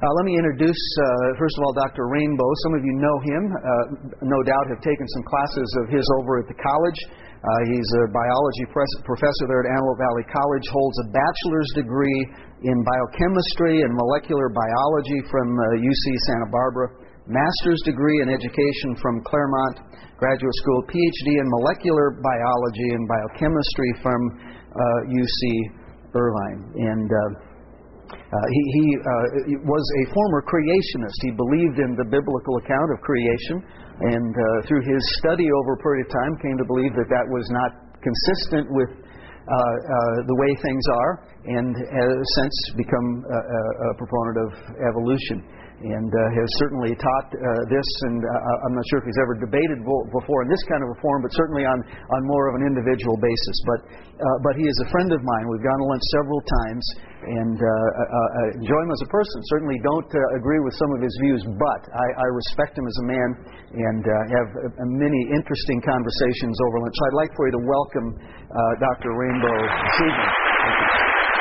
Let me introduce, first of all, Dr. Rainbow. Some of you know him, no doubt have taken some classes of his over at the college. He's a biology professor there at Antelope Valley College, holds a bachelor's degree in biochemistry and molecular biology from UC Santa Barbara, master's degree in education from Claremont Graduate School, PhD in molecular biology and biochemistry from UC Irvine. And he was a former creationist. He believed in the biblical account of creation, and through his study over a period of time came to believe that that was not consistent with the way things are, and has since become a proponent of evolution, and has certainly taught this, and I'm not sure if he's ever debated before in this kind of a forum, but certainly on more of an individual basis. But he is a friend of mine. We've gone to lunch several times, and enjoy him as a person. Certainly don't agree with some of his views, but I respect him as a man, and have many interesting conversations over lunch. So I'd like for you to welcome Dr. Rainbow this evening. Thank you.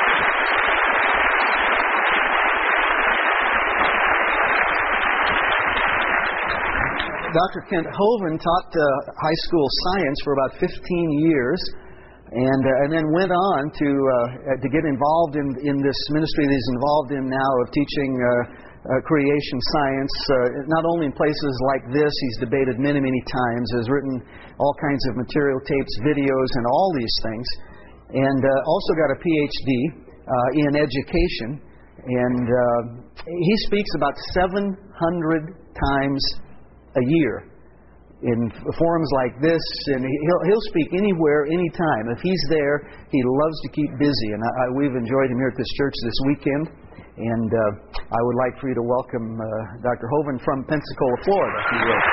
Dr. Kent Hovind taught high school science for about 15 years, and then went on to get involved in this ministry that he's involved in now of teaching creation science, not only in places like this. He's debated many times, has written all kinds of material, tapes, videos, and all these things, and also got a PhD in education, and he speaks about 700 times a year in forums like this, and he'll speak anywhere, anytime. If he's there, he loves to keep busy, and we've enjoyed him here at this church this weekend, and I would like for you to welcome Dr. Hovind from Pensacola, Florida, if you will.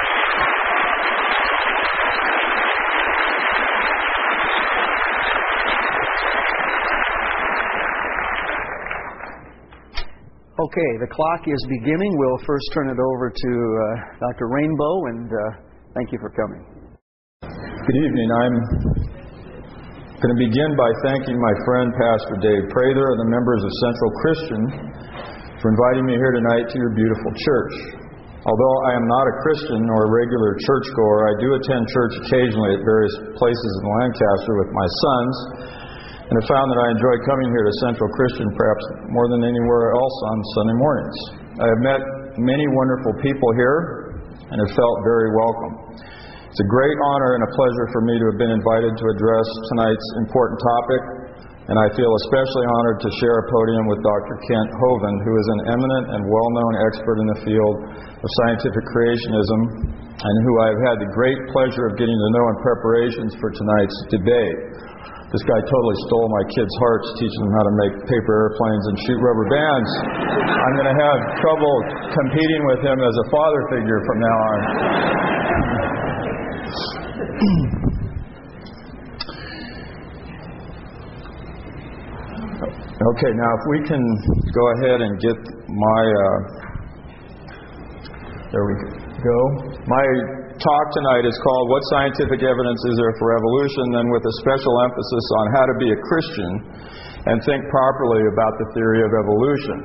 Okay, the clock is beginning. We'll first turn it over to Dr. Rainbow, and thank you for coming. Good evening. I'm going to begin by thanking my friend, Pastor Dave Prather, and the members of Central Christian for inviting me here tonight to your beautiful church. Although I am not a Christian or a regular churchgoer, I do attend church occasionally at various places in Lancaster with my sons, and have found that I enjoy coming here to Central Christian perhaps more than anywhere else on Sunday mornings. I have met many wonderful people here and have felt very welcome. It's a great honor and a pleasure for me to have been invited to address tonight's important topic, and I feel especially honored to share a podium with Dr. Kent Hovind, who is an eminent and well-known expert in the field of scientific creationism, and who I have had the great pleasure of getting to know in preparations for tonight's debate. This guy totally stole my kids' hearts, teaching them how to make paper airplanes and shoot rubber bands. I'm going to have trouble competing with him as a father figure from now on. Okay, now if we can go ahead and get there we go. My talk tonight is called "What Scientific Evidence Is There for Evolution?" Then with a special emphasis on how to be a Christian and think properly about the theory of evolution.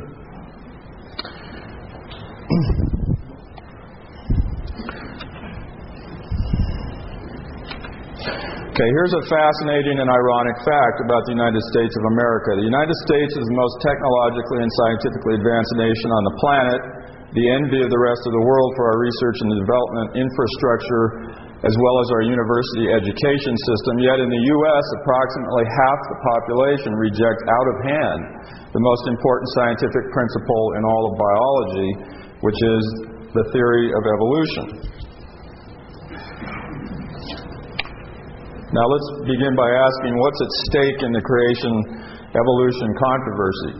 Okay, here's a fascinating and ironic fact about the United States of America. The United States is the most technologically and scientifically advanced nation on the planet, the envy of the rest of the world for our research and development infrastructure, as well as our university education system. Yet in the U.S., approximately half the population reject out of hand the most important scientific principle in all of biology, which is the theory of evolution. Now let's begin by asking, what's at stake in the creation-evolution controversy?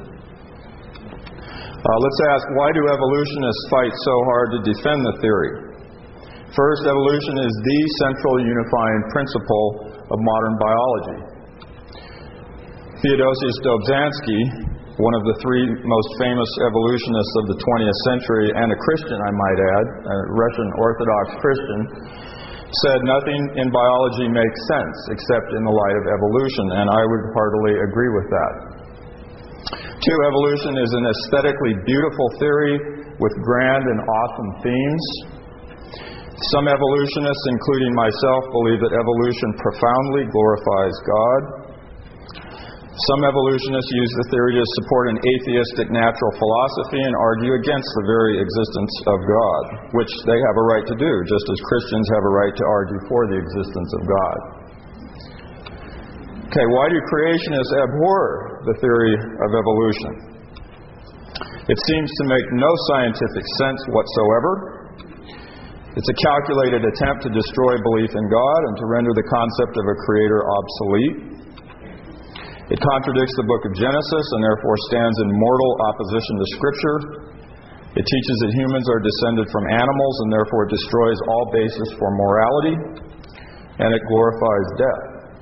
Let's ask, why do evolutionists fight so hard to defend the theory? First, evolution is the central unifying principle of modern biology. Theodosius Dobzhansky, one of the three most famous evolutionists of the 20th century, and a Christian, I might add, a Russian Orthodox Christian, said nothing in biology makes sense except in the light of evolution, and I would heartily agree with that. 2, evolution is an aesthetically beautiful theory with grand and awesome themes. Some evolutionists, including myself, believe that evolution profoundly glorifies God. Some evolutionists use the theory to support an atheistic natural philosophy and argue against the very existence of God, which they have a right to do, just as Christians have a right to argue for the existence of God. Okay, why do creationists abhor the theory of evolution? It seems to make no scientific sense whatsoever. It's a calculated attempt to destroy belief in God and to render the concept of a creator obsolete. It contradicts the book of Genesis and therefore stands in mortal opposition to Scripture. It teaches that humans are descended from animals and therefore destroys all basis for morality. And it glorifies death.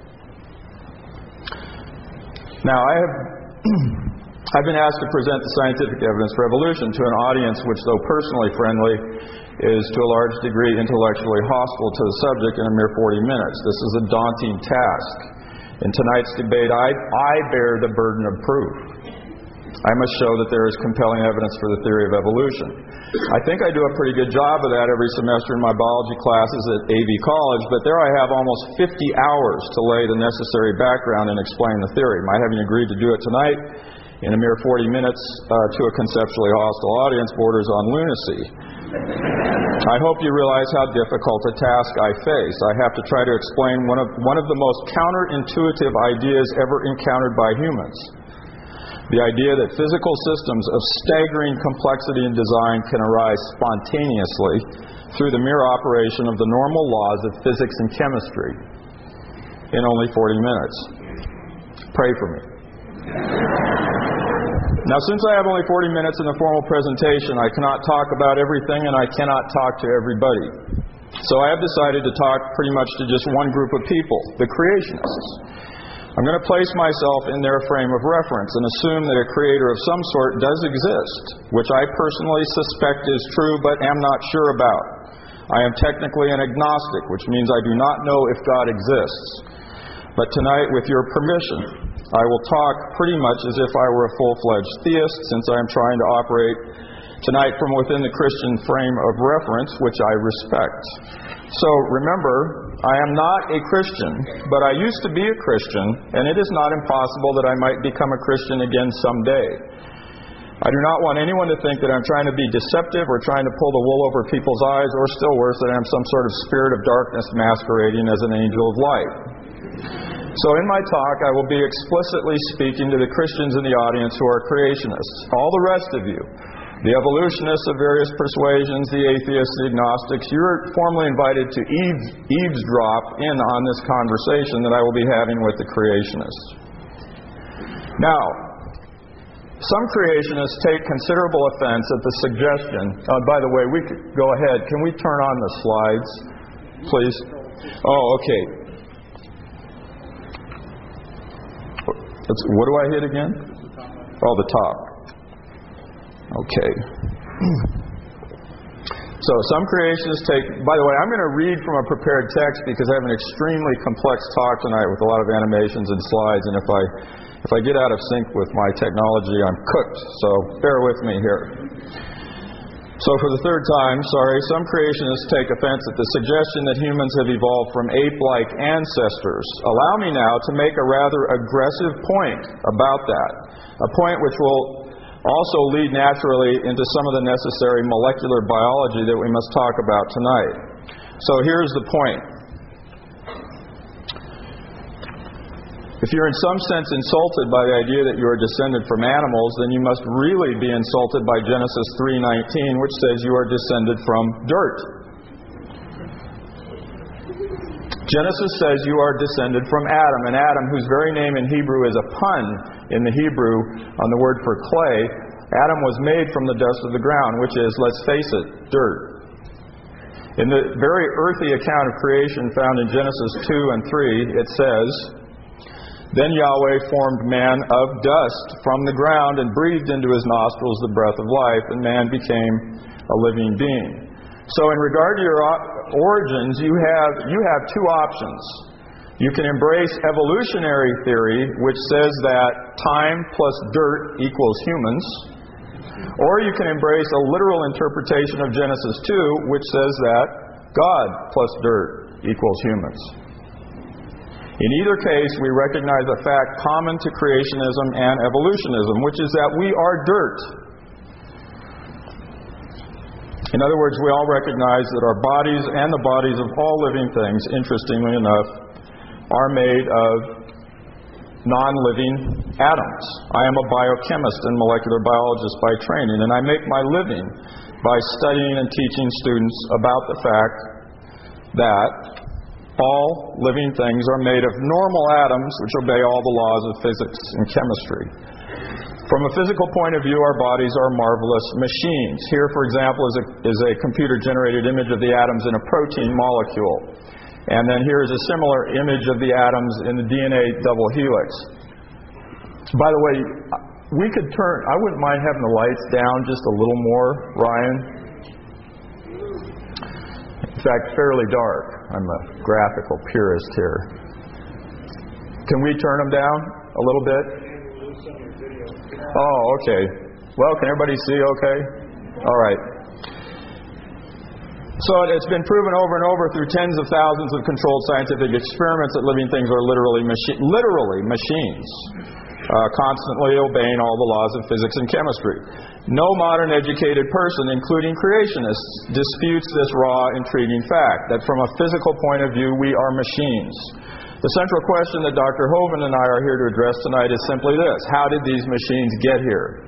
Now, I've been asked to present the scientific evidence for evolution to an audience which, though personally friendly, is to a large degree intellectually hostile to the subject in a mere 40 minutes. This is a daunting task. In tonight's debate, I bear the burden of proof. I must show that there is compelling evidence for the theory of evolution. I think I do a pretty good job of that every semester in my biology classes at AV College, but there I have almost 50 hours to lay the necessary background and explain the theory. My having agreed to do it tonight in a mere 40 minutes to a conceptually hostile audience borders on lunacy. I hope you realize how difficult a task I face. I have to try to explain one of the most counterintuitive ideas ever encountered by humans. The idea that physical systems of staggering complexity and design can arise spontaneously through the mere operation of the normal laws of physics and chemistry in only 40 minutes. Pray for me. Now, since I have only 40 minutes in the formal presentation, I cannot talk about everything and I cannot talk to everybody. So I have decided to talk pretty much to just one group of people, the creationists. I'm going to place myself in their frame of reference and assume that a creator of some sort does exist, which I personally suspect is true but am not sure about. I am technically an agnostic, which means I do not know if God exists. But tonight, with your permission, I will talk pretty much as if I were a full-fledged theist, since I am trying to operate tonight from within the Christian frame of reference, which I respect. So remember, I am not a Christian, but I used to be a Christian, and it is not impossible that I might become a Christian again someday. I do not want anyone to think that I'm trying to be deceptive or trying to pull the wool over people's eyes, or still worse, that I'm some sort of spirit of darkness masquerading as an angel of light. So in my talk, I will be explicitly speaking to the Christians in the audience who are creationists. All the rest of you, the evolutionists of various persuasions, the atheists, the agnostics, you're formally invited to eavesdrop in on this conversation that I will be having with the creationists. Now, some creationists take considerable offense at the suggestion. By the way, we could go ahead. Can we turn on the slides, please? Oh, okay. What do I hit again? Oh, the top. Okay. So some creationists take... By the way, I'm going to read from a prepared text because I have an extremely complex talk tonight with a lot of animations and slides, and if I get out of sync with my technology, I'm cooked. So bear with me here. So for the third time, some creationists take offense at the suggestion that humans have evolved from ape-like ancestors. Allow me now to make a rather aggressive point about that, a point which will also lead naturally into some of the necessary molecular biology that we must talk about tonight. So here's the point. If you're in some sense insulted by the idea that you are descended from animals, then you must really be insulted by Genesis 3:19, which says you are descended from dirt. Genesis says you are descended from Adam, and Adam, whose very name in Hebrew is a pun in the Hebrew on the word for clay. Adam was made from the dust of the ground, which is, let's face it, dirt. In the very earthy account of creation found in Genesis 2 and 3, it says, "Then Yahweh formed man of dust from the ground and breathed into his nostrils the breath of life, and man became a living being." So in regard to your origins, you have two options. You can embrace evolutionary theory, which says that time plus dirt equals humans. Or you can embrace a literal interpretation of Genesis 2, which says that God plus dirt equals humans. In either case, we recognize a fact common to creationism and evolutionism, which is that we are dirt. In other words, we all recognize that our bodies and the bodies of all living things, interestingly enough, are made of non-living atoms. I am a biochemist and molecular biologist by training, and I make my living by studying and teaching students about the fact that all living things are made of normal atoms which obey all the laws of physics and chemistry. From a physical point of view, our bodies are marvelous machines. Here, for example, is a computer-generated image of the atoms in a protein molecule. And then here is a similar image of the atoms in the DNA double helix. By the way, I wouldn't mind having the lights down just a little more, Ryan. In fact, fairly dark. I'm a graphical purist here. Can we turn them down a little bit? Oh, okay. Well, can everybody see okay? All right. So it's been proven over and over through tens of thousands of controlled scientific experiments that living things are literally machines, constantly obeying all the laws of physics and chemistry. No modern educated person, including creationists, disputes this raw, intriguing fact that from a physical point of view, we are machines. The central question that Dr. Hovind and I are here to address tonight is simply this: how did these machines get here?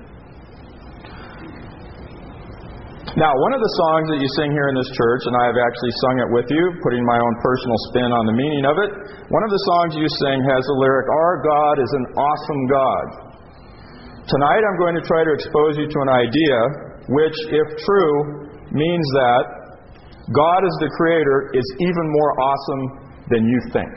Now, one of the songs that you sing here in this church, and I have actually sung it with you, putting my own personal spin on the meaning of it, one of the songs you sing has the lyric, "Our God is an awesome God." Tonight I'm going to try to expose you to an idea which, if true, means that God as the Creator is even more awesome than you think.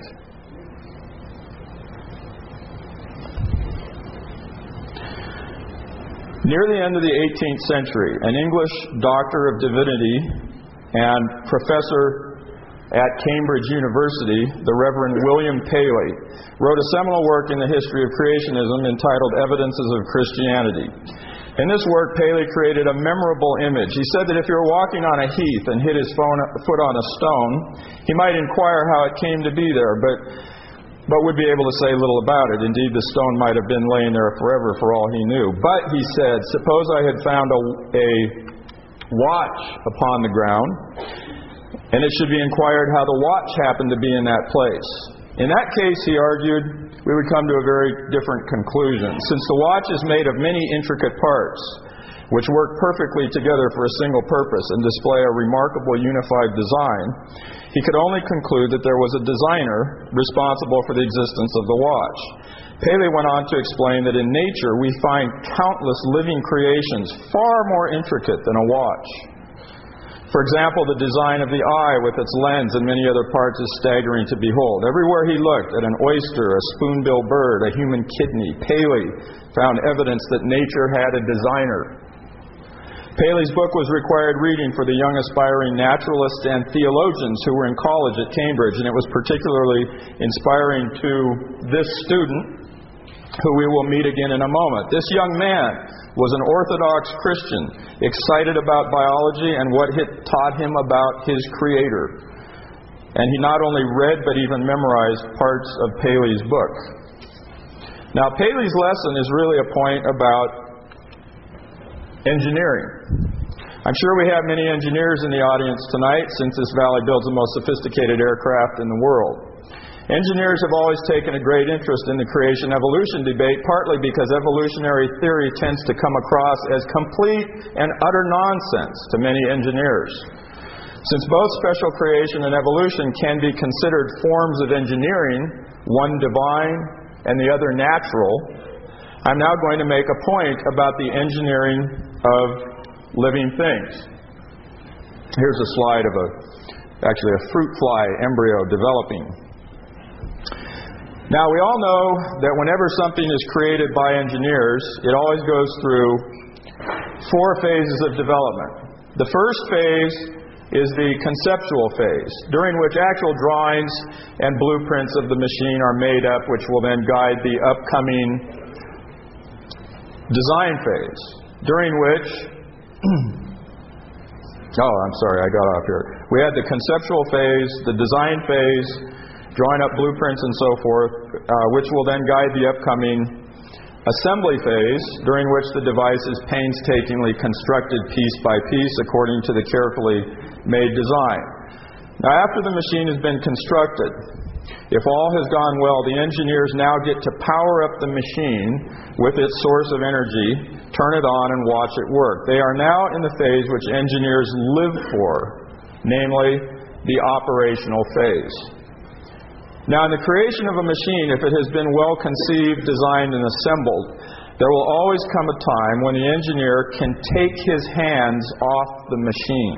Near the end of the 18th century, an English doctor of divinity and professor at Cambridge University, the Reverend William Paley, wrote a seminal work in the history of creationism entitled Evidences of Christianity. In this work, Paley created a memorable image. He said that if you were walking on a heath and hit his foot on a stone, he might inquire how it came to be there, but would be able to say little about it. Indeed, the stone might have been laying there forever for all he knew. But, he said, suppose I had found a watch upon the ground, and it should be inquired how the watch happened to be in that place. In that case, he argued, we would come to a very different conclusion. Since the watch is made of many intricate parts, which work perfectly together for a single purpose and display a remarkable unified design, he could only conclude that there was a designer responsible for the existence of the watch. Paley went on to explain that in nature we find countless living creations far more intricate than a watch. For example, the design of the eye with its lens and many other parts is staggering to behold. Everywhere he looked, at an oyster, a spoonbill bird, a human kidney, Paley found evidence that nature had a designer. Paley's book was required reading for the young aspiring naturalists and theologians who were in college at Cambridge, and it was particularly inspiring to this student, who we will meet again in a moment. This young man was an Orthodox Christian, excited about biology and what it taught him about his Creator. And he not only read but even memorized parts of Paley's book. Now, Paley's lesson is really a point about engineering. I'm sure we have many engineers in the audience tonight, since this valley builds the most sophisticated aircraft in the world. Engineers have always taken a great interest in the creation-evolution debate, partly because evolutionary theory tends to come across as complete and utter nonsense to many engineers. Since both special creation and evolution can be considered forms of engineering, one divine and the other natural, I'm now going to make a point about the engineering of living things. Here's a slide of a fruit fly embryo developing. Now, we all know that whenever something is created by engineers, it always goes through 4 phases of development. The first phase is the conceptual phase, during which actual drawings and blueprints of the machine are made up, which will then guide the upcoming design phase, during which I'm sorry, I got off here. We had the conceptual phase, the design phase, drawing up blueprints and so forth, which will then guide the upcoming assembly phase, during which the device is painstakingly constructed piece by piece according to the carefully made design. Now, after the machine has been constructed, if all has gone well, the engineers now get to power up the machine with its source of energy, turn it on, and watch it work. They are now in the phase which engineers live for, namely the operational phase. Now, in the creation of a machine, if it has been well conceived, designed, and assembled, there will always come a time when the engineer can take his hands off the machine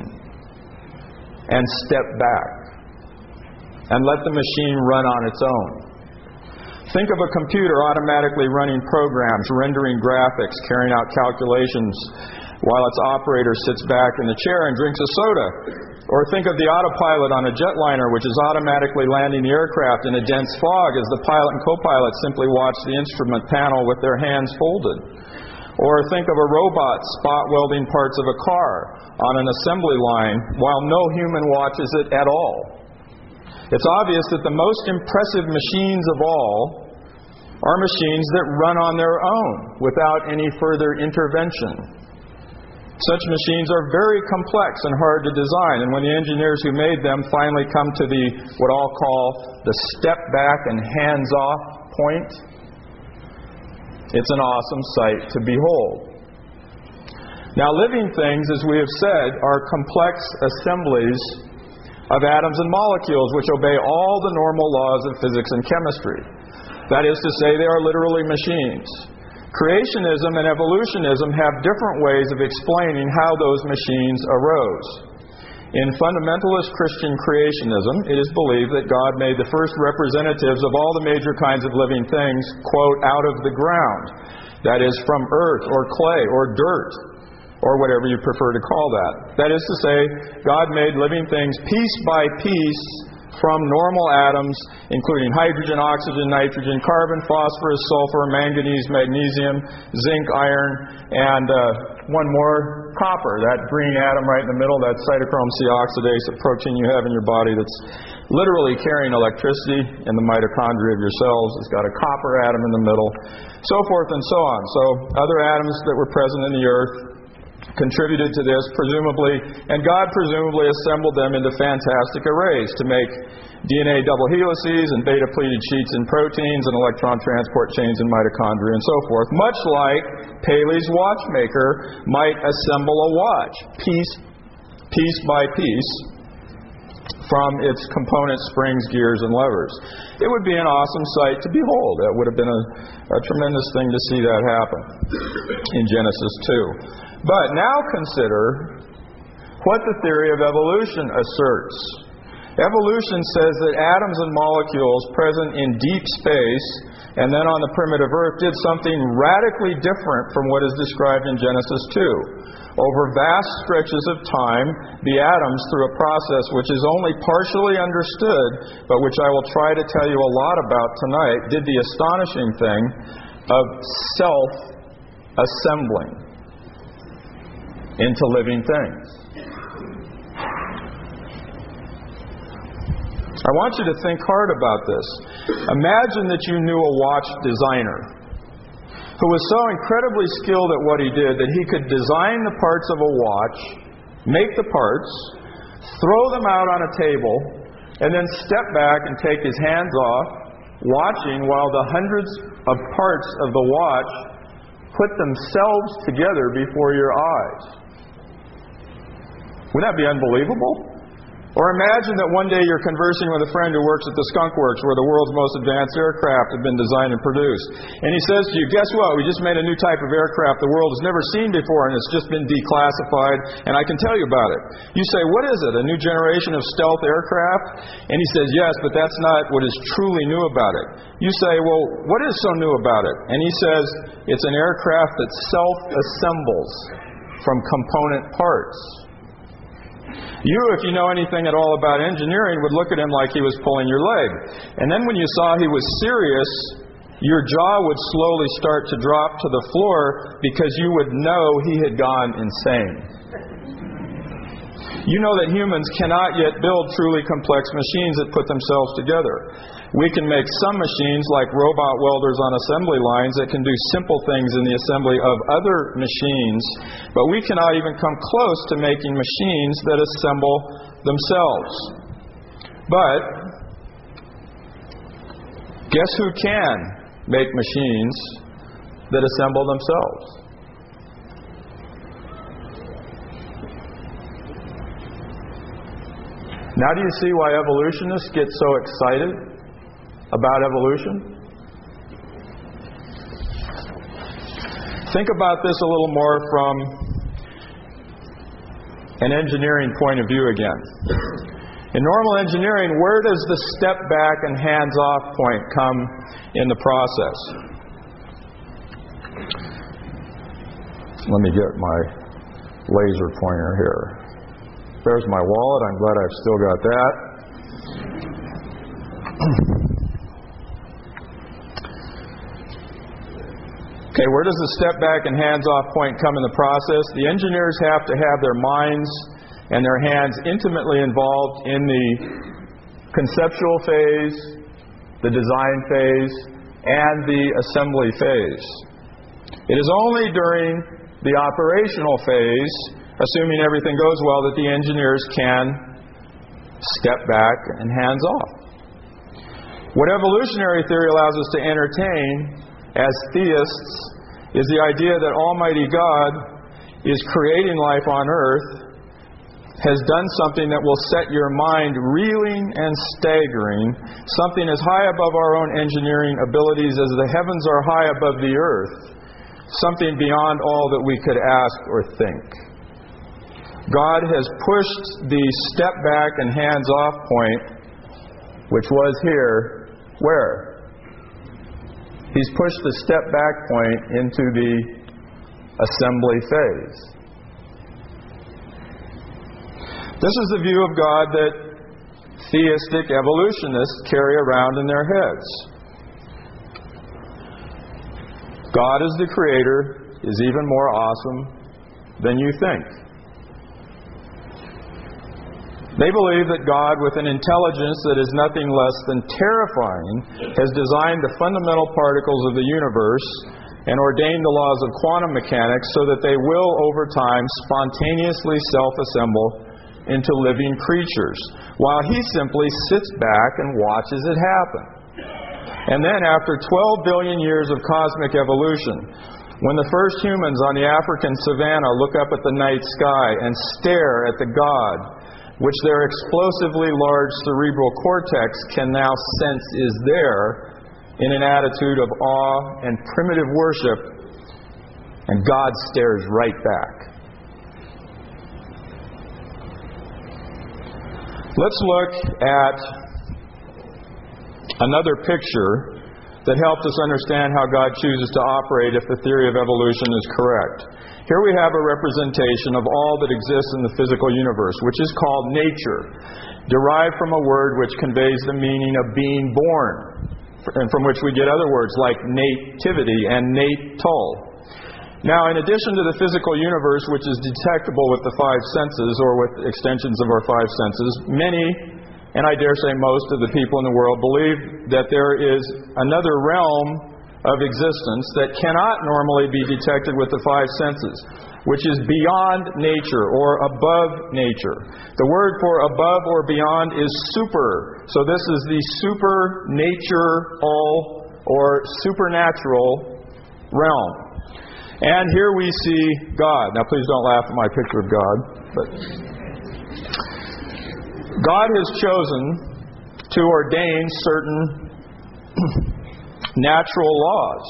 and step back and let the machine run on its own. Think of a computer automatically running programs, rendering graphics, carrying out calculations while its operator sits back in the chair and drinks a soda. Or think of the autopilot on a jetliner, which is automatically landing the aircraft in a dense fog as the pilot and co-pilot simply watch the instrument panel with their hands folded. Or think of a robot spot welding parts of a car on an assembly line while no human watches it at all. It's obvious that the most impressive machines of all are machines that run on their own without any further intervention. Such machines are very complex and hard to design, and when the engineers who made them finally come to the what I'll call the step back and hands off point, it's an awesome sight to behold. Now, living things, as we have said, are complex assemblies of atoms and molecules which obey all the normal laws of physics and chemistry. That is to say, they are literally machines. Creationism and evolutionism have different ways of explaining how those machines arose. In fundamentalist Christian creationism, it is believed that God made the first representatives of all the major kinds of living things, quote, out of the ground. That is, from earth or clay or dirt, or whatever you prefer to call that. That is to say, God made living things piece by piece from normal atoms, including hydrogen, oxygen, nitrogen, carbon, phosphorus, sulfur, manganese, magnesium, zinc, iron, and one more, copper, that green atom right in the middle, that cytochrome C oxidase, a protein you have in your body that's literally carrying electricity in the mitochondria of your cells. It's got a copper atom in the middle, so forth and so on. So other atoms that were present in the earth contributed to this, presumably, and God presumably assembled them into fantastic arrays to make DNA double helices and beta-pleated sheets in proteins and electron transport chains in mitochondria and so forth, much like Paley's watchmaker might assemble a watch, piece by piece, from its component springs, gears, and levers. It would be an awesome sight to behold. That would have been a tremendous thing to see that happen in Genesis 2. But now consider what the theory of evolution asserts. Evolution says that atoms and molecules present in deep space and then on the primitive earth did something radically different from what is described in Genesis 2. Over vast stretches of time, the atoms, through a process which is only partially understood, but which I will try to tell you a lot about tonight, did the astonishing thing of self-assembling into living things. I want you to think hard about this. Imagine that you knew a watch designer who was so incredibly skilled at what he did that he could design the parts of a watch, make the parts, throw them out on a table, and then step back and take his hands off, watching while the hundreds of parts of the watch put themselves together before your eyes. Wouldn't that be unbelievable? Or imagine that one day you're conversing with a friend who works at the Skunk Works, where the world's most advanced aircraft have been designed and produced. And he says to you, guess what? We just made a new type of aircraft the world has never seen before, and it's just been declassified, and I can tell you about it. You say, what is it? A new generation of stealth aircraft? And he says, yes, but that's not what is truly new about it. You say, well, what is so new about it? And he says, it's an aircraft that self-assembles from component parts. You, if you know anything at all about engineering, would look at him like he was pulling your leg. And then when you saw he was serious, your jaw would slowly start to drop to the floor because you would know he had gone insane. You know that humans cannot yet build truly complex machines that put themselves together. We can make some machines like robot welders on assembly lines that can do simple things in the assembly of other machines, but we cannot even come close to making machines that assemble themselves. But guess who can make machines that assemble themselves? Now do you see why evolutionists get so excited about evolution? Think about this a little more from an engineering point of view again. In normal engineering, where does the step back and hands-off point come in the process? Let me get my laser pointer here. There's my wallet. I'm glad I've still got that. Okay, where does the step back and hands-off point come in the process? The engineers have to have their minds and their hands intimately involved in the conceptual phase, the design phase, and the assembly phase. It is only during the operational phase, assuming everything goes well, that the engineers can step back and hands off. What evolutionary theory allows us to entertain as theists is the idea that Almighty God is creating life on earth, has done something that will set your mind reeling and staggering, something as high above our own engineering abilities as the heavens are high above the earth, something beyond all that we could ask or think. God has pushed the step back and hands off point, which was here, where? He's pushed the step back point into the assembly phase. This is the view of God that theistic evolutionists carry around in their heads. God as the creator is even more awesome than you think. They believe that God, with an intelligence that is nothing less than terrifying, has designed the fundamental particles of the universe and ordained the laws of quantum mechanics so that they will, over time, spontaneously self-assemble into living creatures, while He simply sits back and watches it happen. And then, after 12 billion years of cosmic evolution, when the first humans on the African savanna look up at the night sky and stare at the God which their explosively large cerebral cortex can now sense is there, in an attitude of awe and primitive worship, and God stares right back. Let's look at another picture that helps us understand how God chooses to operate if the theory of evolution is correct. Here we have a representation of all that exists in the physical universe, which is called nature, derived from a word which conveys the meaning of being born, and from which we get other words like nativity and natal. Now, in addition to the physical universe, which is detectable with the five senses, or with extensions of our five senses, many, and I dare say most of the people in the world, believe that there is another realm of existence that cannot normally be detected with the five senses, which is beyond nature or above nature. The word for above or beyond is super. So this is the supernatural or supernatural realm. And here we see God. Now please don't laugh at my picture of God, but God has chosen to ordain certain natural laws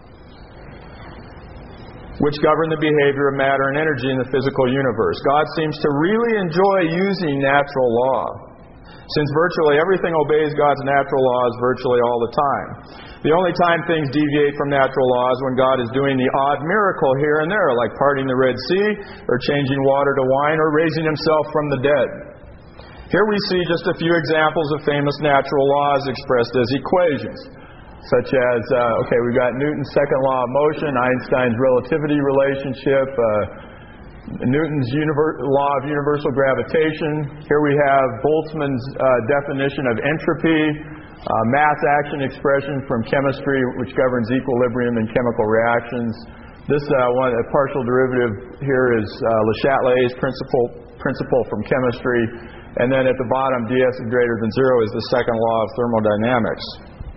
which govern the behavior of matter and energy in the physical universe. God seems to really enjoy using natural law. since virtually everything obeys God's natural laws virtually all the time. The only time things deviate from natural laws when God is doing the odd miracle here and there, like parting the Red Sea, or changing water to wine, or raising himself from the dead. Here we see just a few examples of famous natural laws expressed as equations, such as, we've got Newton's second law of motion, Einstein's relativity relationship, Newton's law of universal gravitation. Here we have Boltzmann's definition of entropy, mass action expression from chemistry, which governs equilibrium in chemical reactions. This a partial derivative here is Le Chatelier's principle from chemistry. And then at the bottom, ds is greater than 0 is the second law of thermodynamics.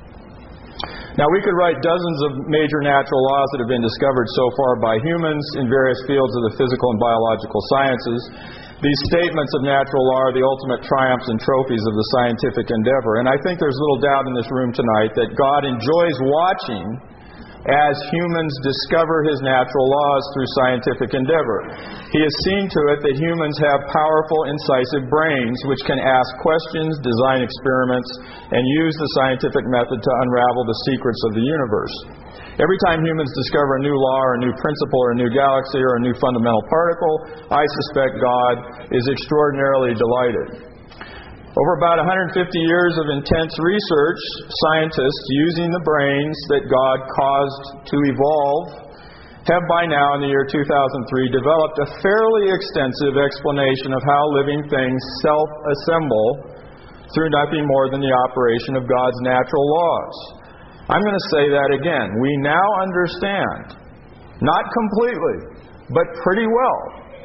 Now, we could write dozens of major natural laws that have been discovered so far by humans in various fields of the physical and biological sciences. These statements of natural law are the ultimate triumphs and trophies of the scientific endeavor. And I think there's little doubt in this room tonight that God enjoys watching as humans discover his natural laws through scientific endeavor. He has seen to it that humans have powerful, incisive brains which can ask questions, design experiments, and use the scientific method to unravel the secrets of the universe. Every time humans discover a new law or a new principle or a new galaxy or a new fundamental particle, I suspect God is extraordinarily delighted. Over about 150 years of intense research, scientists using the brains that God caused to evolve have by now, in the year 2003, developed a fairly extensive explanation of how living things self-assemble through nothing more than the operation of God's natural laws. I'm going to say that again. We now understand, not completely, but pretty well,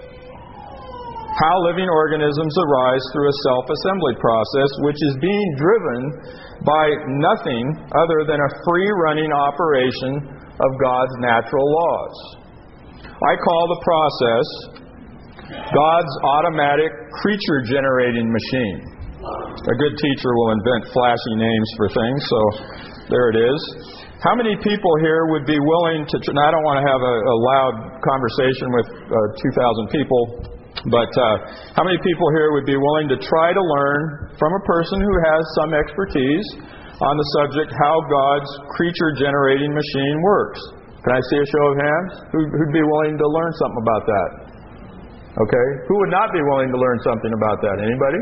how living organisms arise through a self-assembly process which is being driven by nothing other than a free-running operation of God's natural laws. I call the process God's automatic creature-generating machine. A good teacher will invent flashy names for things, so there it is. How many people here would be willing to... Now, I don't want to have a loud conversation with 2,000 people, but how many people here would be willing to try to learn from a person who has some expertise on the subject how God's creature-generating machine works? Can I see a show of hands? Who'd be willing to learn something about that? Okay. Who would not be willing to learn something about that? Anybody?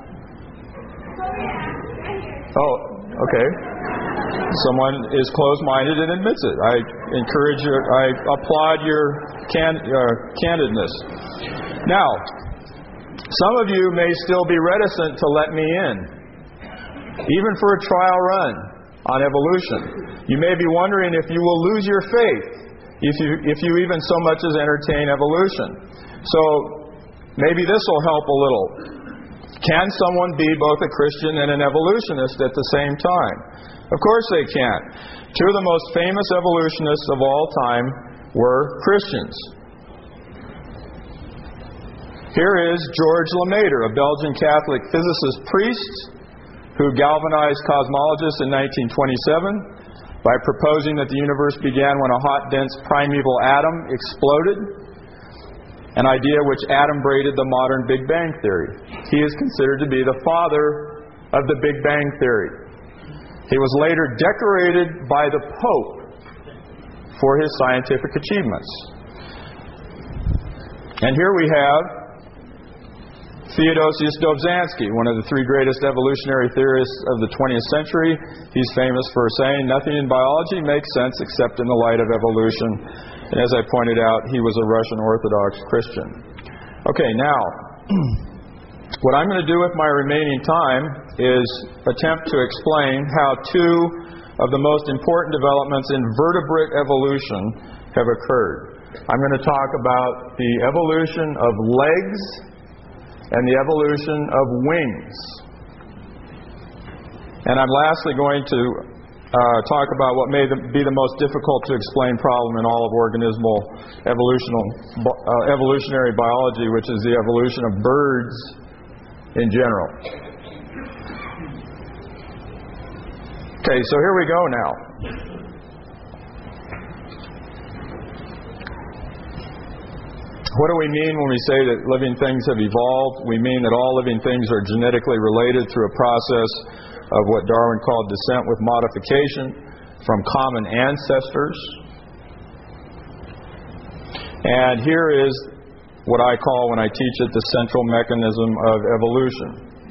Oh, okay. Someone is closed-minded and admits it. I applaud your candidness. Now, some of you may still be reticent to let me in, even for a trial run on evolution. You may be wondering if you will lose your faith if you even so much as entertain evolution. So maybe this will help a little. Can someone be both a Christian and an evolutionist at the same time? Of course they can. Two of the most famous evolutionists of all time were Christians. Here is George Lemaitre, a Belgian Catholic physicist priest who galvanized cosmologists in 1927 by proposing that the universe began when a hot, dense, primeval atom exploded, an idea which adumbrated the modern Big Bang theory. He is considered to be the father of the Big Bang theory. He was later decorated by the Pope for his scientific achievements. And here we have Theodosius Dobzhansky, one of the three greatest evolutionary theorists of the 20th century. He's famous for saying, "Nothing in biology makes sense except in the light of evolution." And as I pointed out, he was a Russian Orthodox Christian. Okay, now, what I'm going to do with my remaining time is attempt to explain how two of the most important developments in vertebrate evolution have occurred. I'm going to talk about the evolution of legs and the evolution of wings. And I'm lastly going to talk about what may be the most difficult to explain problem in all of organismal evolutionary biology, which is the evolution of birds in general. Okay, so here we go now. What do we mean when we say that living things have evolved? We mean that all living things are genetically related through a process of what Darwin called descent with modification from common ancestors. And here is what I call, when I teach it, the central mechanism of evolution.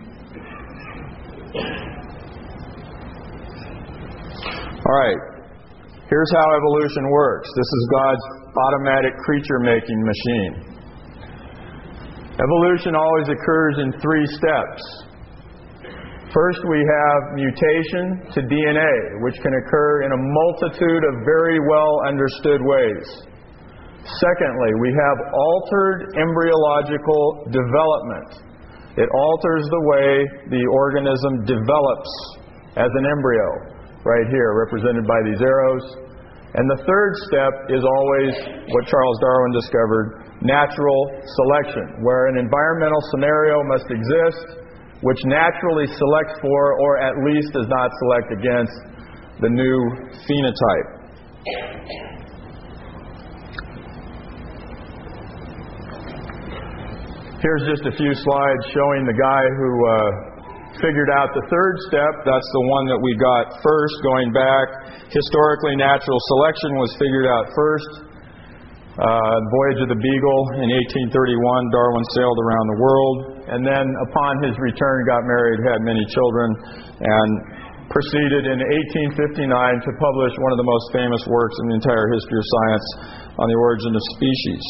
All right, here's how evolution works. This is God's automatic creature-making machine. Evolution always occurs in 3 steps. First, we have mutation to DNA, which can occur in a multitude of very well understood ways. Secondly, we have altered embryological development. It alters the way the organism develops as an embryo, right here, represented by these arrows. And the third step is always what Charles Darwin discovered, natural selection, where an environmental scenario must exist which naturally selects for, or at least does not select against, the new phenotype. Here's just a few slides showing the guy who figured out the third step. That's the one that we got first, going back. Historically, natural selection was figured out first. Voyage of the Beagle in 1831, Darwin sailed around the world, and then upon his return got married, had many children, and proceeded in 1859 to publish one of the most famous works in the entire history of science on the origin of species.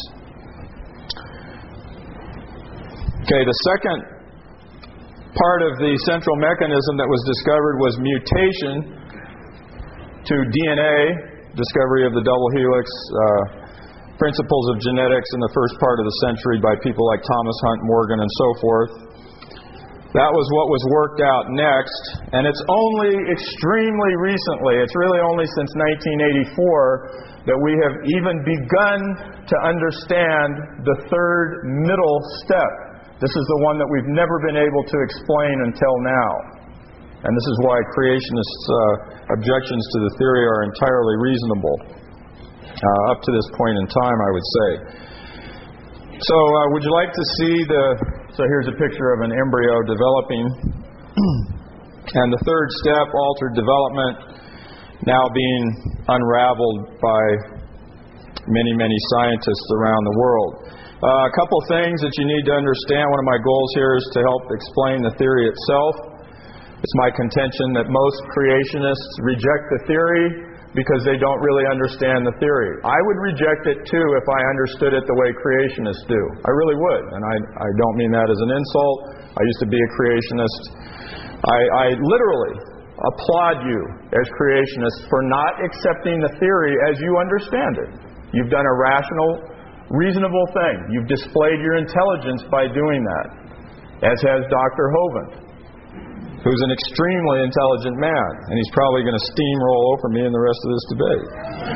Okay, the second part of the central mechanism that was discovered was mutation to DNA, discovery of the double helix, principles of genetics in the first part of the century by people like Thomas Hunt Morgan and so forth. That was what was worked out next, and it's only extremely recently, it's really only since 1984, that we have even begun to understand the third middle step. This is the one that we've never been able to explain until now. And this is why creationists' objections to the theory are entirely reasonable. Up to this point in time, I would say. So, would you like to see so here's a picture of an embryo developing. And the third step, altered development, now being unraveled by many, many scientists around the world. A couple things that you need to understand. One of my goals here is to help explain the theory itself. It's my contention that most creationists reject the theory because they don't really understand the theory. I would reject it too if I understood it the way creationists do. I really would, and I don't mean that as an insult. I used to be a creationist. I literally applaud you as creationists for not accepting the theory as you understand it. You've done a rational, reasonable thing. You've displayed your intelligence by doing that, as has Dr. Hovind, who's an extremely intelligent man, and he's probably going to steamroll over me in the rest of this debate.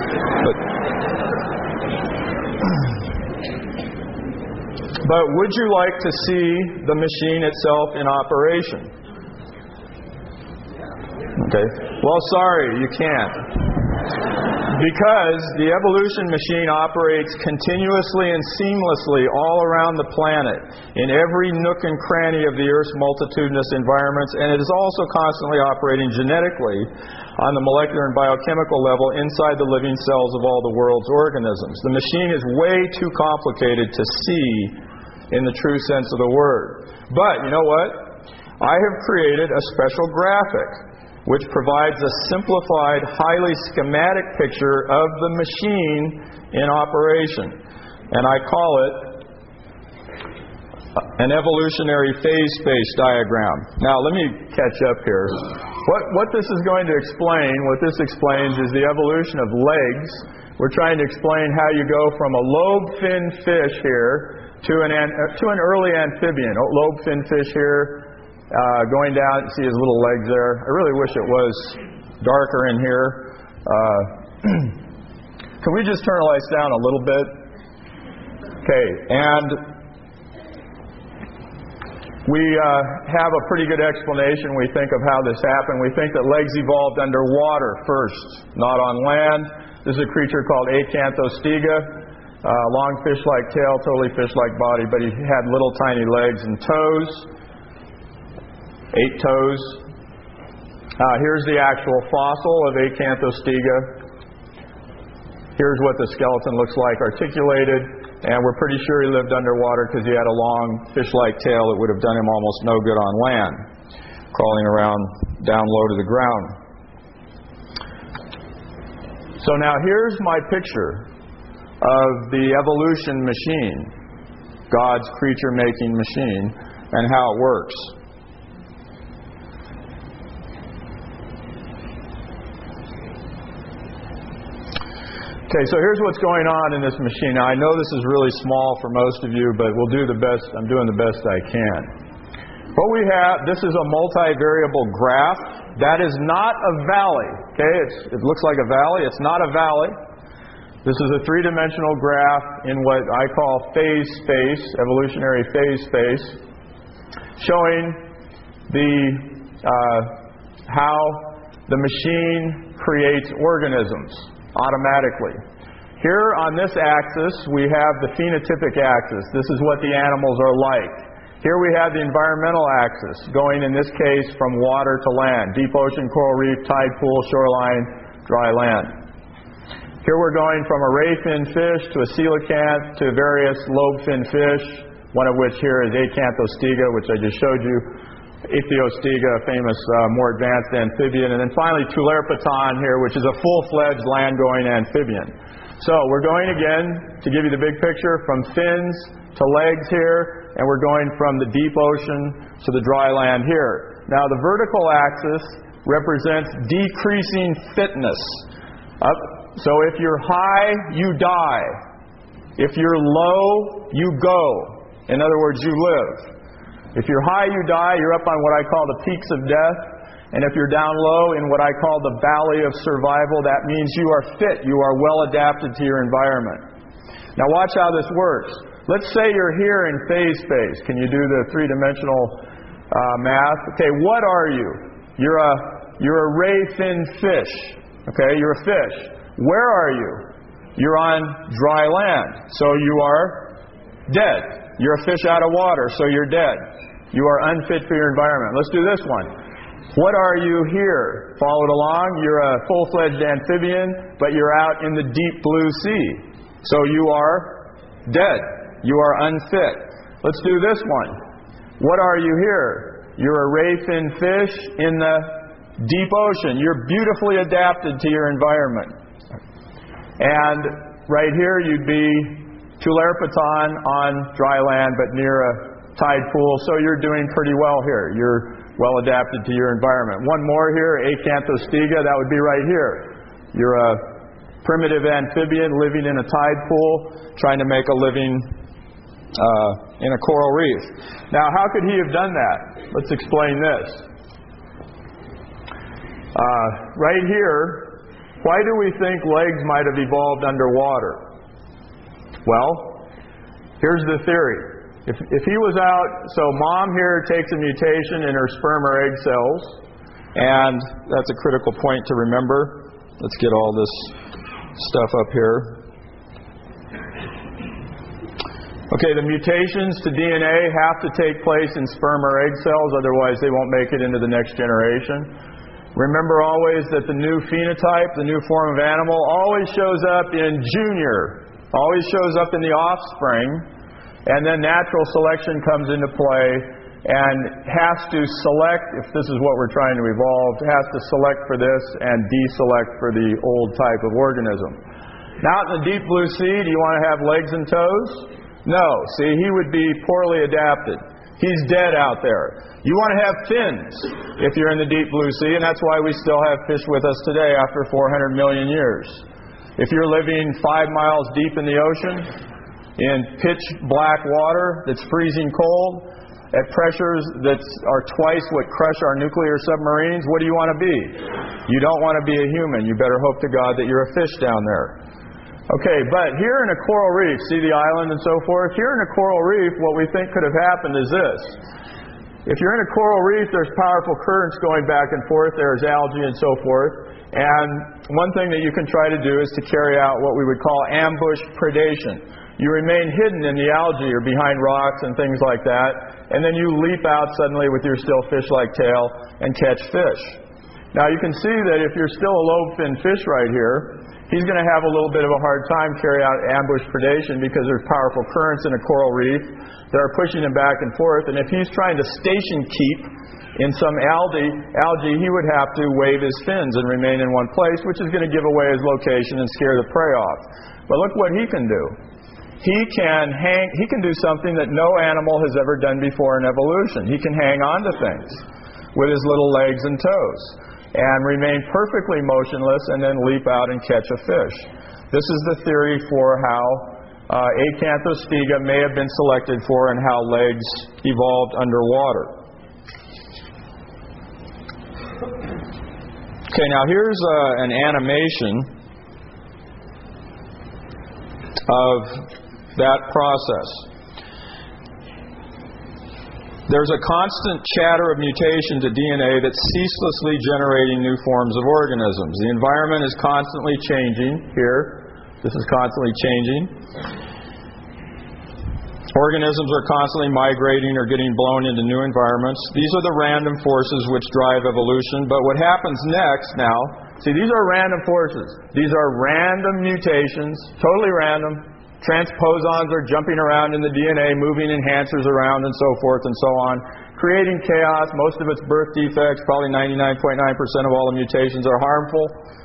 But would you like to see the machine itself in operation? Okay. Well, sorry, you can't. Because the evolution machine operates continuously and seamlessly all around the planet, in every nook and cranny of the Earth's multitudinous environments, and it is also constantly operating genetically on the molecular and biochemical level inside the living cells of all the world's organisms. The machine is way too complicated to see in the true sense of the word. But, you know what? I have created a special graphic which provides a simplified, highly schematic picture of the machine in operation. And I call it an evolutionary phase space diagram. Now, let me catch up here. What this is going to explain, what this explains is the evolution of legs. We're trying to explain how you go from a lobe-finned fish here to an early amphibian. Lobe-finned fish here. Going down, see his little legs there. I really wish it was darker in here. Can we just turn the lights down a little bit? Okay, and we have a pretty good explanation, we think, of how this happened. We think that legs evolved underwater first, not on land. This is a creature called Acanthostega. long fish-like tail, totally fish-like body, but he had little tiny legs and toes, 8 toes. Here's the actual fossil of Acanthostega. Here's what the skeleton looks like articulated, and we're pretty sure he lived underwater because he had a long fish-like tail that would have done him almost no good on land, crawling around down low to the ground. So now here's my picture of the evolution machine, God's creature-making machine, and how it works. Okay, so here's what's going on in this machine. Now, I know this is really small for most of you, but we'll do the best. I'm doing the best I can. What we have, this is a multivariable graph. That is not a valley. Okay, it looks like a valley. It's not a valley. This is a three-dimensional graph in what I call phase space, evolutionary phase space, showing how the machine creates organisms automatically. Here on this axis, we have the phenotypic axis. This is what the animals are like. Here we have the environmental axis, going in this case from water to land, deep ocean, coral reef, tide pool, shoreline, dry land. Here we're going from a ray-fin fish to a coelacanth to various lobe-fin fish, one of which here is Acanthostega, which I just showed you, Ichthyostega, a famous, more advanced amphibian, and then finally Tularpaton here, which is a full-fledged land-going amphibian. So we're going again, to give you the big picture, from fins to legs here, and we're going from the deep ocean to the dry land here. Now the vertical axis represents decreasing fitness. So if you're high, you die. If you're low, you go. In other words, you live. If you're high, you die. You're up on what I call the peaks of death. And if you're down low in what I call the valley of survival, that means you are fit. You are well adapted to your environment. Now watch how this works. Let's say you're here in phase space. Can you do the three-dimensional math? Okay, what are you? You're a ray-fin fish. Okay, you're a fish. Where are you? You're on dry land. So you are dead. You're a fish out of water, so you're dead. You are unfit for your environment. Let's do this one. What are you here? Follow it along. You're a full-fledged amphibian, but you're out in the deep blue sea. So you are dead. You are unfit. Let's do this one. What are you here? You're a ray-fin fish in the deep ocean. You're beautifully adapted to your environment. And right here you'd be Tularpaton on dry land, but near a tide pool, so you're doing pretty well here. You're well adapted to your environment. One more here, Acanthostega, that would be right here. You're a primitive amphibian living in a tide pool, trying to make a living in a coral reef. Now, how could he have done that? Let's explain this. Right here, why do we think legs might have evolved underwater? Well, here's the theory. If he was out, so mom here takes a mutation in her sperm or egg cells, and that's a critical point to remember. Let's get all this stuff up here. Okay, the mutations to DNA have to take place in sperm or egg cells, otherwise they won't make it into the next generation. Remember always that the new phenotype, the new form of animal, always shows up in junior, always shows up in the offspring, and then natural selection comes into play and has to select, if this is what we're trying to evolve, has to select for this and deselect for the old type of organism. Now out in the deep blue sea, do you want to have legs and toes? No. See, he would be poorly adapted. He's dead out there. You want to have fins if you're in the deep blue sea, and that's why we still have fish with us today after 400 million years. If you're living 5 miles deep in the ocean, in pitch black water that's freezing cold, at pressures that are twice what crush our nuclear submarines, what do you want to be? You don't want to be a human. You better hope to God that you're a fish down there. Okay, but here in a coral reef, see the island and so forth? Here in a coral reef, what we think could have happened is this. If you're in a coral reef, there's powerful currents going back and forth. There's algae and so forth. And one thing that you can try to do is to carry out what we would call ambush predation. You remain hidden in the algae or behind rocks and things like that, and then you leap out suddenly with your still fish-like tail and catch fish. Now you can see that if you're still a lobe-finned fish right here, he's going to have a little bit of a hard time carrying out ambush predation because there's powerful currents in a coral reef that are pushing him back and forth, and if he's trying to station keep in some algae, he would have to wave his fins and remain in one place, which is going to give away his location and scare the prey off. But look what he can do. He can do something that no animal has ever done before in evolution. He can hang on to things with his little legs and toes and remain perfectly motionless and then leap out and catch a fish. This is the theory for how Acanthostega may have been selected for and how legs evolved underwater. Okay, now here's an animation of that process. There's a constant chatter of mutations to DNA that's ceaselessly generating new forms of organisms. The environment is constantly changing here. This is constantly changing. Organisms are constantly migrating or getting blown into new environments. These are the random forces which drive evolution. But what happens next now, see, these are random forces. These are random mutations, totally random. Transposons are jumping around in the DNA, moving enhancers around and so forth and so on, creating chaos. Most of it's birth defects. Probably 99.9% of all the mutations are harmful.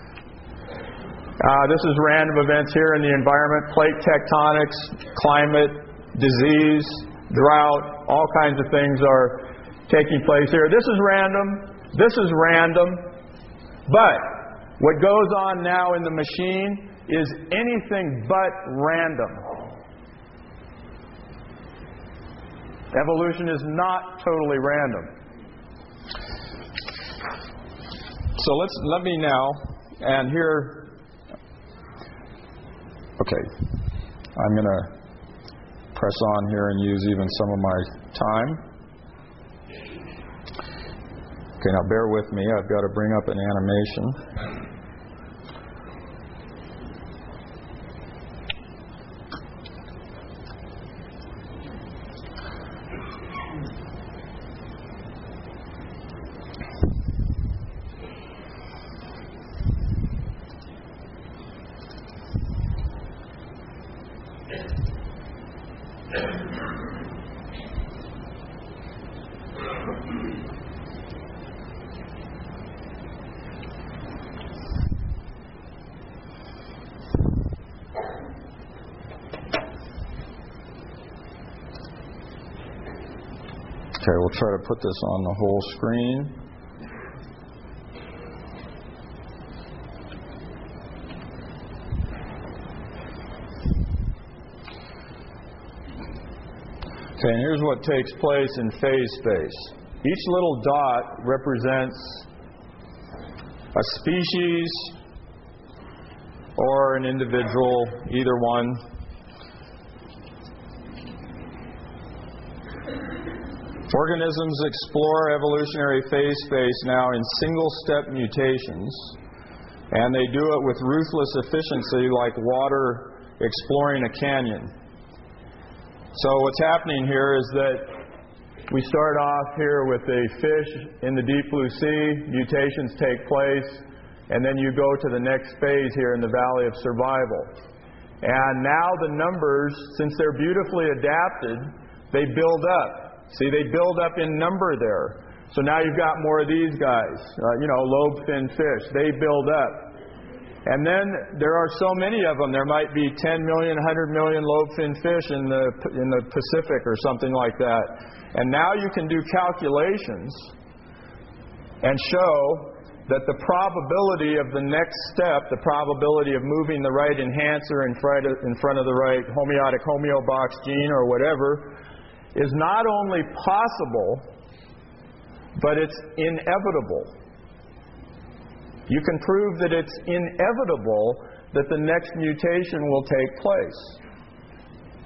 This is random events here in the environment, plate tectonics, climate, disease, drought, all kinds of things are taking place here. This is random. This is random. But what goes on now in the machine is anything but random. Evolution is not totally random. So let me now, and here, okay, I'm going to press on here and use even some of my time. Okay, now bear with me. I've got to bring up an animation. Okay, we'll try to put this on the whole screen. Okay, and here's what takes place in phase space. Each little dot represents a species or an individual, either one. Organisms explore evolutionary phase space now in single-step mutations, and they do it with ruthless efficiency like water exploring a canyon. So what's happening here is that we start off here with a fish in the deep blue sea, mutations take place, and then you go to the next phase here in the Valley of Survival. And now the numbers, since they're beautifully adapted, they build up. See, they build up in number there. So now you've got more of these guys, lobe-finned fish. They build up. And then there are so many of them. There might be 10 million, 100 million lobe-finned fish in the Pacific or something like that. And now you can do calculations and show that the probability of the next step, the probability of moving the right enhancer in front of the right homeotic homeobox gene or whatever, is not only possible, but it's inevitable. You can prove that it's inevitable that the next mutation will take place.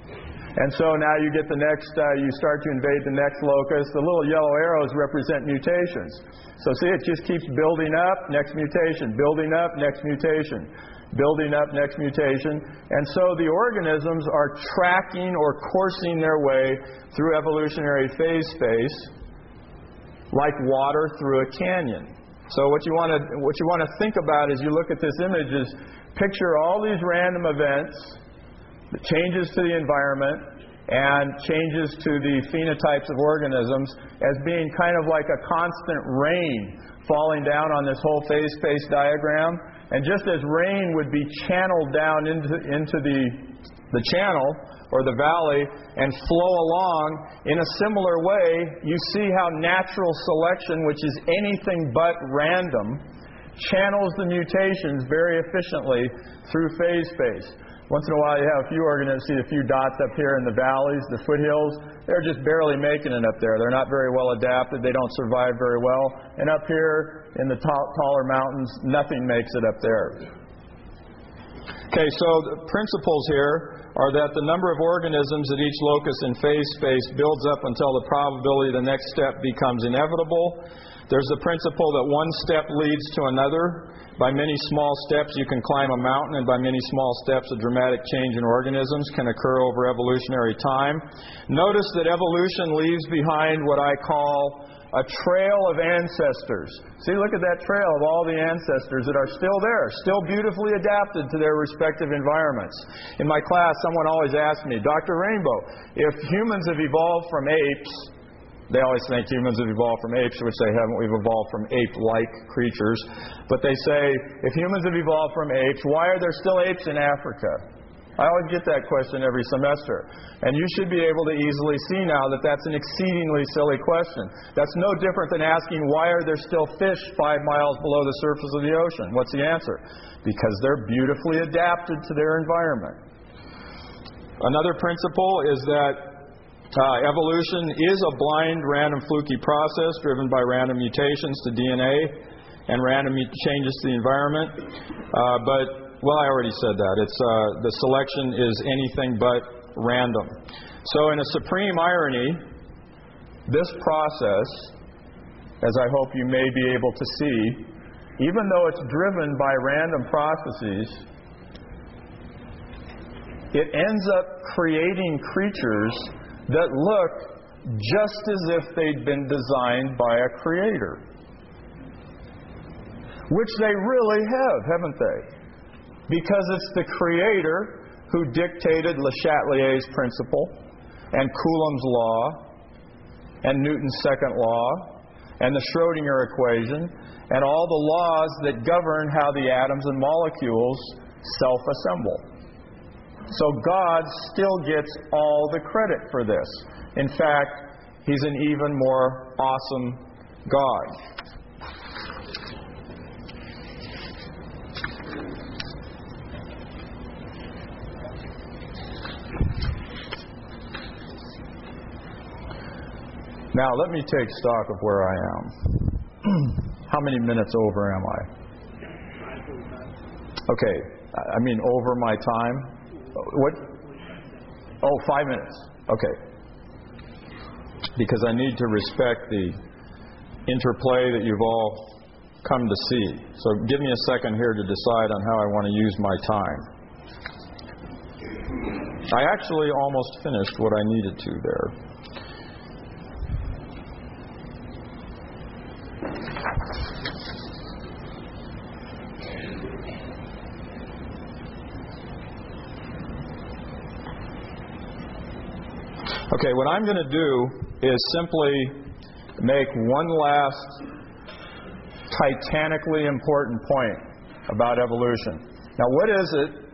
And so now you get the next, you start to invade the next locus. The little yellow arrows represent mutations. So see, it just keeps building up, next mutation, building up, next mutation, building up, next mutation. And so the organisms are tracking or coursing their way through evolutionary phase space like water through a canyon. So what you want to think about as you look at this image is picture all these random events, the changes to the environment and changes to the phenotypes of organisms as being kind of like a constant rain falling down on this whole phase space diagram. And just as rain would be channeled down into the channel or the valley and flow along, in a similar way, you see how natural selection, which is anything but random, channels the mutations very efficiently through phase space. Once in a while you have a few organisms, see a few dots up here in the valleys, the foothills. They're just barely making it up there. They're not very well adapted. They don't survive very well. And up here in the taller mountains, nothing makes it up there. Okay, so the principles here are that the number of organisms at each locus in phase space builds up until the probability of the next step becomes inevitable. There's the principle that one step leads to another. By many small steps you can climb a mountain, and by many small steps a dramatic change in organisms can occur over evolutionary time. Notice that evolution leaves behind what I call a trail of ancestors. See, look at that trail of all the ancestors that are still there, still beautifully adapted to their respective environments. In my class, someone always asks me, Dr. Rainbow, if humans have evolved from apes, they always think humans have evolved from apes, which they haven't. We've evolved from ape-like creatures. But they say, if humans have evolved from apes, why are there still apes in Africa? I always get that question every semester. And you should be able to easily see now that that's an exceedingly silly question. That's no different than asking, why are there still fish 5 miles below the surface of the ocean? What's the answer? Because they're beautifully adapted to their environment. Another principle is that evolution is a blind, random, fluky process driven by random mutations to DNA and random changes to the environment. Well, I already said that. It's the selection is anything but random. So in a supreme irony, this process, as I hope you may be able to see, even though it's driven by random processes, it ends up creating creatures that look just as if they'd been designed by a creator. Which they really have, haven't they? Because it's the Creator who dictated Le Chatelier's principle, and Coulomb's law, and Newton's second law, and the Schrödinger equation, and all the laws that govern how the atoms and molecules self-assemble. So God still gets all the credit for this. In fact, He's an even more awesome God. Now, let me take stock of where I am. How many minutes over am I? Okay, I mean over my time. What? Oh, 5 minutes. Okay. Because I need to respect the interplay that you've all come to see. So give me a second here to decide on how I want to use my time. I actually almost finished what I needed to there. Okay, what I'm going to do is simply make one last titanically important point about evolution. Now, what is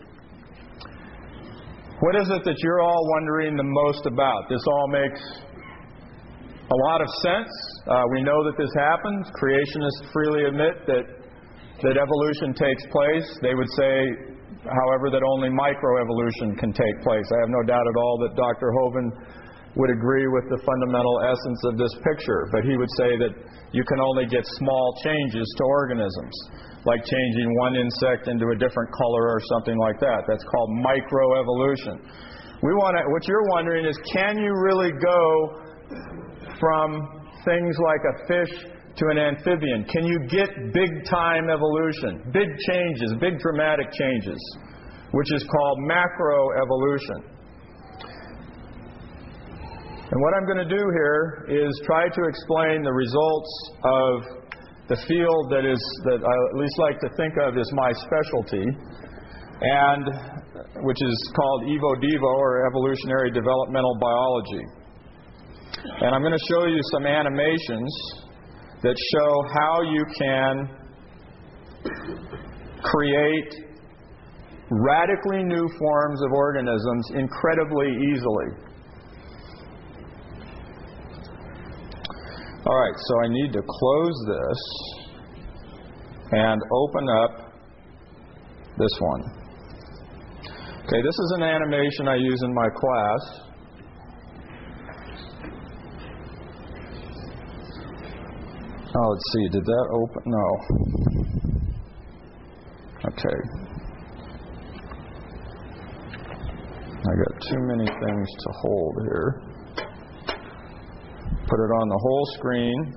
it that you're all wondering the most about? This all makes a lot of sense. We know that this happens. Creationists freely admit that evolution takes place. They would say, however, that only microevolution can take place. I have no doubt at all that Dr. Hovind would agree with the fundamental essence of this picture, but he would say that you can only get small changes to organisms, like changing one insect into a different color or something like that. That's called microevolution. What you're wondering is, can you really go from things like a fish to an amphibian? Can you get big-time evolution, big changes, big dramatic changes, which is called macroevolution? And what I'm going to do here is try to explain the results of the field that I at least like to think of as my specialty, and which is called EVO-DEVO, or Evolutionary Developmental Biology. And I'm going to show you some animations that show how you can create radically new forms of organisms incredibly easily. All right, so I need to close this and open up this one. Okay, this is an animation I use in my class. Oh, let's see, did that open? No. Okay. I got too many things to hold here. Put it on the whole screen.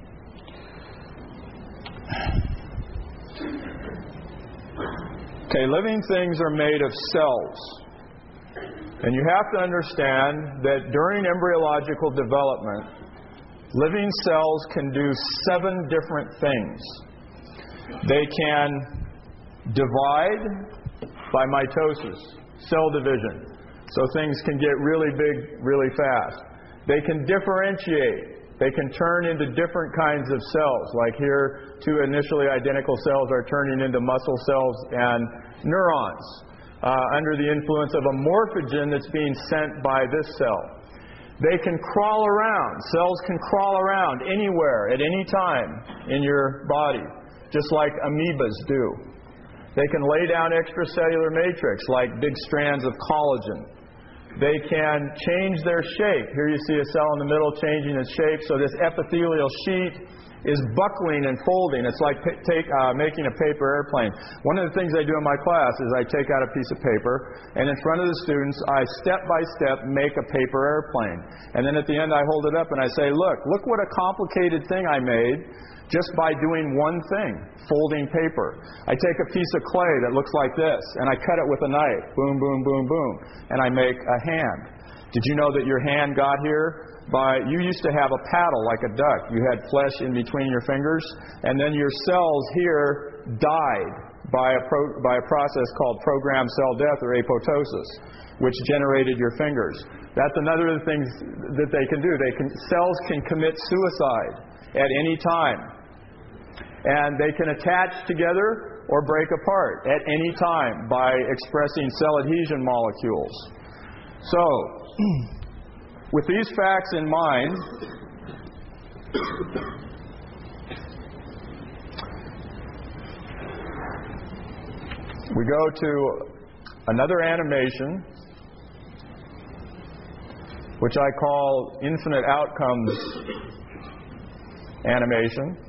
Okay, living things are made of cells. And you have to understand that during embryological development, living cells can do 7 different things. They can divide by mitosis, cell division. So things can get really big really fast. They can differentiate. They can turn into different kinds of cells. Like here, 2 initially identical cells are turning into muscle cells and neurons under the influence of a morphogen that's being sent by this cell. They can crawl around. Cells can crawl around anywhere at any time in your body, just like amoebas do. They can lay down extracellular matrix like big strands of collagen. They can change their shape. Here you see a cell in the middle changing its shape. So this epithelial sheet is buckling and folding. It's like making a paper airplane. One of the things I do in my class is I take out a piece of paper, and in front of the students, I step by step make a paper airplane. And then at the end, I hold it up and I say, look what a complicated thing I made just by doing one thing, folding paper. I take a piece of clay that looks like this, and I cut it with a knife. Boom, boom, boom, boom. And I make a hand. Did you know that your hand got here you used to have a paddle like a duck. You had flesh in between your fingers, and then your cells here died by a process called programmed cell death, or apoptosis, which generated your fingers. That's another of the things that they can do. Cells can commit suicide at any time. And they can attach together or break apart at any time by expressing cell adhesion molecules. So, with these facts in mind, we go to another animation, which I call infinite outcomes animation.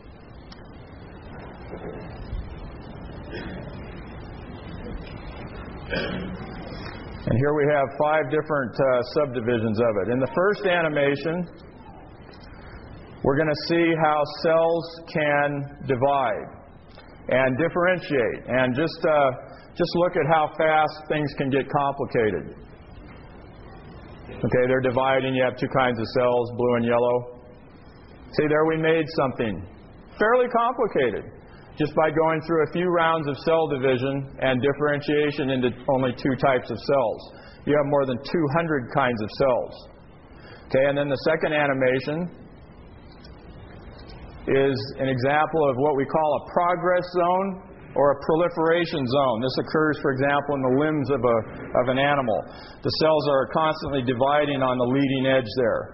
And here we have 5 different subdivisions of it. In the first animation, we're going to see how cells can divide and differentiate. And just look at how fast things can get complicated. Okay, they're dividing. You have 2 kinds of cells, blue and yellow. See, there we made something fairly complicated, just by going through a few rounds of cell division and differentiation into only 2 types of cells. You have more than 200 kinds of cells. Okay, and then the second animation is an example of what we call a progress zone or a proliferation zone. This occurs, for example, in the limbs of an animal. The cells are constantly dividing on the leading edge there.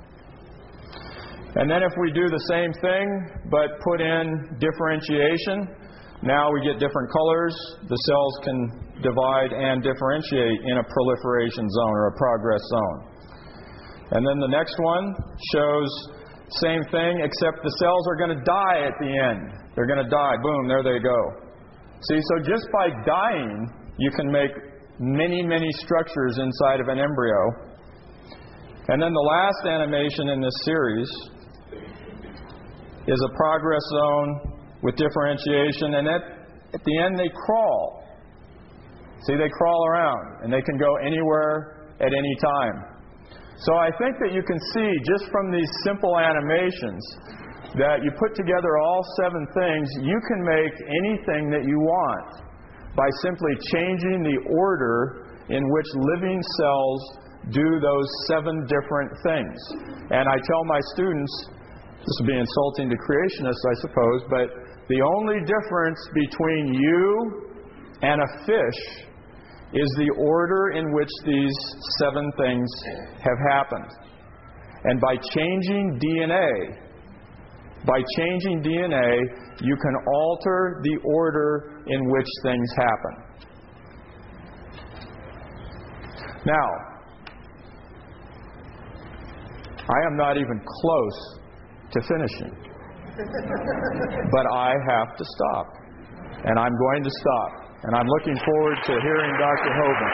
And then if we do the same thing, but put in differentiation, now we get different colors. The cells can divide and differentiate in a proliferation zone or a progress zone. And then the next one shows same thing, except the cells are going to die at the end. They're going to die. Boom, there they go. See, so just by dying, you can make many, many structures inside of an embryo. And then the last animation in this series is a progress zone with differentiation, and at the end they crawl. See, they crawl around, and they can go anywhere at any time. So I think that you can see just from these simple animations that you put together all 7 things, you can make anything that you want by simply changing the order in which living cells do those 7 different things. And I tell my students, this would be insulting to creationists, I suppose, but the only difference between you and a fish is the order in which these 7 things have happened. And by changing DNA, you can alter the order in which things happen. Now, I am not even close to finishing. But I have to stop. And I'm going to stop. And I'm looking forward to hearing Dr. Hovind.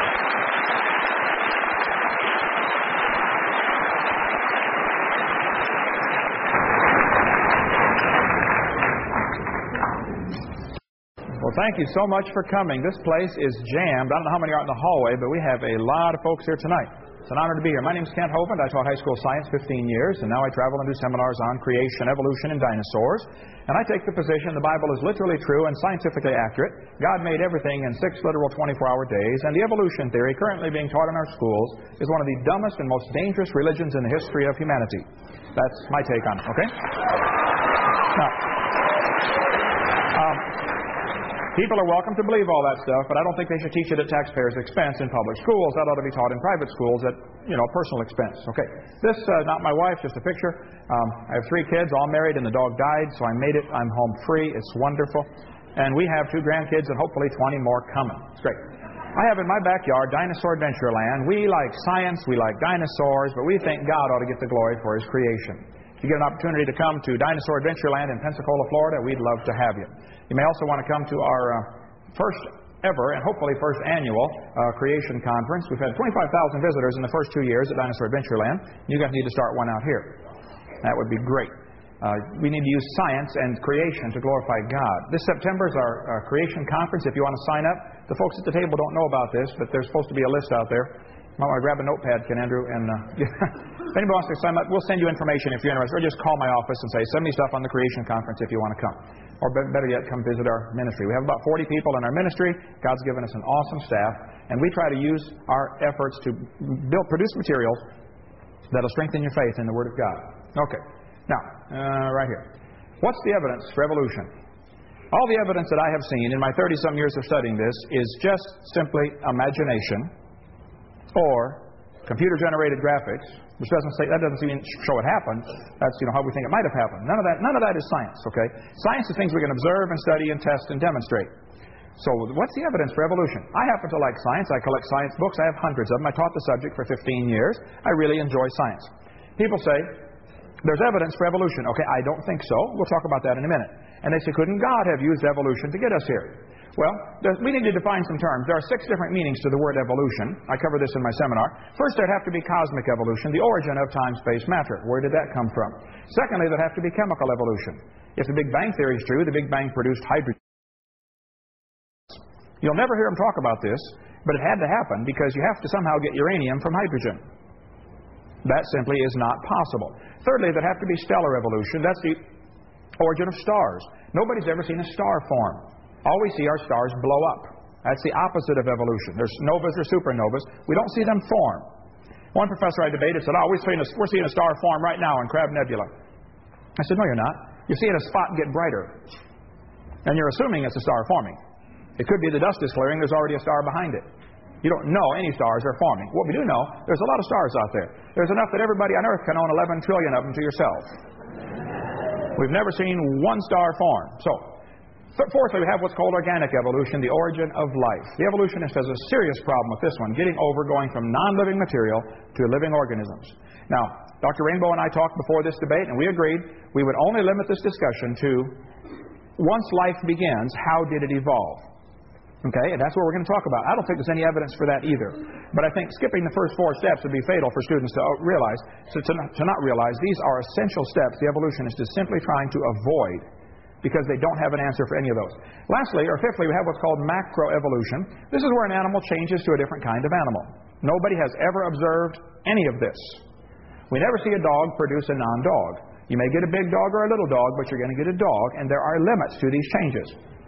Well, thank you so much for coming. This place is jammed. I don't know how many are in the hallway, but we have a lot of folks here tonight. It's an honor to be here. My name is Kent Hovind. I taught high school science 15 years, and now I travel and do seminars on creation, evolution, and dinosaurs. And I take the position the Bible is literally true and scientifically accurate. God made everything in 6 literal 24-hour days, and the evolution theory currently being taught in our schools is one of the dumbest and most dangerous religions in the history of humanity. That's my take on it, okay? Now, people are welcome to believe all that stuff, but I don't think they should teach it at taxpayers' expense in public schools. That ought to be taught in private schools at, personal expense. Okay. This, not my wife, just a picture. I have 3 kids, all married, and the dog died, so I made it. I'm home free. It's wonderful. And we have 2 grandkids and hopefully 20 more coming. It's great. I have in my backyard Dinosaur Adventureland. We like science, we like dinosaurs, but we think God ought to get the glory for His creation. If you get an opportunity to come to Dinosaur Adventureland in Pensacola, Florida, we'd love to have you. You may also want to come to our first ever and hopefully first annual creation conference. We've had 25,000 visitors in the first 2 years at Dinosaur Adventureland. You guys need to start one out here. That would be great. We need to use science and creation to glorify God. This September is our creation conference. If you want to sign up, the folks at the table don't know about this, but there's supposed to be a list out there. You might want to grab a notepad, Ken Andrew, and if anybody wants to sign up, we'll send you information if you're interested. Or just call my office and say, send me stuff on the creation conference if you want to come. Or better yet, come visit our ministry. We have about 40 people in our ministry. God's given us an awesome staff, and we try to use our efforts to produce materials that will strengthen your faith in the Word of God. Okay. Now, right here. What's the evidence for evolution? All the evidence that I have seen in my 30-some years of studying this is just simply imagination or computer-generated graphics, which doesn't even show it happened. That's how we think it might have happened. None of that is science. Okay, science is things we can observe and study and test and demonstrate. So, what's the evidence for evolution? I happen to like science. I collect science books. I have hundreds of them. I taught the subject for 15 years. I really enjoy science. People say there's evidence for evolution. Okay, I don't think so. We'll talk about that in a minute. And they say, couldn't God have used evolution to get us here? Well, we need to define some terms. There are 6 different meanings to the word evolution. I cover this in my seminar. First, there'd have to be cosmic evolution, the origin of time, space, matter. Where did that come from? Secondly, there'd have to be chemical evolution. If the Big Bang theory is true, the Big Bang produced hydrogen. You'll never hear them talk about this, but it had to happen because you have to somehow get uranium from hydrogen. That simply is not possible. Thirdly, there'd have to be stellar evolution. That's the origin of stars. Nobody's ever seen a star form. All we see are stars blow up. That's the opposite of evolution. There's novas or supernovas. We don't see them form. One professor I debated said, we're seeing a star form right now in Crab Nebula. I said, no, you're not. You're seeing a spot get brighter. And you're assuming it's a star forming. It could be the dust is clearing. There's already a star behind it. You don't know any stars are forming. What we do know, there's a lot of stars out there. There's enough that everybody on Earth can own 11 trillion of them to yourself. We've never seen one star form. So, Fourthly, we have what's called organic evolution, the origin of life. The evolutionist has a serious problem with this one, getting over going from non-living material to living organisms. Now, Dr. Rainbow and I talked before this debate, and we agreed we would only limit this discussion to once life begins, how did it evolve? Okay, and that's what we're going to talk about. I don't think there's any evidence for that either. But I think skipping the first 4 steps would be fatal for students to realize, to not realize these are essential steps the evolutionist is simply trying to avoid, because they don't have an answer for any of those. Lastly, or fifthly, we have what's called macroevolution. This is where an animal changes to a different kind of animal. Nobody has ever observed any of this. We never see a dog produce a non-dog. You may get a big dog or a little dog, but you're going to get a dog, and there are limits to these changes.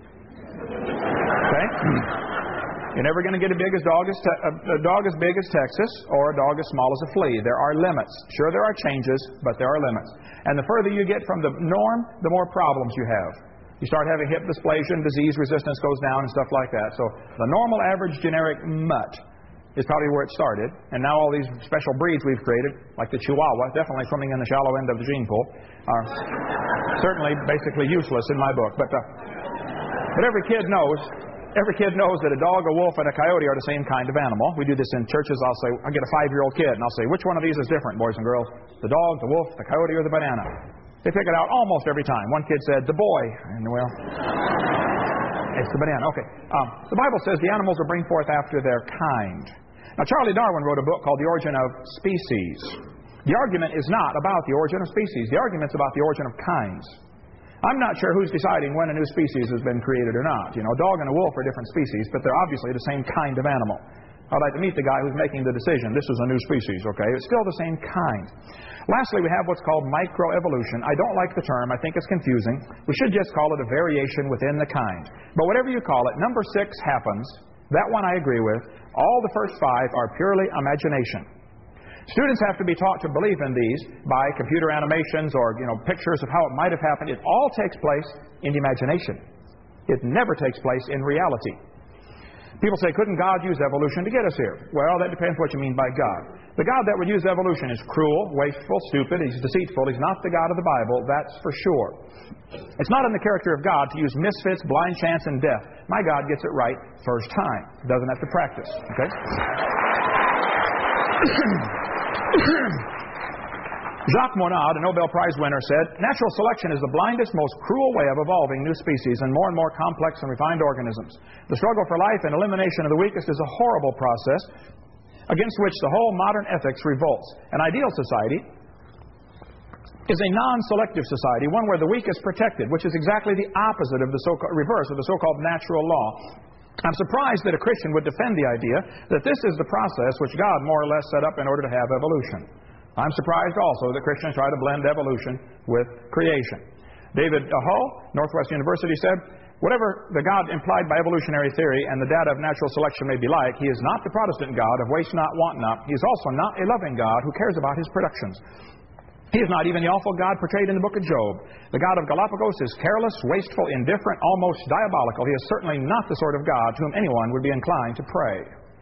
Okay? You're never going to get a dog as big as Texas or a dog as small as a flea. There are limits. Sure, there are changes, but there are limits. And the further you get from the norm, the more problems you have. You start having hip dysplasia and disease resistance goes down and stuff like that. So the normal average generic mutt is probably where it started. And now all these special breeds we've created, like the Chihuahua, definitely swimming in the shallow end of the gene pool, are certainly basically useless in my book. But every kid knows that a dog, a wolf, and a coyote are the same kind of animal. We do this in churches. I'll get a 5-year-old kid, and I'll say, which one of these is different, boys and girls? The dog, the wolf, the coyote, or the banana? They pick it out almost every time. One kid said, the boy. And, well, it's the banana. Okay. The Bible says the animals will bring forth after their kind. Now, Charlie Darwin wrote a book called The Origin of Species. The argument is not about the origin of species. The argument's about the origin of kinds. I'm not sure who's deciding when a new species has been created or not. You know, a dog and a wolf are different species, but they're obviously the same kind of animal. I'd like to meet the guy who's making the decision. This is a new species, okay? It's still the same kind. Lastly, we have what's called microevolution. I don't like the term. I think it's confusing. We should just call it a variation within the kind. But whatever you call it, number 6 happens. That one I agree with. All the first 5 are purely imagination. Students have to be taught to believe in these by computer animations or, pictures of how it might have happened. It all takes place in the imagination. It never takes place in reality. People say, couldn't God use evolution to get us here? Well, that depends what you mean by God. The God that would use evolution is cruel, wasteful, stupid. He's deceitful. He's not the God of the Bible, that's for sure. It's not in the character of God to use misfits, blind chance, and death. My God gets it right first time. Doesn't have to practice. Okay? Jacques Monod, a Nobel Prize winner, said, natural selection is the blindest, most cruel way of evolving new species and more complex and refined organisms. The struggle for life and elimination of the weakest is a horrible process against which the whole modern ethics revolts. An ideal society is a non-selective society, one where the weak is protected, which is exactly the opposite of the reverse of the so-called natural law. I'm surprised that a Christian would defend the idea that this is the process which God more or less set up in order to have evolution. I'm surprised also that Christians try to blend evolution with creation. David Hull, Northwestern University, said, whatever the God implied by evolutionary theory and the data of natural selection may be like, he is not the Protestant God of waste not, want not. He is also not a loving God who cares about his productions. He is not even the awful God portrayed in the book of Job. The God of Galapagos is careless, wasteful, indifferent, almost diabolical. He is certainly not the sort of God to whom anyone would be inclined to pray.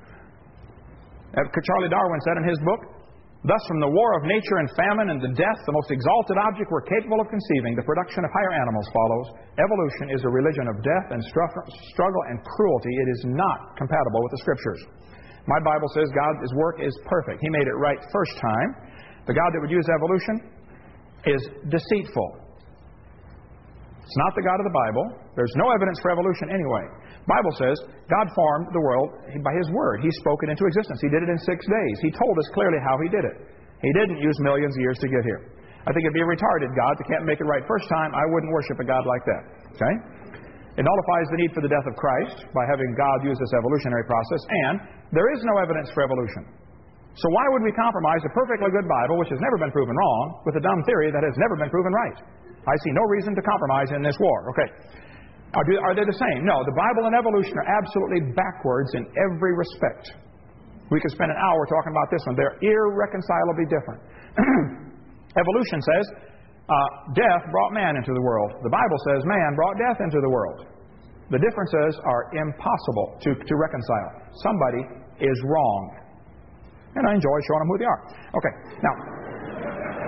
Charlie Darwin said in his book, thus from the war of nature and famine and the death, the most exalted object we're capable of conceiving, the production of higher animals follows. Evolution is a religion of death and struggle and cruelty. It is not compatible with the Scriptures. My Bible says God's work is perfect. He made it right first time. The God that would use evolution is deceitful. It's not the God of the Bible. There's no evidence for evolution anyway. The Bible says God formed the world by His Word. He spoke it into existence. He did it in 6 days. He told us clearly how He did it. He didn't use millions of years to get here. I think it'd be a retarded God that can't make it right first time. I wouldn't worship a God like that. Okay? It nullifies the need for the death of Christ by having God use this evolutionary process, and there is no evidence for evolution. So why would we compromise a perfectly good Bible, which has never been proven wrong, with a dumb theory that has never been proven right? I see no reason to compromise in this war. Okay. Are they the same? No. The Bible and evolution are absolutely backwards in every respect. We could spend an hour talking about this one. They're irreconcilably different. Evolution says death brought man into the world. The Bible says man brought death into the world. The differences are impossible to reconcile. Somebody is wrong. And I enjoy showing them who they are. Okay, now,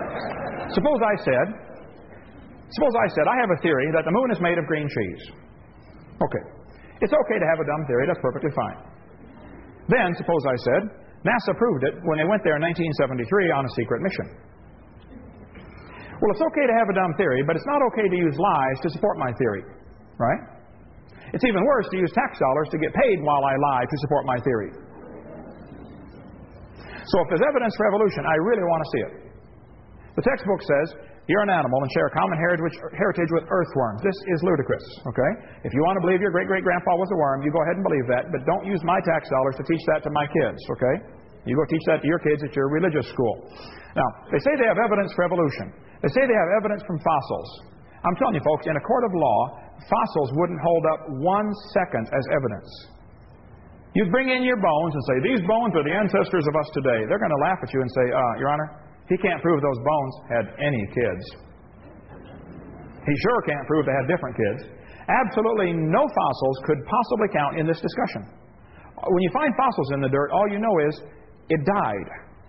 suppose I said, I have a theory that the moon is made of green cheese. Okay. It's okay to have a dumb theory. That's perfectly fine. Then, suppose I said, NASA proved it when they went there in 1973 on a secret mission. Well, it's okay to have a dumb theory, but it's not okay to use lies to support my theory. Right? It's even worse to use tax dollars to get paid while I lie to support my theory. So if there's evidence for evolution, I really want to see it. The textbook says you're an animal and share a common heritage with earthworms. This is ludicrous, okay? If you want to believe your great-great-grandpa was a worm, you go ahead and believe that, but don't use my tax dollars to teach that to my kids, okay? You go teach that to your kids at your religious school. Now, they say they have evidence for evolution. They say they have evidence from fossils. I'm telling you, folks, in a court of law, fossils wouldn't hold up 1 second as evidence. You bring in your bones and say, these bones are the ancestors of us today. They're going to laugh at you and say, Your Honor, he can't prove those bones had any kids. He sure can't prove they had different kids. Absolutely no fossils could possibly count in this discussion. When you find fossils in the dirt, all you know is it died.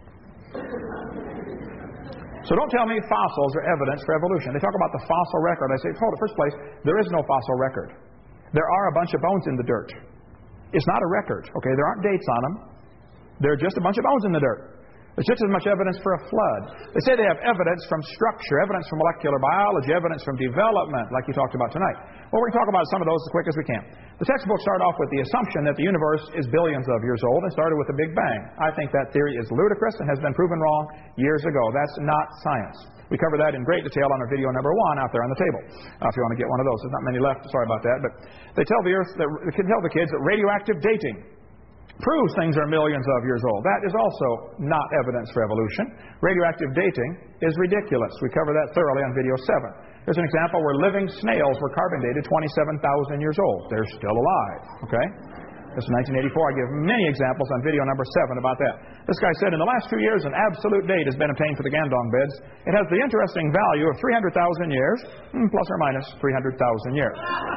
So don't tell me fossils are evidence for evolution. They talk about the fossil record. I say, hold it, first place, there is no fossil record. There are a bunch of bones in the dirt. It's not a record, okay? There aren't dates on them. They're just a bunch of bones in the dirt. There's just as much evidence for a flood. They say they have evidence from structure, evidence from molecular biology, evidence from development, like you talked about tonight. Well, we're going to talk about some of those as quick as we can. The textbooks start off with the assumption that the universe is billions of years old and started with the Big Bang. I think that theory is ludicrous and has been proven wrong years ago. That's not science. We cover that in great detail on our video number 1 out there on the table. If you want to get one of those. There's not many left. Sorry about that. But they tell the kids that radioactive dating proves things are millions of years old. That is also not evidence for evolution. Radioactive dating is ridiculous. We cover that thoroughly on video 7. There's an example where living snails were carbon dated 27,000 years old. They're still alive. Okay? This is 1984. I give many examples on video number 7 about that. This guy said, in the last 2 years, an absolute date has been obtained for the Gandong beds. It has the interesting value of 300,000 years, plus or minus 300,000 years.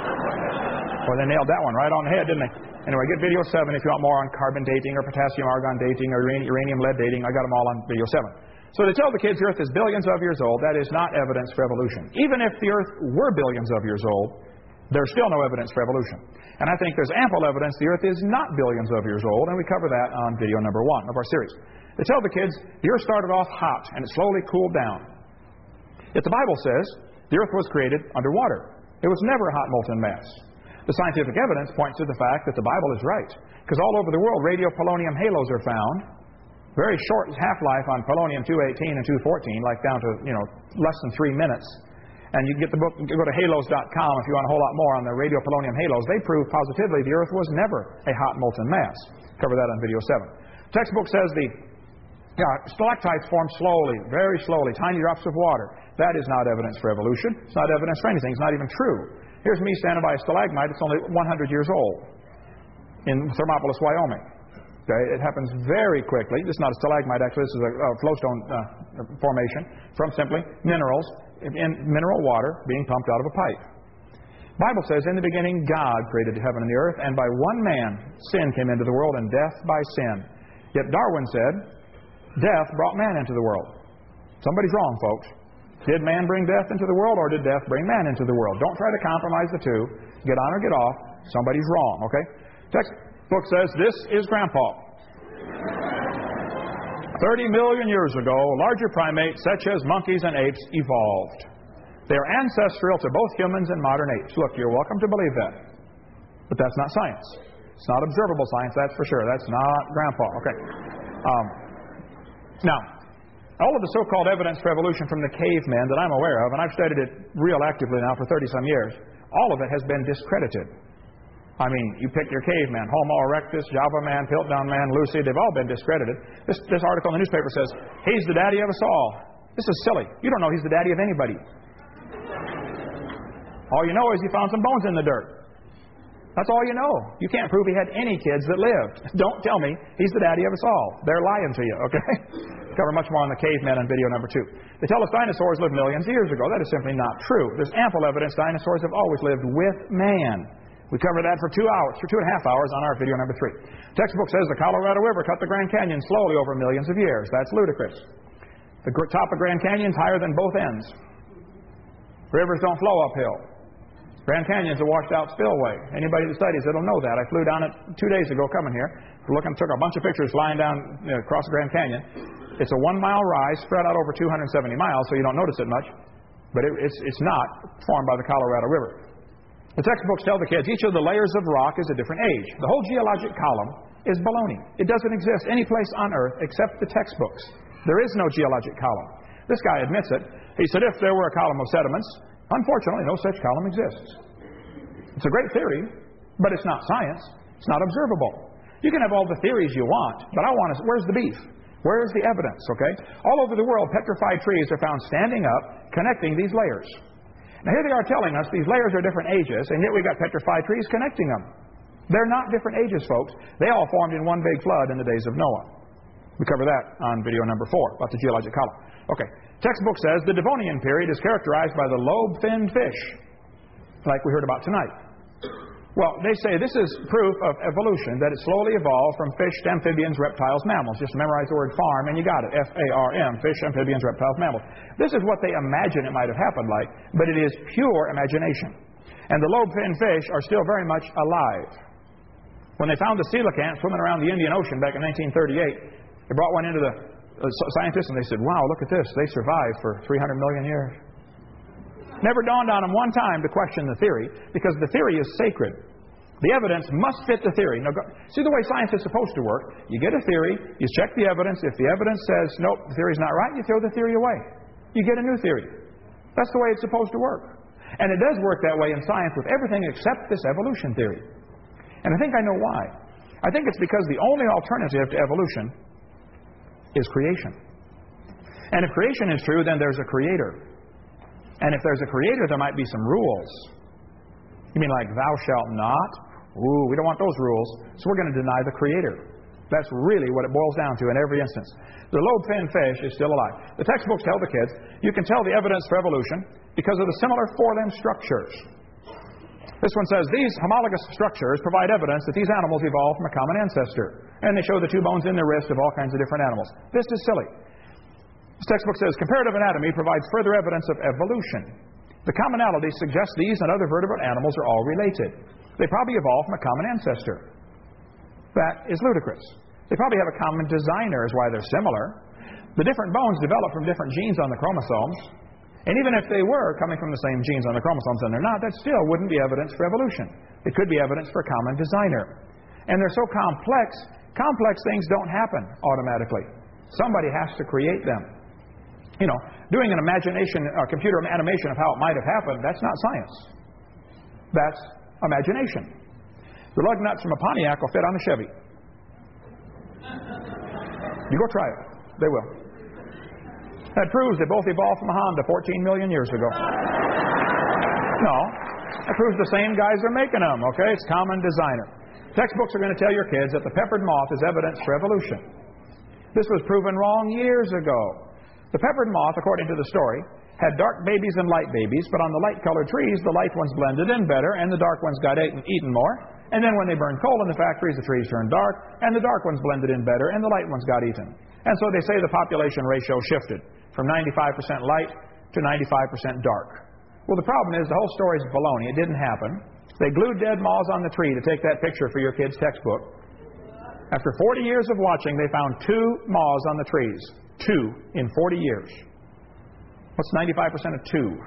Well, they nailed that one right on the head, didn't they? Anyway, get video 7 if you want more on carbon dating or potassium-argon dating or uranium-lead dating. I got them all on video 7. So they tell the kids the Earth is billions of years old. That is not evidence for evolution. Even if the Earth were billions of years old, there's still no evidence for evolution. And I think there's ample evidence the Earth is not billions of years old, and we cover that on video number 1 of our series. They tell the kids the Earth started off hot and it slowly cooled down. Yet the Bible says the Earth was created underwater. It was never a hot molten mass. The scientific evidence points to the fact that the Bible is right. Because all over the world, radiopolonium halos are found. Very short half-life on polonium-218 and 214, like down to, less than 3 minutes. And you can get the book, you can go to halos.com if you want a whole lot more on the radiopolonium halos. They prove positively the Earth was never a hot molten mass. Cover that on video 7. Textbook says the stalactites form slowly, very slowly, tiny drops of water. That is not evidence for evolution. It's not evidence for anything. It's not even true. Here's me standing by a stalagmite. It's only 100 years old in Thermopolis, Wyoming. Okay, it happens very quickly. This is not a stalagmite, actually. This is a flowstone formation from simply minerals in mineral water being pumped out of a pipe. The Bible says, in the beginning, God created heaven and the earth, and by one man sin came into the world, and death by sin. Yet Darwin said, death brought man into the world. Somebody's wrong, folks. Did man bring death into the world, or did death bring man into the world? Don't try to compromise the two. Get on or get off. Somebody's wrong, okay? Textbook says this is Grandpa. 30 million years ago, larger primates such as monkeys and apes evolved. They are ancestral to both humans and modern apes. Look, you're welcome to believe that. But that's not science. It's not observable science, that's for sure. That's not Grandpa, okay? Now, all of the so-called evidence for evolution from the cavemen that I'm aware of, and I've studied it real actively now for 30-some years, all of it has been discredited. I mean, you pick your caveman, Homo erectus, Java man, Piltdown man, Lucy, they've all been discredited. This article in the newspaper says, he's the daddy of us all. This is silly. You don't know he's the daddy of anybody. All you know is you found some bones in the dirt. That's all you know. You can't prove he had any kids that lived. Don't tell me he's the daddy of us all. They're lying to you, okay? Cover much more on the cavemen on video number 2. They tell us dinosaurs lived millions of years ago. That is simply not true. There's ample evidence dinosaurs have always lived with man. We covered that for 2 hours, for 2.5 hours on our video number 3. Textbook says the Colorado River cut the Grand Canyon slowly over millions of years. That's ludicrous. The top of Grand Canyon is higher than both ends. Rivers don't flow uphill. Grand Canyon's a washed-out spillway. Anybody that studies it'll know that. I flew down it 2 days ago coming here. Took a bunch of pictures flying down across the Grand Canyon. It's a 1-mile rise spread out over 270 miles, so you don't notice it much. But it's not formed by the Colorado River. The textbooks tell the kids each of the layers of rock is a different age. The whole geologic column is baloney. It doesn't exist any place on Earth except the textbooks. There is no geologic column. This guy admits it. He said if there were a column of sediments, unfortunately, no such column exists. It's a great theory, but it's not science. It's not observable. You can have all the theories you want, but where's the beef? Where's the evidence, okay? All over the world, petrified trees are found standing up, connecting these layers. Now here they are telling us these layers are different ages, and yet we got petrified trees connecting them. They're not different ages, folks. They all formed in one big flood in the days of Noah. We cover that on video number 4, about the geologic column. Okay, textbook says the Devonian period is characterized by the lobe-finned fish, like we heard about tonight. Well, they say this is proof of evolution, that it slowly evolved from fish to amphibians, reptiles, mammals. Just memorize the word farm and you got it. F-A-R-M, fish, amphibians, reptiles, mammals. This is what they imagine it might have happened like, but it is pure imagination. And the lobe-finned fish are still very much alive. When they found the coelacanth swimming around the Indian Ocean back in 1938, they brought one into the scientists and they said, wow, look at this. They survived for 300 million years. Never dawned on them one time to question the theory, because the theory is sacred. The evidence must fit the theory. Now, see the way science is supposed to work. You get a theory, you check the evidence. If the evidence says, nope, the theory's not right, you throw the theory away. You get a new theory. That's the way it's supposed to work. And it does work that way in science with everything except this evolution theory. And I think I know why. I think it's because the only alternative to evolution is creation. And if creation is true, then there's a creator. And if there's a creator, there might be some rules. You mean like thou shalt not? Ooh, we don't want those rules. So we're going to deny the creator. That's really what it boils down to in every instance. The lobe-finned fish is still alive. The textbooks tell the kids you can tell the evidence for evolution because of the similar four-limb structures. This one says these homologous structures provide evidence that these animals evolved from a common ancestor. And they show the 2 bones in the wrist of all kinds of different animals. This is silly. This textbook says comparative anatomy provides further evidence of evolution. The commonality suggests these and other vertebrate animals are all related. They probably evolved from a common ancestor. That is ludicrous. They probably have a common designer is why they're similar. The different bones develop from different genes on the chromosomes. And even if they were coming from the same genes on the chromosomes and they're not, that still wouldn't be evidence for evolution. It could be evidence for a common designer. And they're so complex things don't happen automatically. Somebody has to create them. You know, doing an computer animation of how it might have happened, that's not science. That's imagination. The lug nuts from a Pontiac will fit on a Chevy. You go try it. They will. That proves they both evolved from a Honda 14 million years ago. No. That proves the same guys are making them, okay? It's common designer. Textbooks are going to tell your kids that the peppered moth is evidence for evolution. This was proven wrong years ago. The peppered moth, according to the story, had dark babies and light babies, but on the light-colored trees, the light ones blended in better, and the dark ones got eaten more. And then when they burned coal in the factories, the trees turned dark, and the dark ones blended in better, and the light ones got eaten. And so they say the population ratio shifted from 95% light to 95% dark. Well, the problem is the whole story is baloney. It didn't happen. They glued dead moths on the tree to take that picture for your kid's textbook. After 40 years of watching, they found 2 moths on the trees. 2 in 40 years. What's 95% of 2?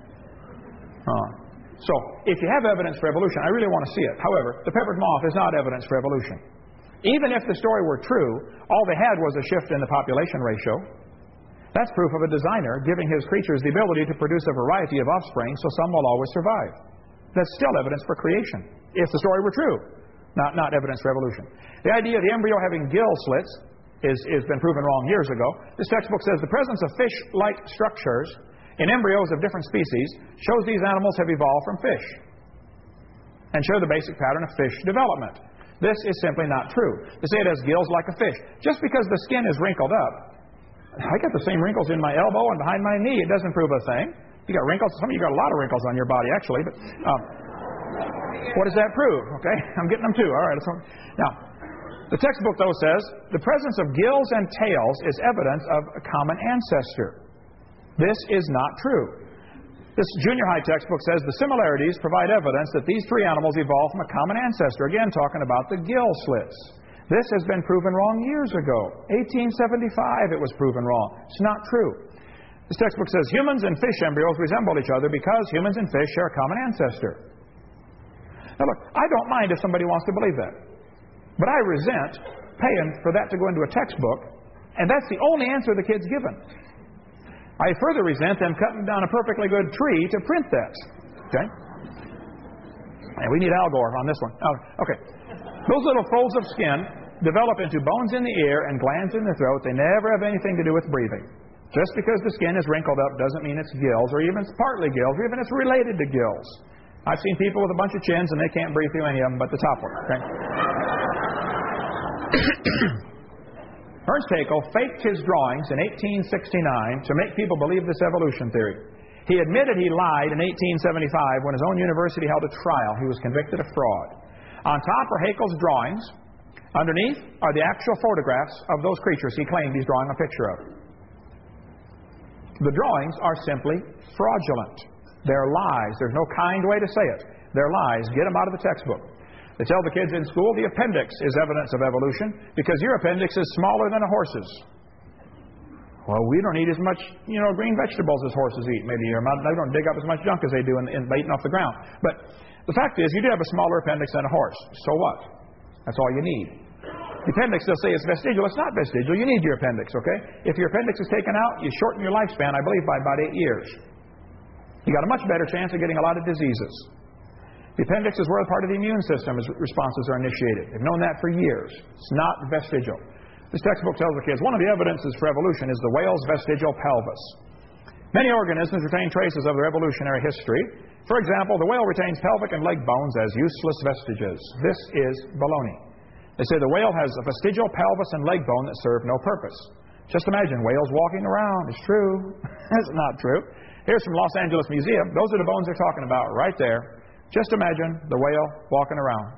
So, if you have evidence for evolution, I really want to see it. However, the peppered moth is not evidence for evolution. Even if the story were true, all they had was a shift in the population ratio. That's proof of a designer giving his creatures the ability to produce a variety of offspring, so some will always survive. That's still evidence for creation, if the story were true, not evidence for evolution. The idea of the embryo having gill slits has been proven wrong years ago. This textbook says the presence of fish-like structures in embryos of different species shows these animals have evolved from fish and show the basic pattern of fish development. This is simply not true. They say it has gills like a fish. Just because the skin is wrinkled up, I got the same wrinkles in my elbow and behind my knee. It doesn't prove a thing. You got wrinkles. Some of you got a lot of wrinkles on your body, actually. But what does that prove? Okay, I'm getting them too. All right. Now, the textbook, though, says the presence of gills and tails is evidence of a common ancestor. This is not true. This junior high textbook says the similarities provide evidence that these three animals evolved from a common ancestor. Again, talking about the gill slits. This has been proven wrong years ago. 1875 it was proven wrong. It's not true. This textbook says humans and fish embryos resemble each other because humans and fish share a common ancestor. Now look, I don't mind if somebody wants to believe that. But I resent paying for that to go into a textbook, and that's the only answer the kid's given. I further resent them cutting down a perfectly good tree to print that. Okay? And we need Al Gore on this one. Okay. Those little folds of skin develop into bones in the ear and glands in the throat. They never have anything to do with breathing. Just because the skin is wrinkled up doesn't mean it's gills, or even it's partly gills, or even it's related to gills. I've seen people with a bunch of chins and they can't breathe through any of them but the top one. Okay? Ernst Haeckel faked his drawings in 1869 to make people believe this evolution theory. He admitted he lied in 1875 when his own university held a trial. He was convicted of fraud. On top are Haeckel's drawings. Underneath are the actual photographs of those creatures he claimed he's drawing a picture of. The drawings are simply fraudulent. They're lies. There's no kind way to say it. They're lies. Get them out of the textbook. They tell the kids in school the appendix is evidence of evolution because your appendix is smaller than a horse's. Well, we don't eat as much, green vegetables as horses eat. Maybe they don't dig up as much junk as they do in eating off the ground. But the fact is, you do have a smaller appendix than a horse. So what? That's all you need. The appendix, they'll say, is vestigial. It's not vestigial. You need your appendix, okay? If your appendix is taken out, you shorten your lifespan, I believe, by about 8 years. You got a much better chance of getting a lot of diseases. The appendix is where part of the immune system responses are initiated. They've known that for years. It's not vestigial. This textbook tells the kids one of the evidences for evolution is the whale's vestigial pelvis. Many organisms retain traces of their evolutionary history. For example, the whale retains pelvic and leg bones as useless vestiges. This is baloney. They say the whale has a vestigial pelvis and leg bone that serve no purpose. Just imagine whales walking around. It's true. That's not true. Here's from Los Angeles Museum. Those are the bones they're talking about right there. Just imagine the whale walking around.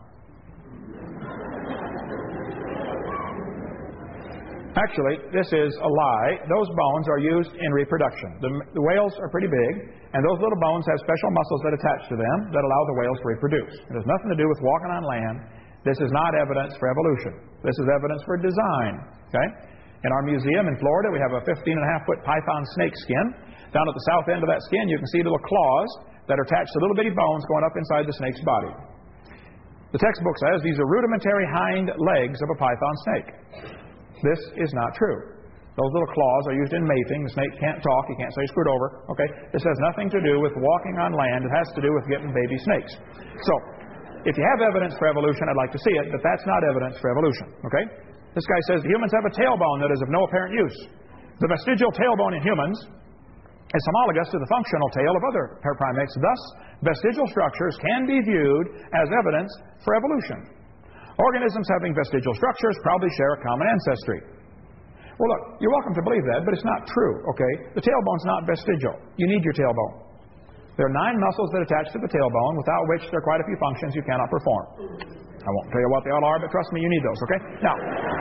Actually, this is a lie. Those bones are used in reproduction. The whales are pretty big, and those little bones have special muscles that attach to them that allow the whales to reproduce. It has nothing to do with walking on land. This is not evidence for evolution. This is evidence for design. Okay? In our museum in Florida, we have a 15.5-foot python snake skin. Down at the south end of that skin, you can see little claws that are attached to little bitty bones going up inside the snake's body. The textbook says these are rudimentary hind legs of a python snake. This is not true. Those little claws are used in mating. The snake can't talk. He can't say screwed over. Okay? This has nothing to do with walking on land. It has to do with getting baby snakes. So, if you have evidence for evolution, I'd like to see it, but that's not evidence for evolution. Okay? This guy says humans have a tailbone that is of no apparent use. The vestigial tailbone in humans is homologous to the functional tail of other primates. Thus, vestigial structures can be viewed as evidence for evolution. Organisms having vestigial structures probably share a common ancestry. Well, look, you're welcome to believe that, but it's not true, okay? The tailbone's not vestigial. You need your tailbone. There are 9 muscles that attach to the tailbone, without which there are quite a few functions you cannot perform. I won't tell you what they all are, but trust me, you need those, okay? Now,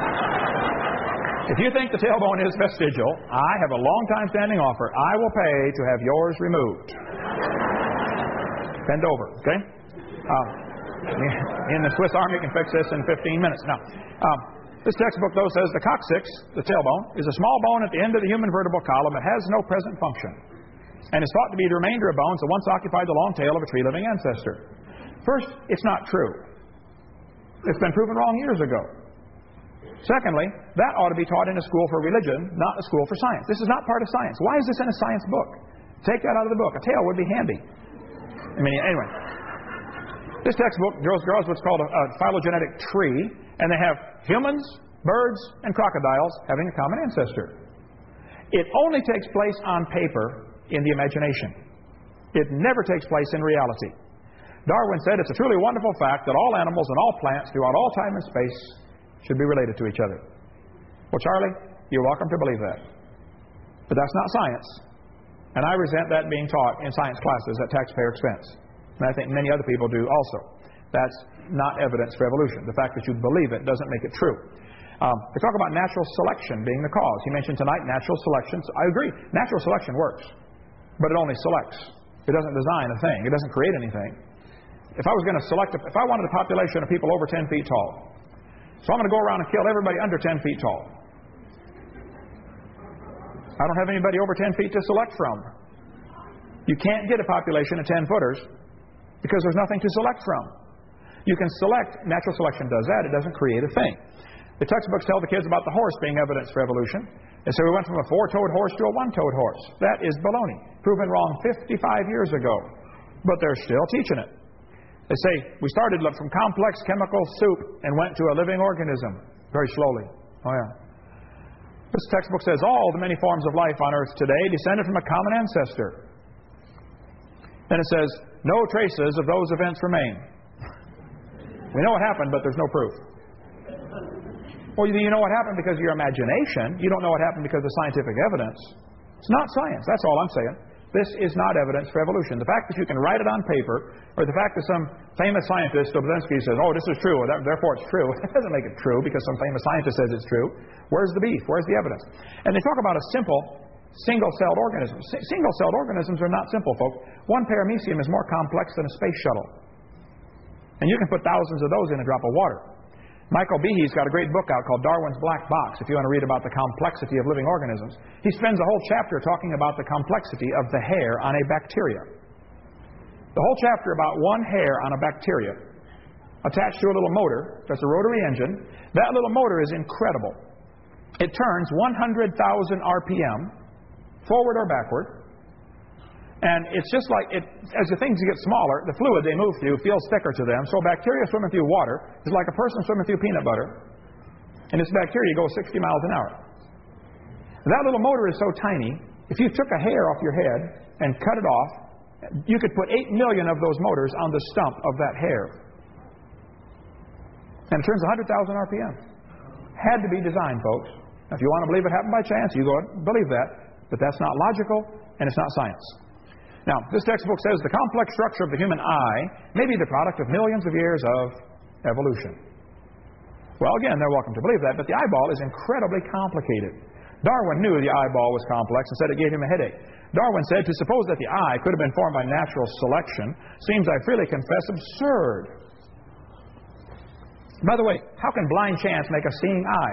if you think the tailbone is vestigial, I have a long-time standing offer. I will pay to have yours removed. Bend over, okay? In the Swiss Army can fix this in 15 minutes. Now, this textbook, though, says the coccyx, the tailbone, is a small bone at the end of the human vertebral column that has no present function, and is thought to be the remainder of bones that once occupied the long tail of a tree-living ancestor. First, it's not true. It's been proven wrong years ago. Secondly, that ought to be taught in a school for religion, not a school for science. This is not part of science. Why is this in a science book? Take that out of the book. A tail would be handy. Anyway. This textbook draws what's called a phylogenetic tree, and they have humans, birds, and crocodiles having a common ancestor. It only takes place on paper in the imagination. It never takes place in reality. Darwin said it's a truly wonderful fact that all animals and all plants throughout all time and space should be related to each other. Well, Charlie, you're welcome to believe that. But that's not science. And I resent that being taught in science classes at taxpayer expense. And I think many other people do also. That's not evidence for evolution. The fact that you believe it doesn't make it true. They talk about natural selection being the cause. He mentioned tonight natural selection. So I agree. Natural selection works. But it only selects. It doesn't design a thing. It doesn't create anything. If I was going to if I wanted a population of people over 10 feet tall, so I'm going to go around and kill everybody under 10 feet tall. I don't have anybody over 10 feet to select from. You can't get a population of 10-footers because there's nothing to select from. You can select. Natural selection does that. It doesn't create a thing. The textbooks tell the kids about the horse being evidence for evolution. And so we went from a 4-toed horse to a 1-toed horse. That is baloney. Proven wrong 55 years ago. But they're still teaching it. They say we started from complex chemical soup and went to a living organism very slowly. Oh, yeah. This textbook says all the many forms of life on Earth today descended from a common ancestor. Then it says no traces of those events remain. We know what happened, but there's no proof. Well, you know what happened because of your imagination. You don't know what happened because of scientific evidence. It's not science. That's all I'm saying. This is not evidence for evolution. The fact that you can write it on paper, or the fact that some famous scientist, Dobzhansky, says, oh, this is true, therefore it's true, it doesn't make it true because some famous scientist says it's true. Where's the beef? Where's the evidence? And they talk about a simple single-celled organism. Single-celled organisms are not simple, folks. One paramecium is more complex than a space shuttle. And you can put thousands of those in a drop of water. Michael Behe's got a great book out called Darwin's Black Box, if you want to read about the complexity of living organisms. He spends a whole chapter talking about the complexity of the hair on a bacteria. The whole chapter about one hair on a bacteria attached to a little motor, that's a rotary engine. That little motor is incredible. It turns 100,000 RPM, forward or backward. And it's just like, as the things get smaller, the fluid they move through feels thicker to them. So bacteria swimming through water is like a person swimming through peanut butter. And this bacteria goes 60 miles an hour. That little motor is so tiny, if you took a hair off your head and cut it off, you could put 8 million of those motors on the stump of that hair. And it turns 100,000 RPM. Had to be designed, folks. Now, if you want to believe it happened by chance, you go and believe that. But that's not logical, and it's not science. Now, this textbook says the complex structure of the human eye may be the product of millions of years of evolution. Well, again, they're welcome to believe that, but the eyeball is incredibly complicated. Darwin knew the eyeball was complex and said it gave him a headache. Darwin said to suppose that the eye could have been formed by natural selection seems, I freely confess, absurd. By the way, how can blind chance make a seeing eye?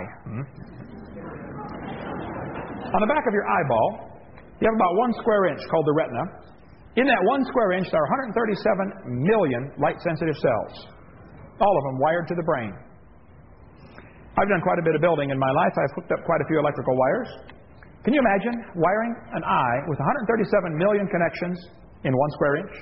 On the back of your eyeball, you have about 1 square inch called the retina. In that 1 square inch, there are 137 million light-sensitive cells, all of them wired to the brain. I've done quite a bit of building in my life. I've hooked up quite a few electrical wires. Can you imagine wiring an eye with 137 million connections in 1 square inch?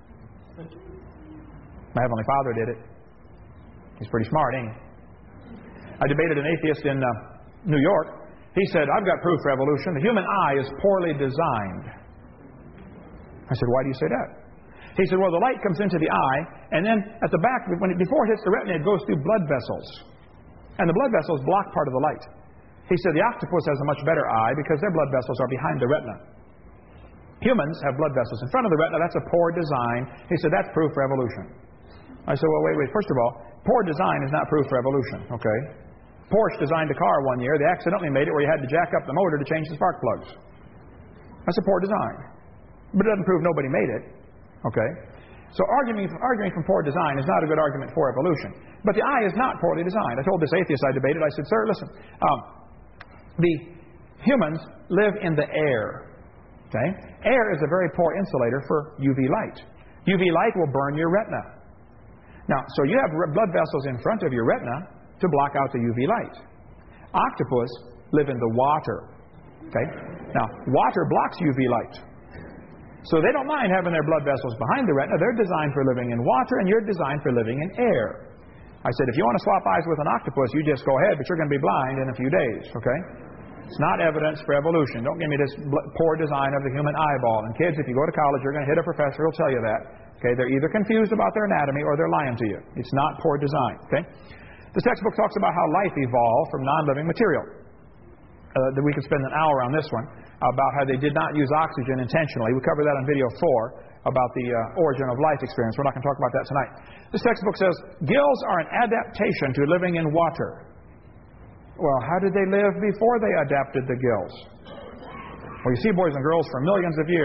My Heavenly Father did it. He's pretty smart, ain't he? I debated an atheist in New York. He said, I've got proof for evolution. The human eye is poorly designed. I said, why do you say that? He said, well, the light comes into the eye, and then at the back, before it hits the retina, it goes through blood vessels. And the blood vessels block part of the light. He said, the octopus has a much better eye because their blood vessels are behind the retina. Humans have blood vessels in front of the retina. That's a poor design. He said, that's proof for evolution. I said, well, wait. First of all, poor design is not proof for evolution, okay? Porsche designed a car one year. They accidentally made it where you had to jack up the motor to change the spark plugs. That's a poor design. But it doesn't prove nobody made it. Okay? So arguing from poor design is not a good argument for evolution. But the eye is not poorly designed. I told this atheist I debated, I said, sir, listen, the humans live in the air. Okay? Air is a very poor insulator for UV light. UV light will burn your retina. Now, so you have blood vessels in front of your retina to block out the UV light. Octopus live in the water. Okay? Now, water blocks UV light. So they don't mind having their blood vessels behind the retina. They're designed for living in water, and you're designed for living in air. I said, if you want to swap eyes with an octopus, you just go ahead, but you're going to be blind in a few days, okay? It's not evidence for evolution. Don't give me this poor design of the human eyeball. And kids, if you go to college, you're going to hit a professor who'll tell you that. Okay? They're either confused about their anatomy or they're lying to you. It's not poor design, okay? This textbook talks about how life evolved from non-living material. We could spend an hour on this one, about how they did not use oxygen intentionally. We covered that on video 4 about the origin of life experience. We're not going to talk about that tonight. This textbook says, gills are an adaptation to living in water. Well, how did they live before they adapted the gills? Well, you see, boys and girls, for millions of years,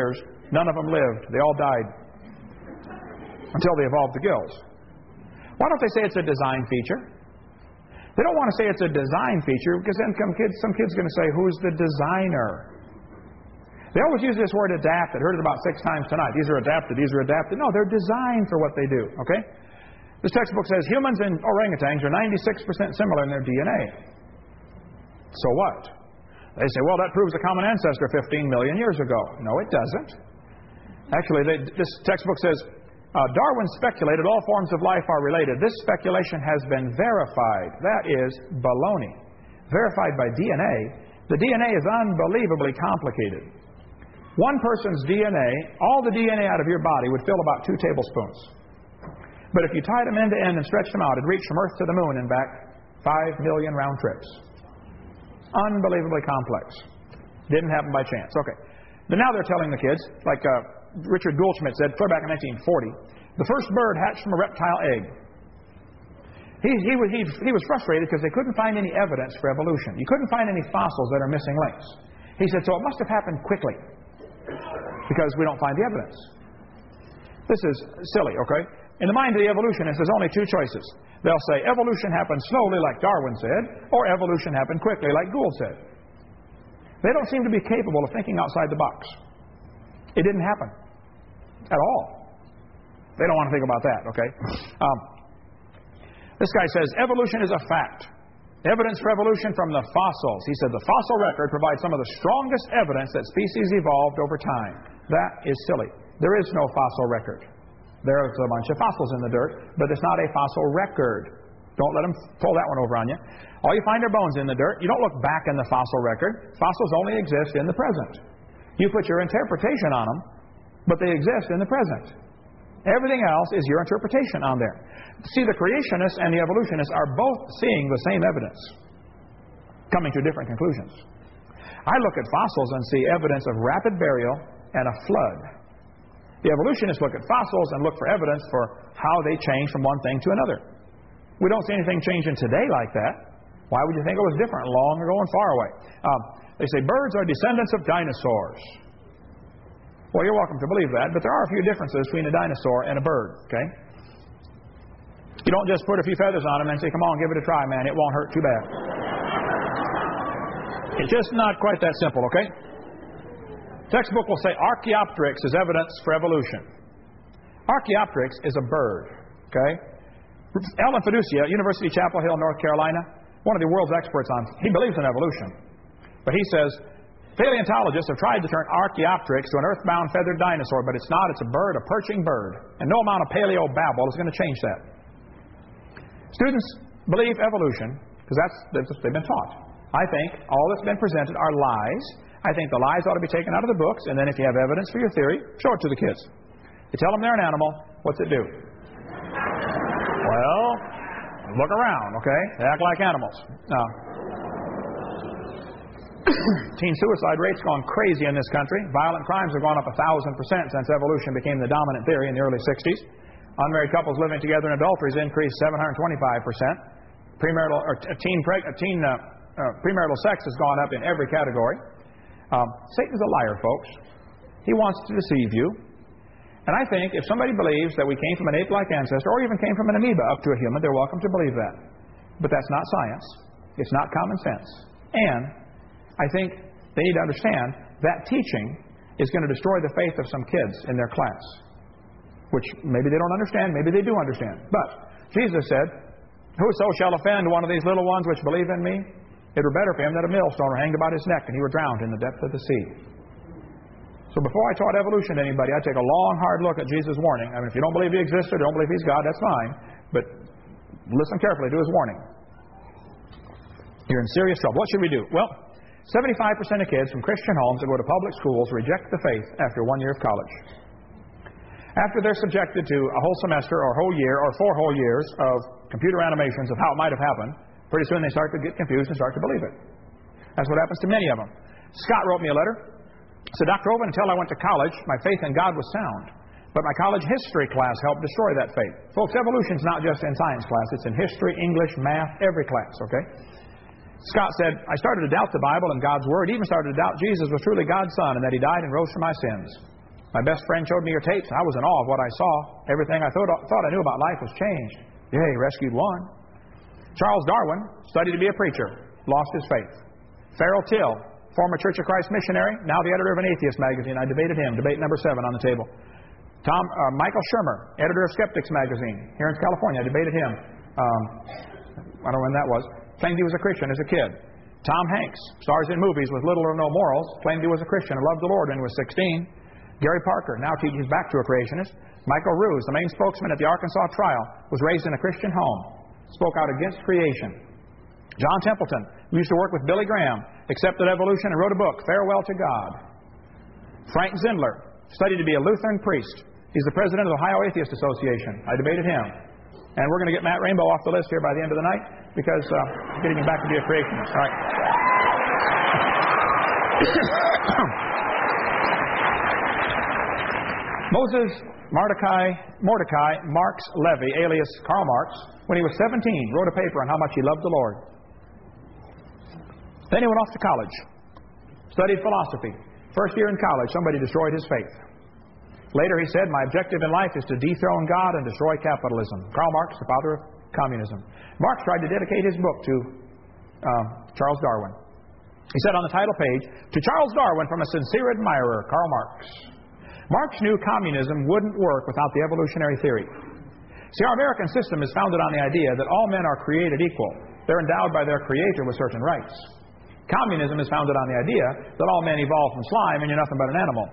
None of them lived. They all died until they evolved the gills. Why don't they say it's a design feature? They don't want to say it's a design feature because then some kid's going to say, who's the designer? They always use this word adapted. Heard it about 6 times tonight. These are adapted, these are adapted. No, they're designed for what they do, okay? This textbook says humans and orangutans are 96% similar in their DNA. So what? They say, well, that proves a common ancestor 15 million years ago. No, it doesn't. Actually, this textbook says, Darwin speculated all forms of life are related. This speculation has been verified. That is baloney. Verified by DNA. The DNA is unbelievably complicated. One person's DNA, all the DNA out of your body would fill about 2 tablespoons. But if you tied them end to end and stretched them out, it'd reach from Earth to the moon and back 5 million round trips. Unbelievably complex. Didn't happen by chance. Okay. But now they're telling the kids, like Richard Goldschmidt said, clear back in 1940, the first bird hatched from a reptile egg. He was frustrated because they couldn't find any evidence for evolution. You couldn't find any fossils that are missing links. He said, so it must have happened quickly because we don't find the evidence. This is silly, okay? In the mind of the evolutionists, there's only 2 choices. They'll say evolution happened slowly like Darwin said, or evolution happened quickly like Gould said. They don't seem to be capable of thinking outside the box. It didn't happen at all. They don't want to think about that, okay? This guy says evolution is a fact. Evidence for evolution from the fossils. He said the fossil record provides some of the strongest evidence that species evolved over time. That is silly. There is no fossil record. There's a bunch of fossils in the dirt, but it's not a fossil record. Don't let them pull that one over on you. All you find are bones in the dirt. You don't look back in the fossil record. Fossils only exist in the present. You put your interpretation on them, but they exist in the present. Everything else is your interpretation on there. See, the creationists and the evolutionists are both seeing the same evidence, coming to different conclusions. I look at fossils and see evidence of rapid burial and a flood. The evolutionists look at fossils and look for evidence for how they change from one thing to another. We don't see anything changing today like that. Why would you think it was different long ago and far away? They say birds are descendants of dinosaurs. Well, you're welcome to believe that, but there are a few differences between a dinosaur and a bird, okay? You don't just put a few feathers on them and say, come on, give it a try, man. It won't hurt too bad. It's just not quite that simple, okay? Textbook will say Archaeopteryx is evidence for evolution. Archaeopteryx is a bird, okay? Alan Fiducia, University Chapel Hill, North Carolina, one of the world's experts on, he believes in evolution. But he says, paleontologists have tried to turn Archaeopteryx to an earthbound feathered dinosaur, but it's not. It's a bird, a perching bird. And no amount of paleo babble is going to change that. Students believe evolution because they've been taught. I think all that's been presented are lies. I think the lies ought to be taken out of the books, and then if you have evidence for your theory, show it to the kids. You tell them they're an animal, what's it do? Well, look around, okay? They act like animals. Now, teen suicide rate's gone crazy in this country. Violent crimes have gone up 1,000% since evolution became the dominant theory in the early 60s. Unmarried couples living together in adultery has increased 725%. Premarital sex has gone up in every category. Satan's a liar, folks. He wants to deceive you. And I think if somebody believes that we came from an ape-like ancestor, or even came from an amoeba up to a human, they're welcome to believe that. But that's not science. It's not common sense. And I think they need to understand that teaching is going to destroy the faith of some kids in their class, which maybe they don't understand, maybe they do understand. But Jesus said, whoso shall offend one of these little ones which believe in me, it were better for him that a millstone were hanged about his neck and he were drowned in the depth of the sea. So before I taught evolution to anybody, I'd take a long, hard look at Jesus' warning. I mean, if you don't believe he existed, don't believe he's God, that's fine. But listen carefully to his warning. You're in serious trouble. What should we do? Well, 75% of kids from Christian homes that go to public schools reject the faith after 1 year of college. After they're subjected to a whole semester or whole year or 4 whole years of computer animations of how it might have happened, pretty soon they start to get confused and start to believe it. That's what happens to many of them. Scott wrote me a letter. He said, Dr. Owen, until I went to college, my faith in God was sound. But my college history class helped destroy that faith. Folks, evolution's not just in science class. It's in history, English, math, every class, okay? Scott said, I started to doubt the Bible and God's Word, even started to doubt Jesus was truly God's Son and that He died and rose for my sins. My best friend showed me your tapes, and I was in awe of what I saw. Everything I thought I knew about life was changed. Yay, rescued one. Charles Darwin studied to be a preacher, lost his faith. Farrell Till, former Church of Christ missionary, now the editor of an atheist magazine. I debated him, debate number 7 on the table. Michael Shermer, editor of Skeptics magazine here in California. I debated him. I don't know when that was. Claimed he was a Christian as a kid. Tom Hanks, stars in movies with little or no morals, claimed he was a Christian and loved the Lord when he was 16. Gary Parker now teaches back to a creationist. Michael Ruse, the main spokesman at the Arkansas trial, was raised in a Christian home, spoke out against creation. John Templeton, who used to work with Billy Graham, accepted evolution and wrote a book, Farewell to God. Frank Zindler studied to be a Lutheran priest. He's the president of the Ohio Atheist Association. I debated him. And we're going to get Matt Rainbow off the list here by the end of the night because getting him back to be a creationist. All right. Moses Mordecai Marx Levy, alias Karl Marx, when he was 17, wrote a paper on how much he loved the Lord. Then he went off to college, studied philosophy. First year in college, somebody destroyed his faith. Later he said, my objective in life is to dethrone God and destroy capitalism. Karl Marx, the father of communism. Marx tried to dedicate his book to Charles Darwin. He said on the title page, to Charles Darwin from a sincere admirer, Karl Marx. Marx knew communism wouldn't work without the evolutionary theory. See, our American system is founded on the idea that all men are created equal. They're endowed by their Creator with certain rights. Communism is founded on the idea that all men evolved from slime and you're nothing but an animal.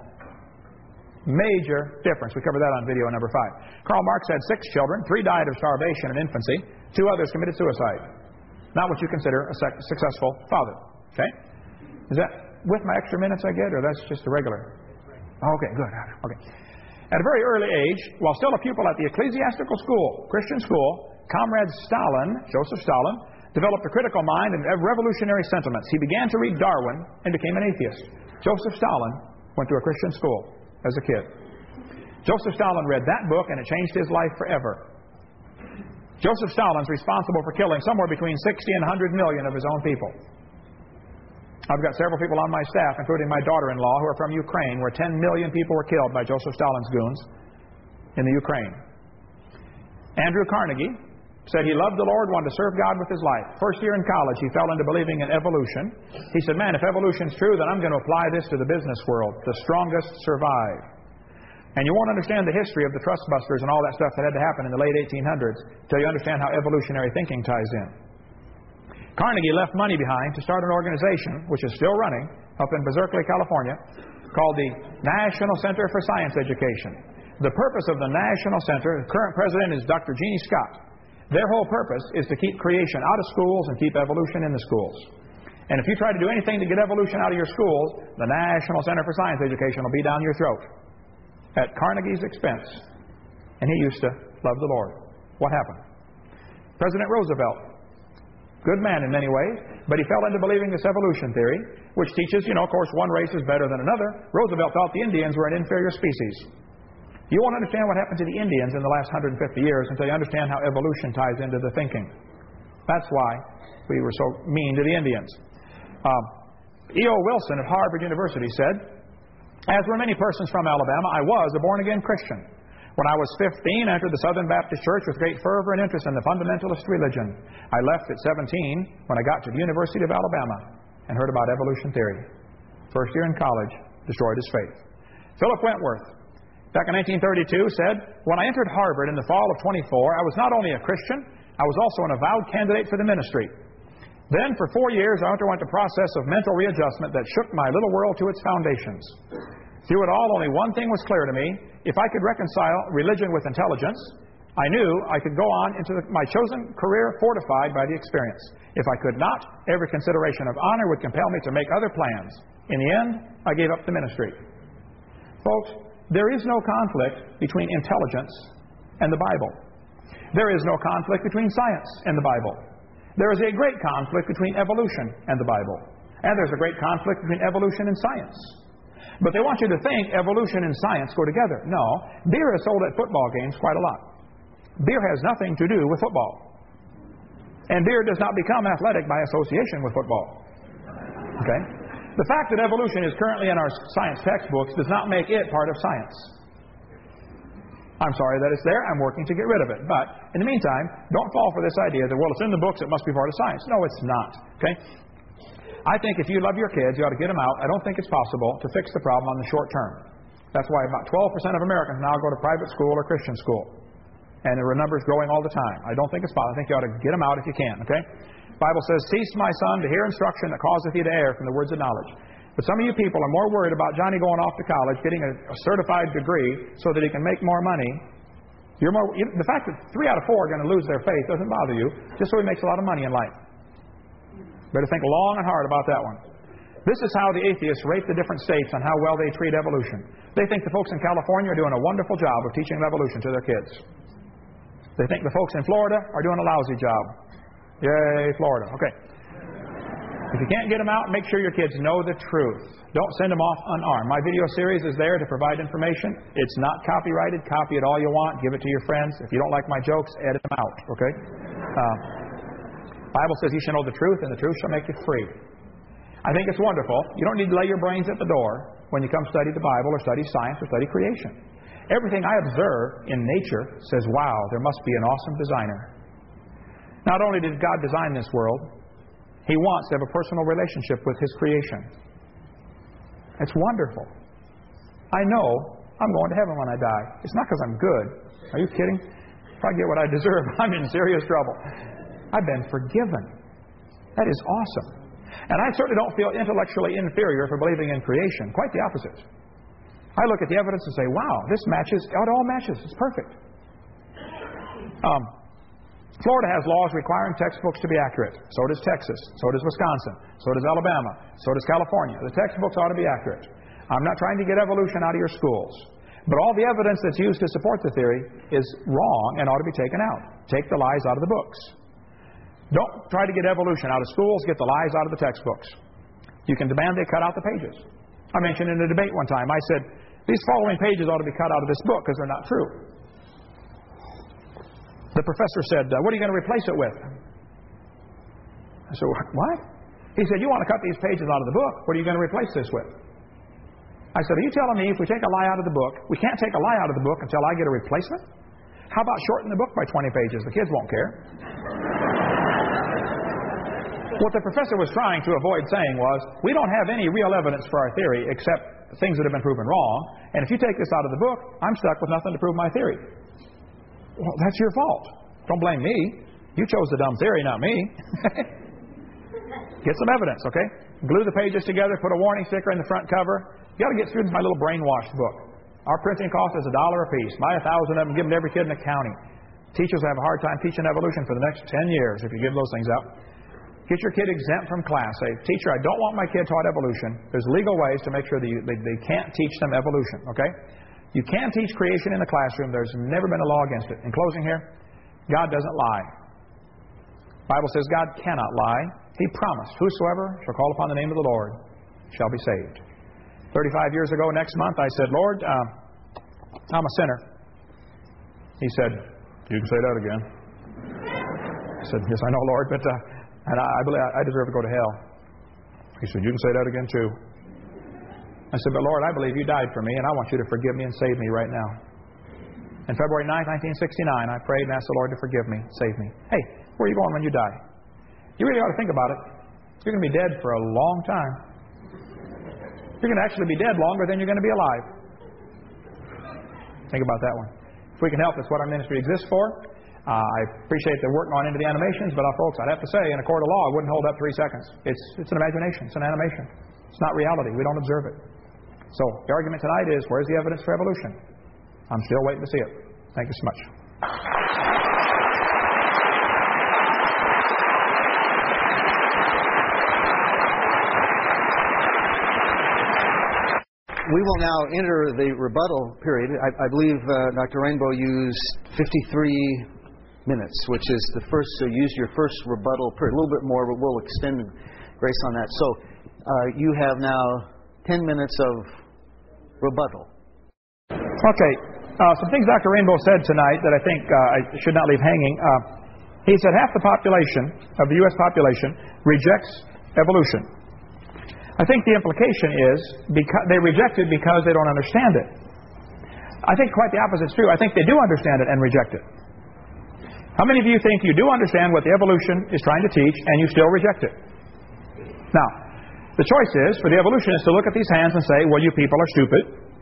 Major difference. We covered that on video number 5. Karl Marx had 6 children. 3 died of starvation in infancy. 2 others committed suicide. Not what you consider a successful father. Okay? Is that with my extra minutes I get, or that's just a regular? Okay, good. Okay. At a very early age, while still a pupil at the ecclesiastical school, Christian school, Comrade Stalin, Joseph Stalin, developed a critical mind and revolutionary sentiments. He began to read Darwin and became an atheist. Joseph Stalin went to a Christian school as a kid. Joseph Stalin read that book and it changed his life forever. Joseph Stalin's responsible for killing somewhere between 60 and 100 million of his own people. I've got several people on my staff, including my daughter-in-law, who are from Ukraine, where 10 million people were killed by Joseph Stalin's goons in the Ukraine. Andrew Carnegie said he loved the Lord, wanted to serve God with his life. First year in college, he fell into believing in evolution. He said, man, if evolution's true, then I'm going to apply this to the business world. The strongest survive. And you won't understand the history of the trust busters and all that stuff that had to happen in the late 1800s until you understand how evolutionary thinking ties in. Carnegie left money behind to start an organization, which is still running, up in Berkeley, California, called the National Center for Science Education. The purpose of the National Center, the current president is Dr. Jeannie Scott. Their whole purpose is to keep creation out of schools and keep evolution in the schools. And if you try to do anything to get evolution out of your schools, the National Center for Science Education will be down your throat at Carnegie's expense. And he used to love the Lord. What happened? President Roosevelt, good man in many ways, but he fell into believing this evolution theory, which teaches, of course, one race is better than another. Roosevelt thought the Indians were an inferior species. You won't understand what happened to the Indians in the last 150 years until you understand how evolution ties into the thinking. That's why we were so mean to the Indians. E.O. Wilson of Harvard University said, as were many persons from Alabama, I was a born-again Christian. When I was 15, I entered the Southern Baptist Church with great fervor and interest in the fundamentalist religion. I left at 17 when I got to the University of Alabama and heard about evolution theory. First year in college, destroyed his faith. Philip Wentworth, back in 1932, said, when I entered Harvard in the fall of 24, I was not only a Christian, I was also an avowed candidate for the ministry. Then, for 4 years, I underwent a process of mental readjustment that shook my little world to its foundations. Through it all, only one thing was clear to me. If I could reconcile religion with intelligence, I knew I could go on into my chosen career fortified by the experience. If I could not, every consideration of honor would compel me to make other plans. In the end, I gave up the ministry. Folks, there is no conflict between intelligence and the Bible. There is no conflict between science and the Bible. There is a great conflict between evolution and the Bible. And there's a great conflict between evolution and science. But they want you to think evolution and science go together. No. Beer is sold at football games quite a lot. Beer has nothing to do with football. And beer does not become athletic by association with football. Okay? The fact that evolution is currently in our science textbooks does not make it part of science. I'm sorry that it's there. I'm working to get rid of it. But in the meantime, don't fall for this idea that, well, it's in the books, it must be part of science. No, it's not. Okay? I think if you love your kids, you ought to get them out. I don't think it's possible to fix the problem on the short term. That's why about 12% of Americans now go to private school or Christian school. And there are numbers growing all the time. I don't think it's possible. I think you ought to get them out if you can. Okay? The Bible says, cease, my son, to hear instruction that causeth thee to err from the words of knowledge. But some of you people are more worried about Johnny going off to college, getting a certified degree so that he can make more money. The fact that 3 out of 4 are going to lose their faith doesn't bother you, just so he makes a lot of money in life. Better think long and hard about that one. This is how the atheists rate the different states on how well they treat evolution. They think the folks in California are doing a wonderful job of teaching evolution to their kids. They think the folks in Florida are doing a lousy job. Yay, Florida. Okay. If you can't get them out, make sure your kids know the truth. Don't send them off unarmed. My video series is there to provide information. It's not copyrighted. Copy it all you want. Give it to your friends. If you don't like my jokes, edit them out. Okay? Bible says you shall know the truth, and the truth shall make you free. I think it's wonderful. You don't need to lay your brains at the door when you come study the Bible or study science or study creation. Everything I observe in nature says, wow, there must be an awesome designer. Not only did God design this world, He wants to have a personal relationship with His creation. It's wonderful. I know I'm going to heaven when I die. It's not because I'm good. Are you kidding? If I get what I deserve, I'm in serious trouble. I've been forgiven. That is awesome. And I certainly don't feel intellectually inferior for believing in creation. Quite the opposite. I look at the evidence and say, wow, this matches. It all matches. It's perfect. Florida has laws requiring textbooks to be accurate. So does Texas. So does Wisconsin. So does Alabama. So does California. The textbooks ought to be accurate. I'm not trying to get evolution out of your schools. But all the evidence that's used to support the theory is wrong and ought to be taken out. Take the lies out of the books. Don't try to get evolution out of schools. Get the lies out of the textbooks. You can demand they cut out the pages. I mentioned in a debate one time, I said, these following pages ought to be cut out of this book because they're not true. The professor said, what are you going to replace it with? I said, what? He said, you want to cut these pages out of the book. What are you going to replace this with? I said, are you telling me if we take a lie out of the book, we can't take a lie out of the book until I get a replacement? How about shorten the book by 20 pages? The kids won't care. What the professor was trying to avoid saying was, we don't have any real evidence for our theory except things that have been proven wrong, and if you take this out of the book, I'm stuck with nothing to prove my theory. Well, that's your fault. Don't blame me. You chose the dumb theory, not me. Get some evidence, okay? Glue the pages together, put a warning sticker in the front cover. You got to get through my little brainwashed book. Our printing cost is $1 a piece. Buy 1,000 of them, give them to every kid in the county. Teachers have a hard time teaching evolution for the next 10 years if you give those things out. Get your kid exempt from class. Say, teacher, I don't want my kid taught evolution. There's legal ways to make sure that they can't teach them evolution, okay? You can teach creation in the classroom. There's never been a law against it. In closing here, God doesn't lie. The Bible says God cannot lie. He promised, whosoever shall call upon the name of the Lord shall be saved. 35 years ago next month, I said, Lord, I'm a sinner. He said, you can say that again. I said, yes, I know, Lord, but and I believe I deserve to go to hell. He said, you can say that again too. I said, but Lord, I believe you died for me, and I want you to forgive me and save me right now. On February 9th, 1969, I prayed and asked the Lord to forgive me, save me. Hey, where are you going when you die? You really ought to think about it. You're going to be dead for a long time. You're going to actually be dead longer than you're going to be alive. Think about that one. If we can help, that's what our ministry exists for. I appreciate the work going into the animations, but folks, I'd have to say, in a court of law, it wouldn't hold up 3 seconds. It's an imagination. It's an animation. It's not reality. We don't observe it. So the argument tonight is, where's the evidence for evolution? I'm still waiting to see it. Thank you so much. We will now enter the rebuttal period. I believe Dr. Rainbow used 53 minutes, which is the first, so use your first rebuttal period. A little bit more, but we'll extend grace on that. So you have now 10 minutes of rebuttal. Okay. Some things Dr. Rainbow said tonight that I think I should not leave hanging. He said half the population of the U.S. population rejects evolution. I think the implication is because they reject it because they don't understand it. I think quite the opposite is true. I think they do understand it and reject it. How many of you think you do understand what the evolution is trying to teach and you still reject it? Now, the choice is for the evolutionists to look at these hands and say, well, you people are stupid.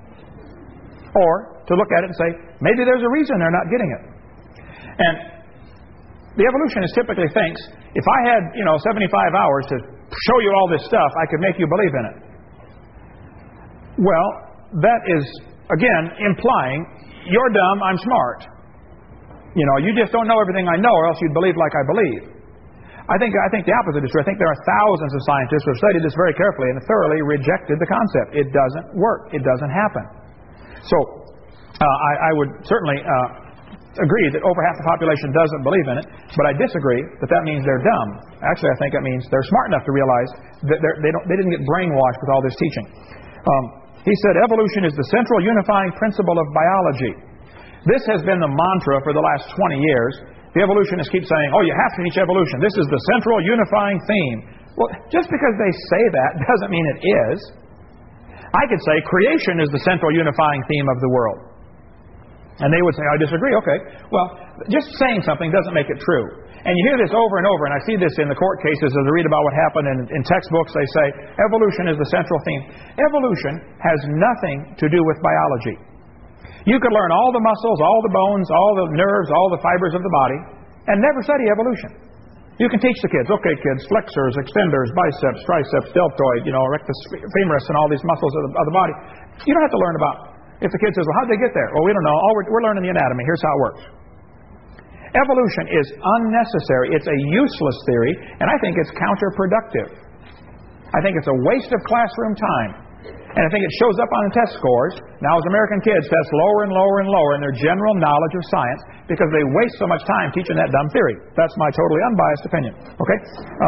Or to look at it and say, maybe there's a reason they're not getting it. And the evolutionist typically thinks, if I had, 75 hours to show you all this stuff, I could make you believe in it. Well, that is, again, implying you're dumb, I'm smart. You just don't know everything I know, or else you'd believe like I believe. I think the opposite is true. I think there are thousands of scientists who have studied this very carefully and thoroughly rejected the concept. It doesn't work. It doesn't happen. So I would certainly agree that over half the population doesn't believe in it, but I disagree that means they're dumb. Actually, I think that means they're smart enough to realize that they didn't get brainwashed with all this teaching. He said evolution is the central unifying principle of biology. This has been the mantra for the last 20 years. The evolutionists keep saying, oh, you have to teach evolution. This is the central unifying theme. Well, just because they say that doesn't mean it is. I could say creation is the central unifying theme of the world. And they would say, I disagree. Okay. Well, just saying something doesn't make it true. And you hear this over and over, and I see this in the court cases as I read about what happened in textbooks. They say, evolution is the central theme. Evolution has nothing to do with biology. You could learn all the muscles, all the bones, all the nerves, all the fibers of the body, and never study evolution. You can teach the kids, okay, kids, flexors, extenders, biceps, triceps, deltoid, rectus femoris, and all these muscles of the body. You don't have to learn about. If the kid says, well, how'd they get there? Well, we don't know. We're learning the anatomy. Here's how it works. Evolution is unnecessary. It's a useless theory, and I think it's counterproductive. I think it's a waste of classroom time. And I think it shows up on the test scores. Now, as American kids test lower and lower and lower in their general knowledge of science because they waste so much time teaching that dumb theory. That's my totally unbiased opinion. Okay?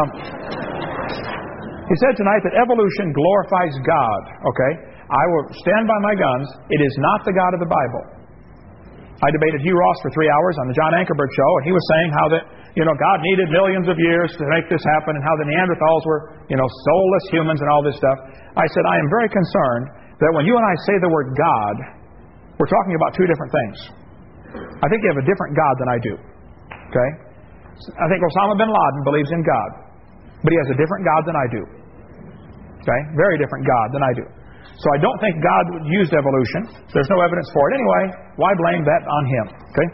He said tonight that evolution glorifies God. Okay? I will stand by my guns. It is not the God of the Bible. I debated Hugh Ross for 3 hours on the John Ankerberg show, and he was saying how that, God needed millions of years to make this happen, and how the Neanderthals were, soulless humans and all this stuff. I said, I am very concerned that when you and I say the word God, we're talking about two different things. I think you have a different God than I do. Okay? I think Osama bin Laden believes in God, but he has a different God than I do. Okay? Very different God than I do. So I don't think God used evolution. There's no evidence for it. Anyway, why blame that on him? Okay?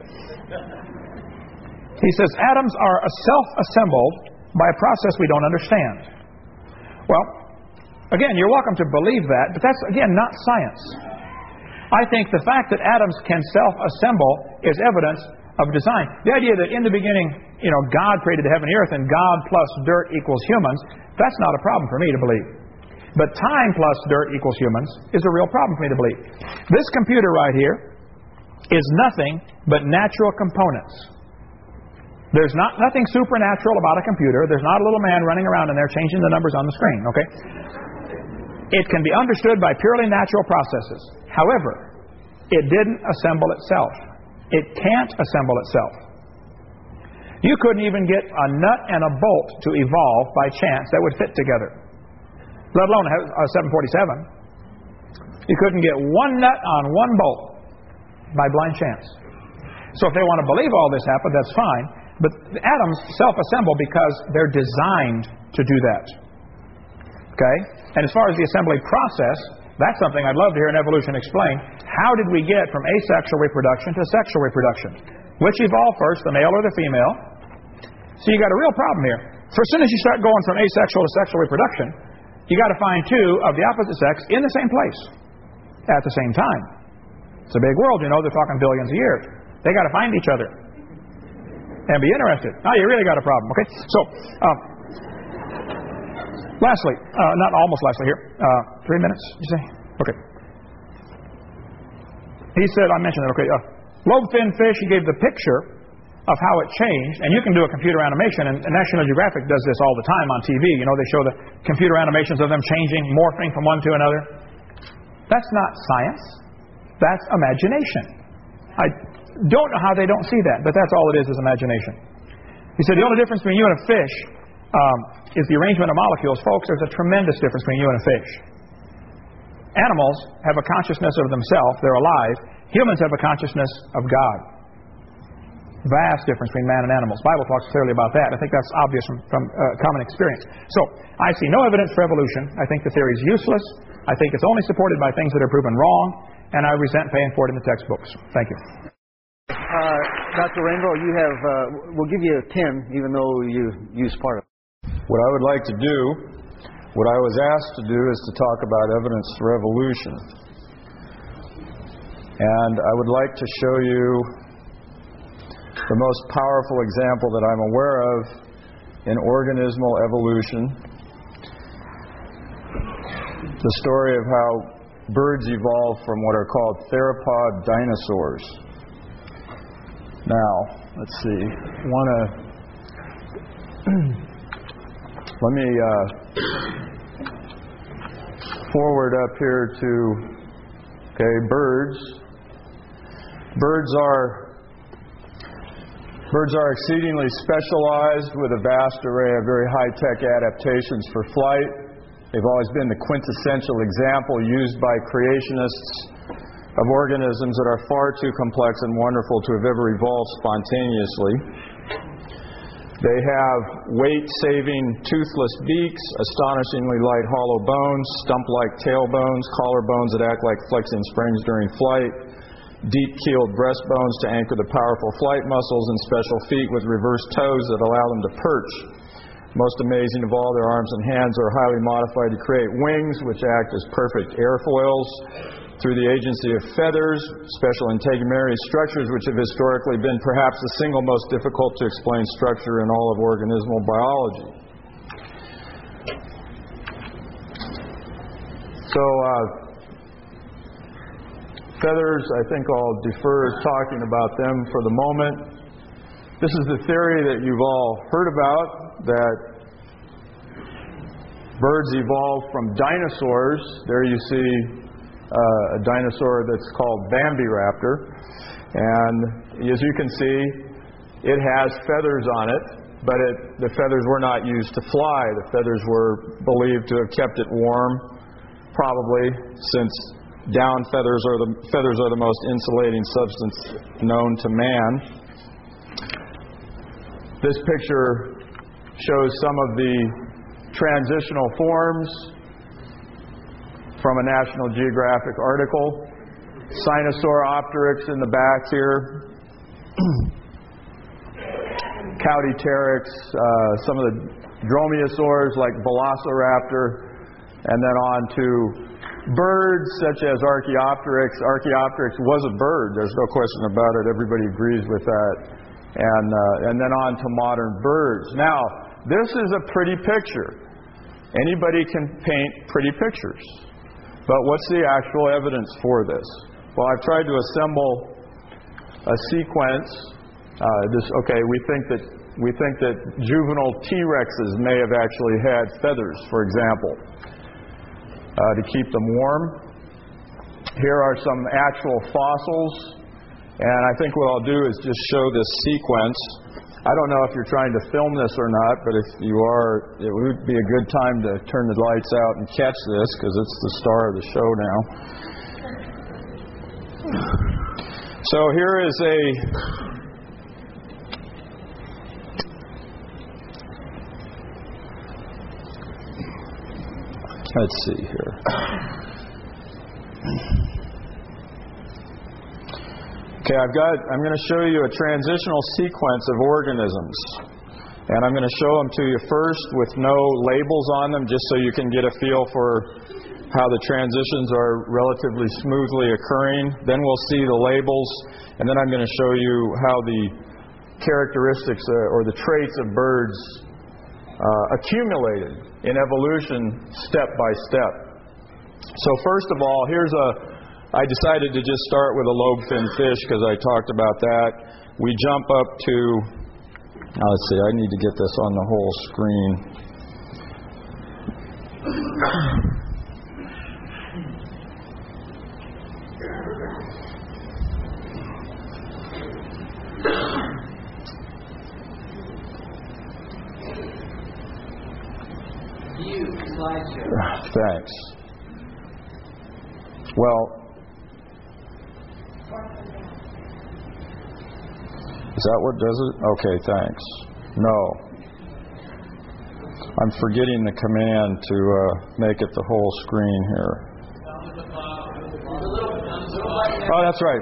He says, atoms are self-assembled by a process we don't understand. Well, again, you're welcome to believe that, but that's, again, not science. I think the fact that atoms can self-assemble is evidence of design. The idea that in the beginning, God created the heaven and earth and God plus dirt equals humans, that's not a problem for me to believe. But time plus dirt equals humans is a real problem for me to believe. This computer right here is nothing but natural components. There's nothing supernatural about a computer. There's not a little man running around in there changing the numbers on the screen, okay? It can be understood by purely natural processes. However, it didn't assemble itself. It can't assemble itself. You couldn't even get a nut and a bolt to evolve by chance that would fit together, let alone a 747. You couldn't get one nut on one bolt by blind chance. So if they want to believe all this happened, that's fine. But the atoms self-assemble because they're designed to do that. Okay? And as far as the assembly process, that's something I'd love to hear an evolution explain. How did we get from asexual reproduction to sexual reproduction? Which evolved first, the male or the female? So you got a real problem here. For as soon as you start going from asexual to sexual reproduction, you got to find two of the opposite sex in the same place at the same time. It's a big world, they're talking billions of years. They got to find each other and be interested. Now you really got a problem, okay? So, lastly, not almost lastly here, 3 minutes, you say? Okay. He said, I mentioned it, okay, lobe-fin fish, he gave the picture of how it changed, and you can do a computer animation, and National Geographic does this all the time on TV. They show the computer animations of them changing, morphing from one to another. That's not science. That's imagination. I don't know how they don't see that, but that's all it is imagination. He said the only difference between you and a fish is the arrangement of molecules. Folks, there's a tremendous difference between you and a fish. Animals have a consciousness of themselves. They're alive. Humans have a consciousness of God. Vast difference between man and animals. The Bible talks clearly about that. I think that's obvious from common experience. So, I see no evidence for evolution. I think the theory is useless. I think it's only supported by things that are proven wrong, and I resent paying for it in the textbooks. Thank you. Dr. Rainbow, you have, we'll give you a 10, even though you used part of it. What I would like to do, what I was asked to do, is to talk about evidence for evolution. And I would like to show you the most powerful example that I'm aware of in organismal evolution. The story of how birds evolved from what are called theropod dinosaurs. Now, let's see. Let me forward up here to, birds. Birds are exceedingly specialized with a vast array of very high-tech adaptations for flight. They've always been the quintessential example used by creationists of organisms that are far too complex and wonderful to have ever evolved spontaneously. They have weight-saving toothless beaks, astonishingly light hollow bones, stump-like tailbones, collarbones that act like flexing springs during flight, deep-keeled breastbones to anchor the powerful flight muscles, and special feet with reversed toes that allow them to perch. Most amazing of all, their arms and hands are highly modified to create wings, which act as perfect airfoils. Through the agency of feathers, special integumentary structures, which have historically been perhaps the single most difficult to explain structure in all of organismal biology. So, feathers, I think I'll defer talking about them for the moment. This is the theory that you've all heard about, that birds evolved from dinosaurs. There you see a dinosaur that's called Bambiraptor. And as you can see, it has feathers on it, but the feathers were not used to fly. The feathers were believed to have kept it warm, probably, since down feathers are the most insulating substance known to man. This picture shows some of the transitional forms from a National Geographic article. Sinosauropteryx in the back here. Caudipteryx, some of the dromaeosaurs like Velociraptor, and then on to birds such as Archaeopteryx. Archaeopteryx was a bird, there's no question about it, everybody agrees with that. And then on to modern birds. Now, this is a pretty picture. Anybody can paint pretty pictures. But what's the actual evidence for this? Well, I've tried to assemble a sequence. We think that juvenile T-Rexes may have actually had feathers, for example, to keep them warm. Here are some actual fossils, and I think what I'll do is just show this sequence. I don't know if you're trying to film this or not, but if you are, it would be a good time to turn the lights out and catch this, because it's the star of the show now. So here is let's see here. Okay, I'm going to show you a transitional sequence of organisms. And I'm going to show them to you first with no labels on them, just so you can get a feel for how the transitions are relatively smoothly occurring. Then we'll see the labels, and then I'm going to show you how the characteristics or the traits of birds accumulated in evolution step by step. So first of all, I decided to just start with a lobe-finned fish because I talked about that. We jump up to, let's see, I need to get this on the whole screen. Thanks. Well, is that what does it? Okay, thanks. No. I'm forgetting the command to make it the whole screen here. Oh, that's right.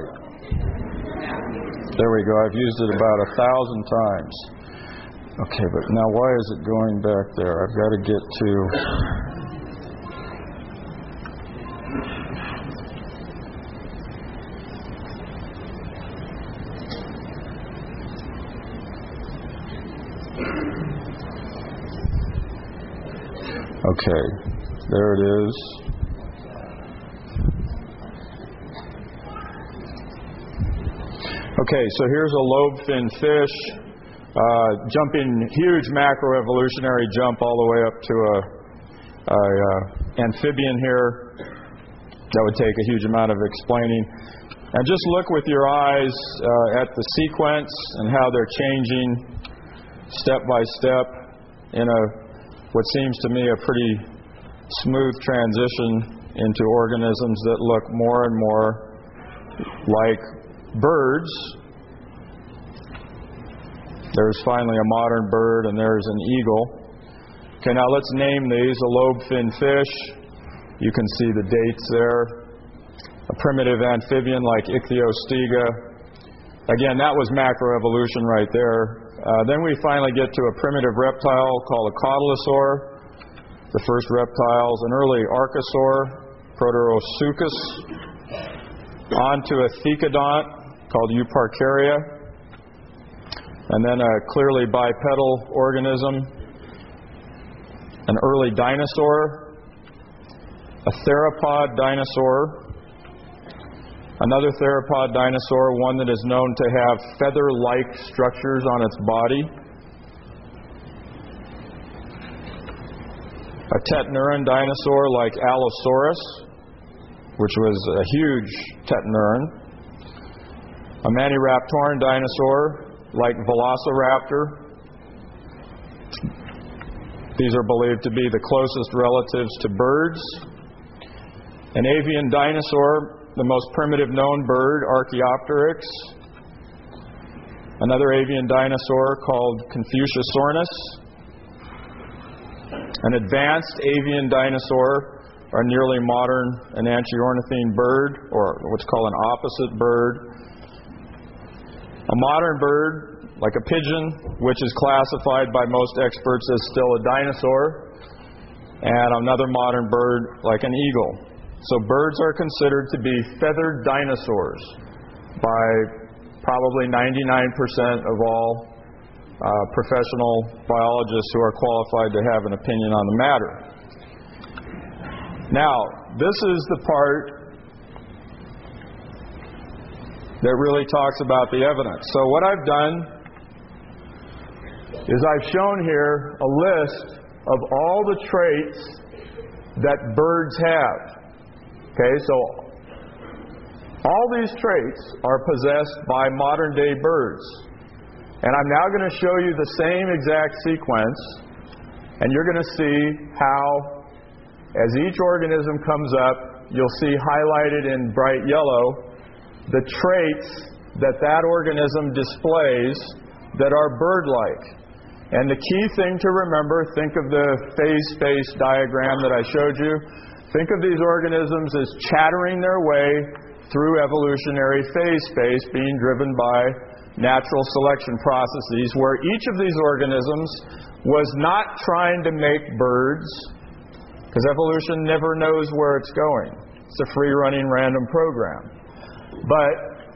There we go. I've used it about 1,000 times. Okay, but now why is it going back there? I've got to get to... Okay, there it is. Okay, so here's a lobe-fin fish jumping huge macroevolutionary jump all the way up to a amphibian here. That would take a huge amount of explaining. And just look with your eyes at the sequence and how they're changing step by step in what seems to me a pretty smooth transition into organisms that look more and more like birds. There's finally a modern bird, and there's an eagle. Okay, now let's name these. A lobe-fin fish. You can see the dates there. A primitive amphibian like Ichthyostega. Again, that was macroevolution right there. Then we finally get to a primitive reptile called a cotylosaur. The first reptiles, an early archosaur, Proterosuchus. On to a thecodont called Euparkeria. And then a clearly bipedal organism, an early dinosaur, a theropod dinosaur, another theropod dinosaur, one that is known to have feather-like structures on its body, a tetnuran dinosaur like Allosaurus, which was a huge tetnuran, a maniraptoran dinosaur like Velociraptor. These are believed to be the closest relatives to birds. An avian dinosaur, the most primitive known bird, Archaeopteryx. Another avian dinosaur called Confuciusornis. An advanced avian dinosaur, or nearly modern enantiornithine bird, or what's called an opposite bird. A modern bird, like a pigeon, which is classified by most experts as still a dinosaur, and another modern bird, like an eagle. So birds are considered to be feathered dinosaurs by probably 99% of all professional biologists who are qualified to have an opinion on the matter. Now, this is the part that really talks about the evidence. So what I've done is I've shown here a list of all the traits that birds have. Okay, so all these traits are possessed by modern-day birds. And I'm now going to show you the same exact sequence, and you're going to see how, as each organism comes up, you'll see highlighted in bright yellow the traits that organism displays that are bird-like. And the key thing to remember, think of the phase-space diagram that I showed you. Think of these organisms as chattering their way through evolutionary phase space, being driven by natural selection processes, where each of these organisms was not trying to make birds, because evolution never knows where it's going. It's a free-running random program. But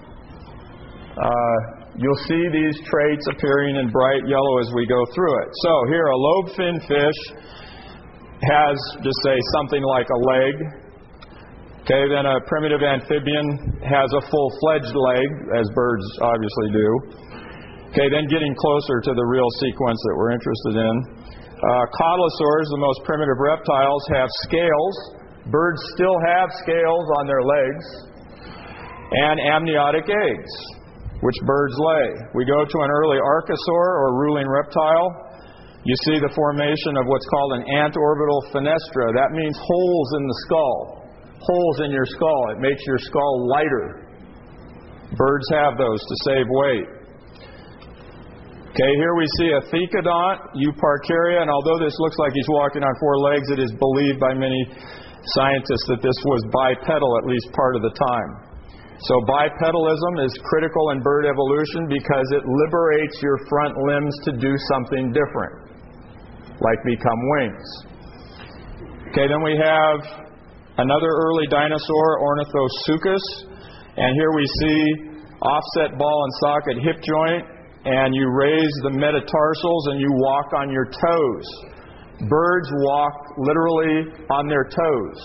you'll see these traits appearing in bright yellow as we go through it. So here, a lobe-fin fish has, just say, something like a leg. Okay, then a primitive amphibian has a full-fledged leg, as birds obviously do. Okay, then getting closer to the real sequence that we're interested in. Cotylosaurs, the most primitive reptiles, have scales. Birds still have scales on their legs. And amniotic eggs, which birds lay. We go to an early archosaur, or ruling reptile. you see the formation of what's called an antorbital fenestra. That means holes in the skull. Holes in your skull. It makes your skull lighter. Birds have those to save weight. Okay, here we see a thecodont, Euparkeria, and although this looks like he's walking on four legs, it is believed by many scientists that this was bipedal at least part of the time. So bipedalism is critical in bird evolution because it liberates your front limbs to do something different, like become wings. Okay, then we have another early dinosaur, Ornithosuchus, and here we see offset ball and socket hip joint, and you raise the metatarsals and you walk on your toes. Birds walk literally on their toes.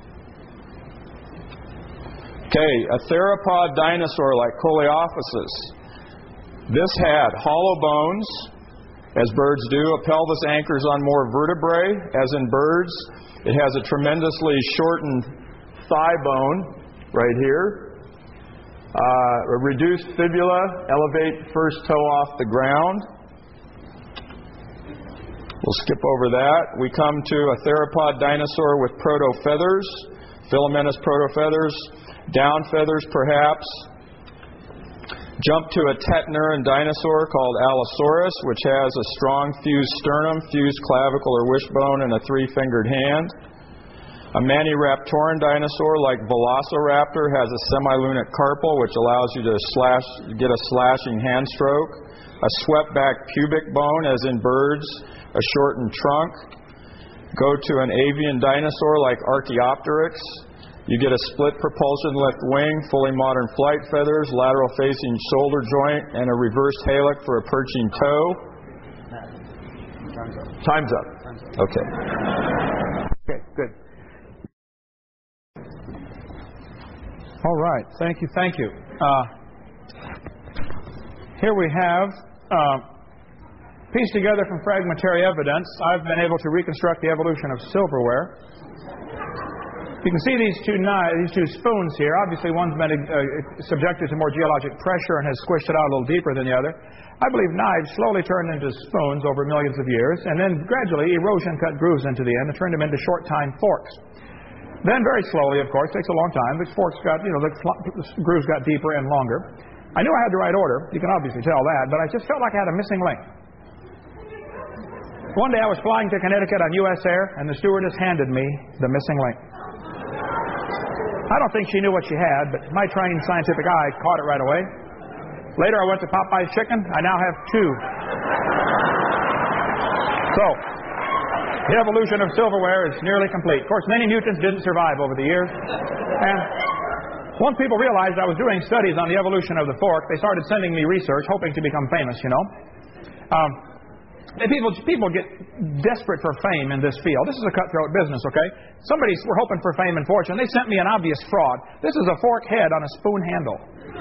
Okay, a theropod dinosaur like Coleophysis. This had hollow bones, as birds do. A pelvis anchors on more vertebrae, as in birds. It has a tremendously shortened thigh bone right here. A reduced fibula, elevate first toe off the ground. We'll skip over that. We come to a theropod dinosaur with protofeathers, filamentous protofeathers, down feathers perhaps. Jump to a tetanoran dinosaur called Allosaurus, which has a strong fused sternum, fused clavicle or wishbone, and a three-fingered hand. A Maniraptoran dinosaur like Velociraptor has a semilunate carpal, which allows you to get a slashing hand stroke. A swept-back pubic bone, as in birds, a shortened trunk. Go to an avian dinosaur like Archaeopteryx. You get a split propulsion left wing, fully modern flight feathers, lateral facing shoulder joint, and a reversed halic for a perching toe. Time's up. Okay. Okay, good. All right. Thank you. Here we have pieced together from fragmentary evidence. I've been able to reconstruct the evolution of silverware. You can see these two spoons here. Obviously, one's been subjected to more geologic pressure and has squished it out a little deeper than the other. I believe knives slowly turned into spoons over millions of years, and then gradually erosion cut grooves into the end and turned them into short-tine forks. Then very slowly, of course, takes a long time, the forks got, the grooves got deeper and longer. I knew I had the right order. You can obviously tell that, but I just felt like I had a missing link. One day I was flying to Connecticut on U.S. Air, and the stewardess handed me the missing link. I don't think she knew what she had, but my trained scientific eye caught it right away. Later I went to Popeye's Chicken. I now have two. So, the evolution of silverware is nearly complete. Of course, many mutants didn't survive over the years. And once people realized I was doing studies on the evolution of the fork, they started sending me research, hoping to become famous, People get desperate for fame in this field. This is a cutthroat business, okay? Somebody's were hoping for fame and fortune. They sent me an obvious fraud. This is a fork head on a spoon handle.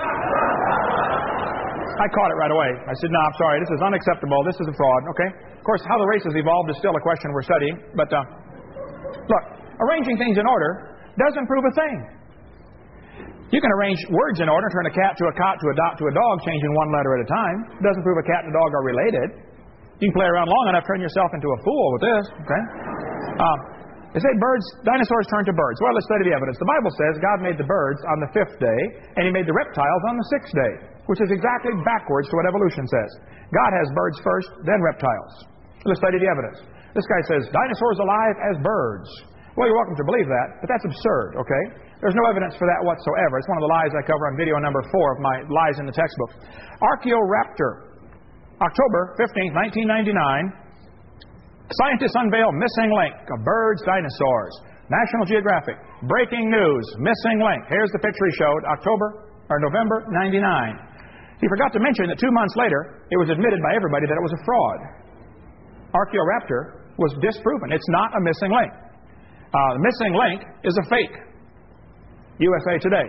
I caught it right away. I said, no, I'm sorry. This is unacceptable. This is a fraud, okay? Of course, how the race has evolved is still a question we're studying. But, look, arranging things in order doesn't prove a thing. You can arrange words in order, turn a cat to a cot to a dot to a dog, changing one letter at a time. It doesn't prove a cat and a dog are related. You can play around long enough, turn yourself into a fool with this, okay? They say dinosaurs turn to birds. Well, let's study the evidence. The Bible says God made the birds on the 5th day, and He made the reptiles on the 6th day, which is exactly backwards to what evolution says. God has birds first, then reptiles. Let's study the evidence. This guy says, dinosaurs alive as birds. Well, you're welcome to believe that, but that's absurd, okay? There's no evidence for that whatsoever. It's one of the lies I cover on video number 4 of my Lies in the Textbook. Archaeoraptor. October 15th, 1999, scientists unveil missing link of birds, dinosaurs. National Geographic, breaking news, missing link. Here's the picture he showed, November 99. He forgot to mention that 2 months later, it was admitted by everybody that it was a fraud. Archaeoraptor was disproven. It's not a missing link. The missing link is a fake. USA Today.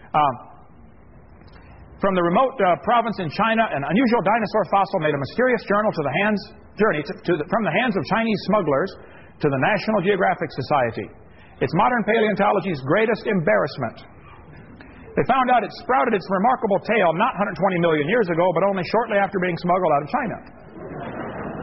From the remote province in China, an unusual dinosaur fossil made a mysterious journey from the hands of Chinese smugglers to the National Geographic Society. It's modern paleontology's greatest embarrassment. They found out it sprouted its remarkable tail not 120 million years ago, but only shortly after being smuggled out of China.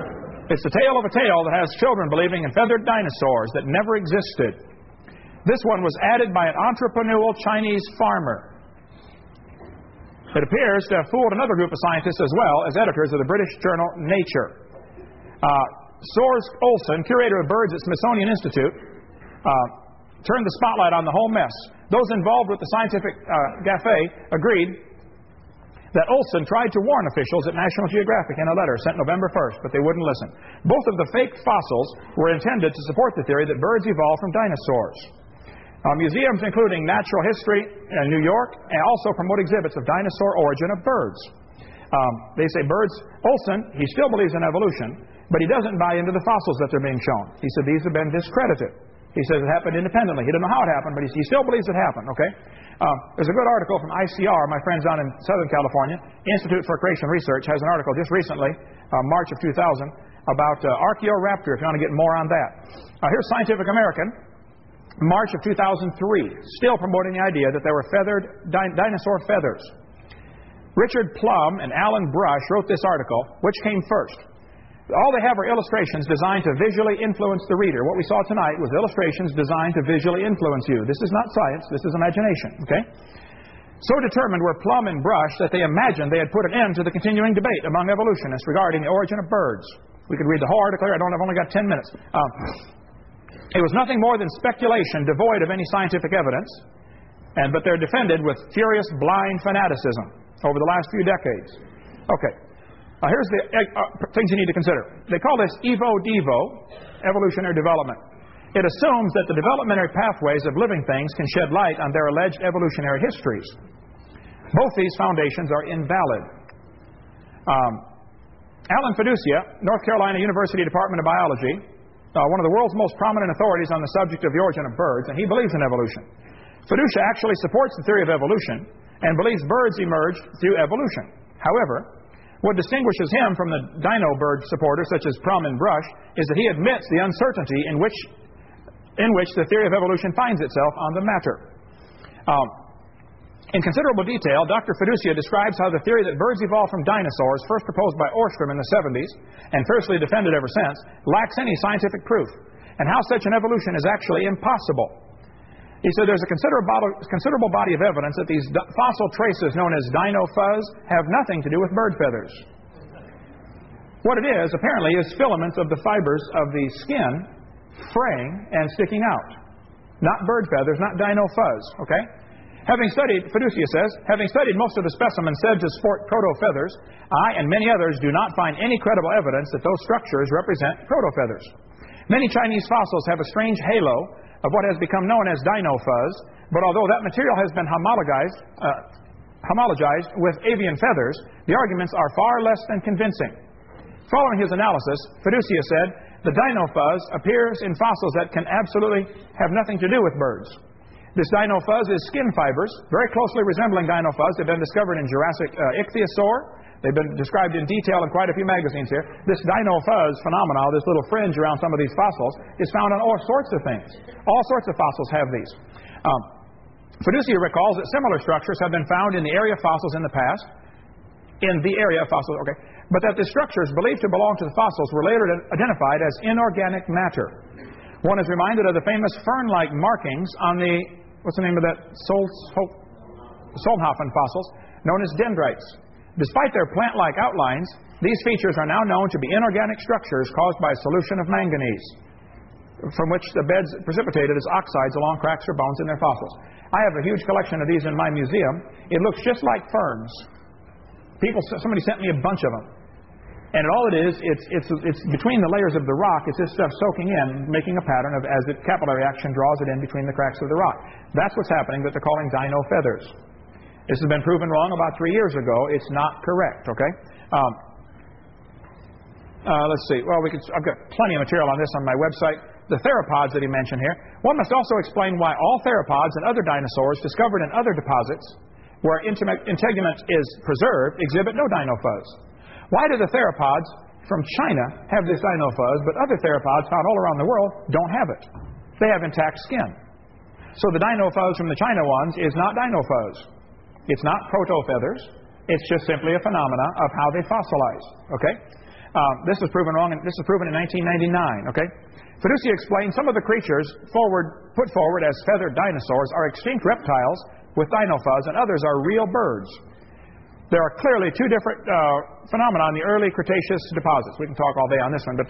It's the tale of a tale that has children believing in feathered dinosaurs that never existed. This one was added by an entrepreneurial Chinese farmer. It appears to have fooled another group of scientists as well as editors of the British journal Nature. Soares Olson, curator of birds at Smithsonian Institute, turned the spotlight on the whole mess. Those involved with the scientific gaffe agreed that Olson tried to warn officials at National Geographic in a letter sent November 1st, but they wouldn't listen. Both of the fake fossils were intended to support the theory that birds evolved from dinosaurs. Museums including Natural History in New York and also promote exhibits of dinosaur origin of birds. They say birds, Olson, he still believes in evolution, but he doesn't buy into the fossils that they're being shown. He said these have been discredited. He says it happened independently. He didn't know how it happened, but he still believes it happened, okay? There's a good article from ICR, my friends down in Southern California, Institute for Creation Research, has an article just recently, March of 2000, about Archaeoraptor, if you want to get more on that. Here's Scientific American, March of 2003, still promoting the idea that there were feathered dinosaur feathers. Richard Plum and Alan Brush wrote this article. Which came first? All they have are illustrations designed to visually influence the reader. What we saw tonight was illustrations designed to visually influence you. This is not science. This is imagination. Okay? So determined were Plum and Brush that they imagined they had put an end to the continuing debate among evolutionists regarding the origin of birds. We could read the whole article here. I've only got 10 minutes. It was nothing more than speculation devoid of any scientific evidence, but they're defended with furious, blind fanaticism over the last few decades. Okay. Here's the things you need to consider. They call this Evo-Devo, evolutionary development. It assumes that the developmentary pathways of living things can shed light on their alleged evolutionary histories. Both these foundations are invalid. Alan Fiducia, North Carolina University Department of Biology, one of the world's most prominent authorities on the subject of the origin of birds, and he believes in evolution. Fiducia actually supports the theory of evolution and believes birds emerged through evolution. However, what distinguishes him from the dino bird supporters such as Plum and Brush is that he admits the uncertainty in which the theory of evolution finds itself on the matter. In considerable detail, Dr. Fiducia describes how the theory that birds evolved from dinosaurs, first proposed by Ostrom in the 70s and fiercely defended ever since, lacks any scientific proof, and how such an evolution is actually impossible. He said there's a considerable body of evidence that these fossil traces known as dino fuzz have nothing to do with bird feathers. What it is, apparently, is filaments of the fibers of the skin fraying and sticking out. Not bird feathers, not dino fuzz, okay? Fiducia says, having studied most of the specimens said to sport proto-feathers, I and many others do not find any credible evidence that those structures represent proto-feathers. Many Chinese fossils have a strange halo of what has become known as dino fuzz, but although that material has been homologized with avian feathers, the arguments are far less than convincing. Following his analysis, Fiducia said, the dino fuzz appears in fossils that can absolutely have nothing to do with birds. This dino fuzz is skin fibers, very closely resembling dino fuzz. They've been discovered in Jurassic Ichthyosaur. They've been described in detail in quite a few magazines here. This dino fuzz phenomenon, this little fringe around some of these fossils, is found on all sorts of things. All sorts of fossils have these. Fiducia recalls that similar structures have been found in the area of fossils in the past, but that the structures believed to belong to the fossils were later identified as inorganic matter. One is reminded of the famous fern-like markings on the, what's the name of that, Solnhofen fossils, known as dendrites. Despite their plant-like outlines, these features are now known to be inorganic structures caused by a solution of manganese, from which the beds precipitated as oxides along cracks or bones in their fossils. I have a huge collection of these in my museum. It looks just like ferns. Somebody sent me a bunch of them. And all it is, it's between the layers of the rock, it's this stuff soaking in, making a pattern of as the capillary action draws it in between the cracks of the rock. That's what's happening that they're calling dino feathers. This has been proven wrong about 3 years ago. It's not correct, okay? Let's see. Well, I've got plenty of material on this on my website. The theropods that he mentioned here. One must also explain why all theropods and other dinosaurs discovered in other deposits where integument is preserved exhibit no dino fuzz. Why do the theropods from China have this dino fuzz, but other theropods found all around the world don't have it? They have intact skin. So the dino fuzz from the China ones is not dino fuzz. It's not proto-feathers. It's just simply a phenomena of how they fossilize. Okay? This was proven wrong, and this was proven in 1999. Okay. Fiducia explained some of the creatures put forward as feathered dinosaurs are extinct reptiles with dinofuzz, and others are real birds. There are clearly two different phenomena in the early Cretaceous deposits. We can talk all day on this one, but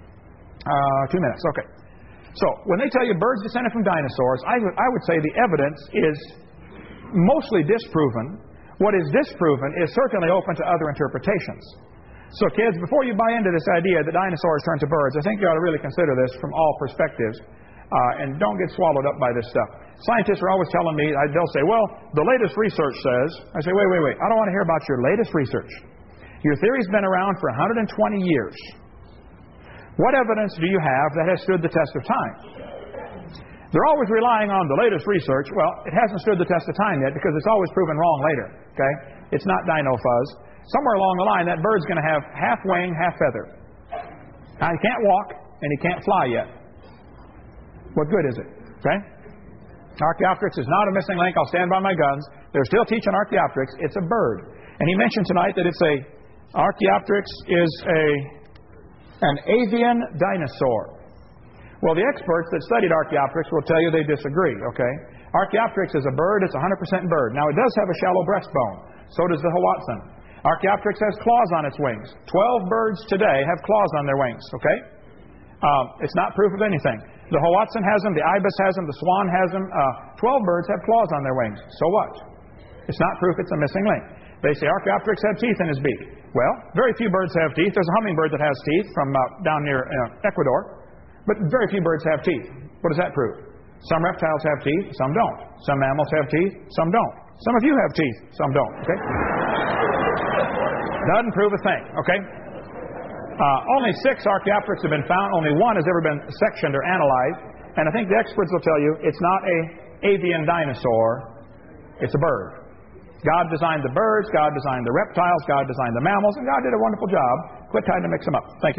2 minutes. Okay. So when they tell you birds descended from dinosaurs, I would say the evidence is mostly disproven. What is disproven is certainly open to other interpretations. So kids, before you buy into this idea that dinosaurs turned to birds, I think you ought to really consider this from all perspectives and don't get swallowed up by this stuff. Scientists are always telling me, they'll say, well, the latest research says, I say, wait. I don't want to hear about your latest research. Your theory's been around for 120 years. What evidence do you have that has stood the test of time? They're always relying on the latest research. Well, it hasn't stood the test of time yet because it's always proven wrong later. Okay? It's not dinofuzz. Somewhere along the line, that bird's going to have half wing, half feather. Now, he can't walk and he can't fly yet. What good is it? Okay? Archaeopteryx is not a missing link. I'll stand by my guns. They're still teaching Archaeopteryx. It's a bird. And he mentioned tonight that Archaeopteryx is an avian dinosaur. Well, the experts that studied Archaeopteryx will tell you they disagree, okay? Archaeopteryx is a bird. It's 100% bird. Now, it does have a shallow breastbone. So does the Hoatzin. Archaeopteryx has claws on its wings. 12 birds today have claws on their wings, okay? It's not proof of anything. The Hoatzin has them, the ibis has them, the swan has them. 12 birds have claws on their wings. So what? It's not proof it's a missing link. They say Archaeopteryx had teeth in his beak. Well, very few birds have teeth. There's a hummingbird that has teeth from down near Ecuador. But very few birds have teeth. What does that prove? Some reptiles have teeth, some don't. Some mammals have teeth, some don't. Some of you have teeth, some don't. Okay? Doesn't prove a thing. Okay? Only 6 Archaeopteryx have been found. Only 1 has ever been sectioned or analyzed. And I think the experts will tell you it's not an avian dinosaur. It's a bird. God designed the birds, God designed the reptiles, God designed the mammals, and God did a wonderful job. Quit trying to mix them up. Thank you.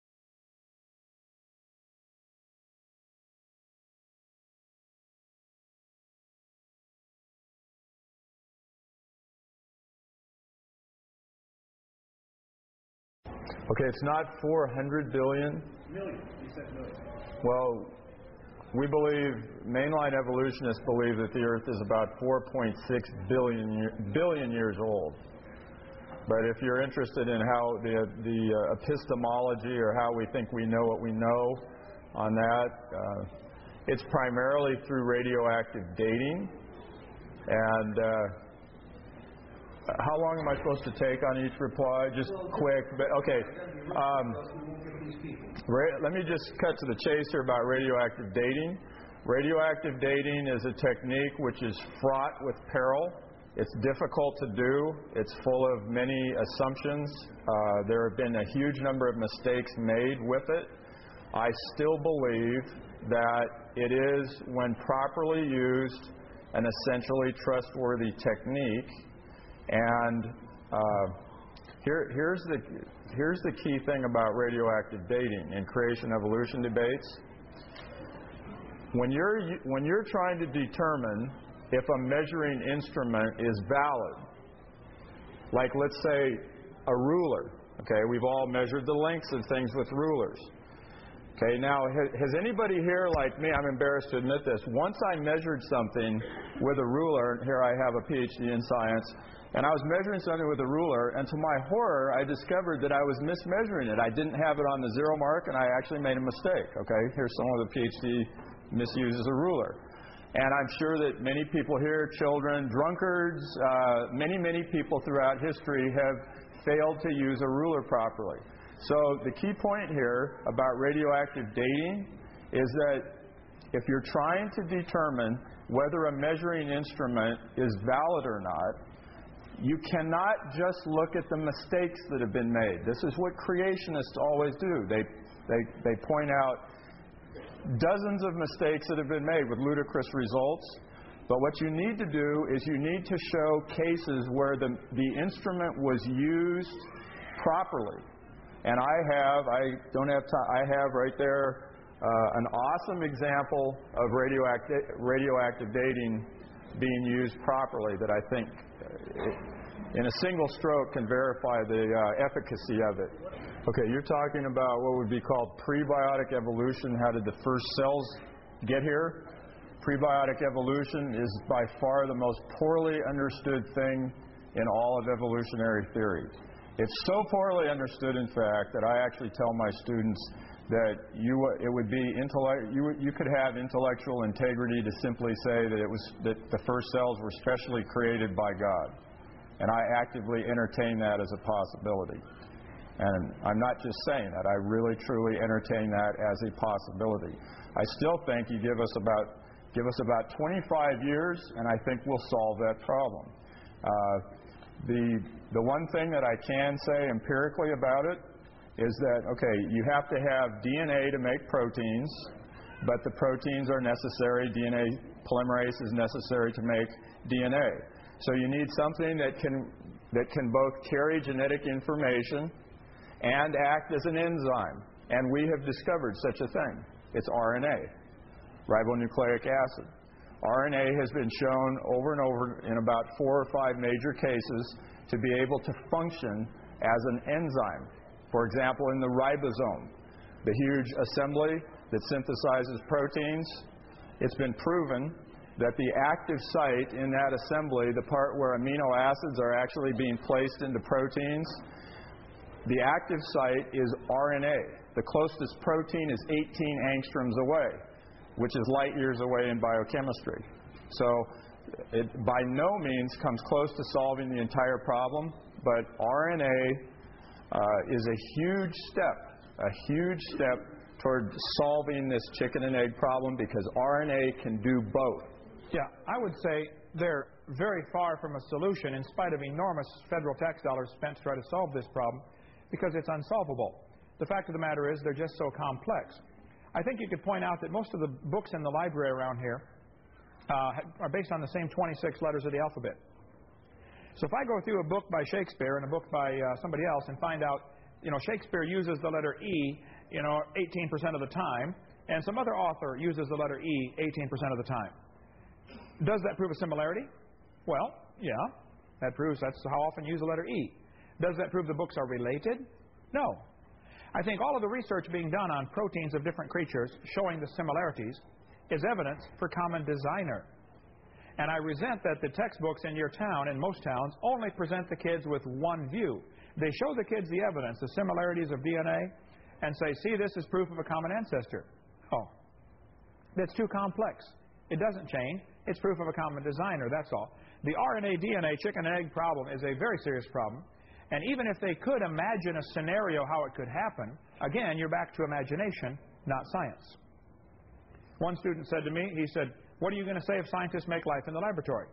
Okay, it's not 400 billion. Million. You said million. Well, we believe, mainline evolutionists believe that the Earth is about 4.6 billion years old. But if you're interested in how the epistemology or how we think we know what we know on that, it's primarily through radioactive dating. And how long am I supposed to take on each reply? Just quick. But okay. Let me just cut to the chase here about radioactive dating. Radioactive dating is a technique which is fraught with peril. It's difficult to do. It's full of many assumptions. There have been a huge number of mistakes made with it. I still believe that it is, when properly used, an essentially trustworthy technique. And here's the key thing about radioactive dating in creation-evolution debates. When you're trying to determine if a measuring instrument is valid, like let's say a ruler, okay, we've all measured the lengths of things with rulers. Okay, now has anybody here like me, I'm embarrassed to admit this, once I measured something with a ruler, and here I have a PhD in science, and I was measuring something with a ruler, and to my horror, I discovered that I was mismeasuring it. I didn't have it on the 0 mark, and I actually made a mistake. Okay, here's someone with a PhD misuses a ruler. And I'm sure that many people here, children, drunkards, many people throughout history have failed to use a ruler properly. So the key point here about radioactive dating is that if you're trying to determine whether a measuring instrument is valid or not, you cannot just look at the mistakes that have been made. This is what creationists always do. They point out dozens of mistakes that have been made with ludicrous results. But what you need to do is you need to show cases where the instrument was used properly. And I have right there an awesome example of radioactive dating being used properly that I think in a single stroke can verify the efficacy of it. Okay, you're talking about what would be called prebiotic evolution. How did the first cells get here? Prebiotic evolution is by far the most poorly understood thing in all of evolutionary theory. It's so poorly understood, in fact, that I actually tell my students that you could have intellectual integrity to simply say that the first cells were specially created by God. And I actively entertain that as a possibility. And I'm not just saying that. I really, truly entertain that as a possibility. I still think you give us about 25 years, and I think we'll solve that problem. The one thing that I can say empirically about it is that, okay, you have to have DNA to make proteins, but the proteins are necessary. DNA polymerase is necessary to make DNA. So you need something that can both carry genetic information and act as an enzyme. And we have discovered such a thing. It's RNA, ribonucleic acid. RNA has been shown over and over in about 4 or 5 major cases to be able to function as an enzyme. For example, in the ribosome, the huge assembly that synthesizes proteins, it's been proven that the active site in that assembly, the part where amino acids are actually being placed into proteins, the active site is RNA. The closest protein is 18 angstroms away, which is light years away in biochemistry. So it by no means comes close to solving the entire problem, but RNA is a huge step toward solving this chicken and egg problem, because RNA can do both. Yeah, I would say they're very far from a solution in spite of enormous federal tax dollars spent to try to solve this problem, because it's unsolvable. The fact of the matter is they're just so complex. I think you could point out that most of the books in the library around here are based on the same 26 letters of the alphabet. So if I go through a book by Shakespeare and a book by somebody else and find out, Shakespeare uses the letter E, 18% of the time, and some other author uses the letter E 18% of the time. Does that prove a similarity? Well, yeah. That's how often you use the letter E. Does that prove the books are related? No. I think all of the research being done on proteins of different creatures showing the similarities is evidence for common designer. And I resent that the textbooks in your town and most towns only present the kids with one view. They show the kids the evidence, the similarities of DNA, and say, see, this is proof of a common ancestor. Oh, that's too complex. It doesn't change. It's proof of a common designer, that's all. The RNA-DNA chicken and egg problem is a very serious problem. And even if they could imagine a scenario how it could happen, again, you're back to imagination, not science. One student said to me, he said, what are you going to say if scientists make life in the laboratory?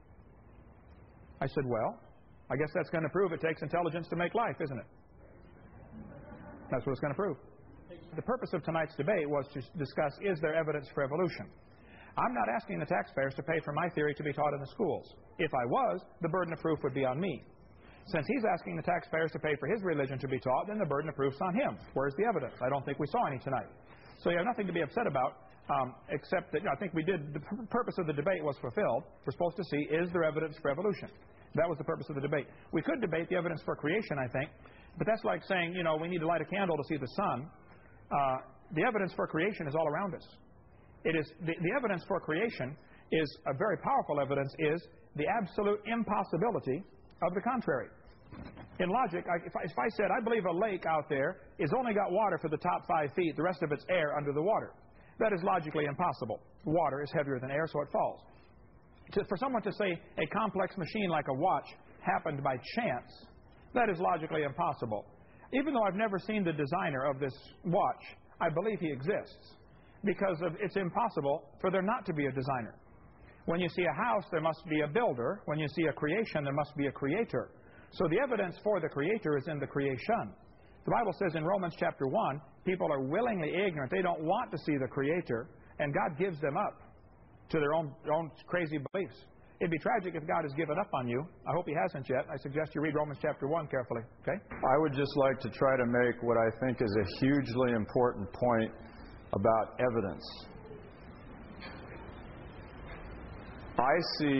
I said, well, I guess that's going to prove it takes intelligence to make life, isn't it? That's what it's going to prove. The purpose of tonight's debate was to discuss, is there evidence for evolution? I'm not asking the taxpayers to pay for my theory to be taught in the schools. If I was, the burden of proof would be on me. Since he's asking the taxpayers to pay for his religion to be taught, then the burden of proof's on him. Where's the evidence? I don't think we saw any tonight. So you have nothing to be upset about, except that I think we did, the purpose of the debate was fulfilled. We're supposed to see, is there evidence for evolution? That was the purpose of the debate. We could debate the evidence for creation, I think, but that's like saying, we need to light a candle to see the sun. The evidence for creation is all around us. It is the evidence for creation is a very powerful evidence, is the absolute impossibility of the contrary. In logic, if I said, I believe a lake out there is only got water for the top 5 feet, the rest of it's air under the water. That is logically impossible. Water is heavier than air, so it falls. For someone to say a complex machine like a watch happened by chance, that is logically impossible. Even though I've never seen the designer of this watch, I believe he exists, because it's impossible for there not to be a designer. When you see a house, there must be a builder. When you see a creation, there must be a creator. So the evidence for the creator is in the creation. The Bible says in Romans chapter 1, people are willingly ignorant. They don't want to see the creator, and God gives them up to their own crazy beliefs. It'd be tragic if God has given up on you. I hope he hasn't yet. I suggest you read Romans chapter 1 carefully. Okay? I would just like to try to make what I think is a hugely important point about evidence. I see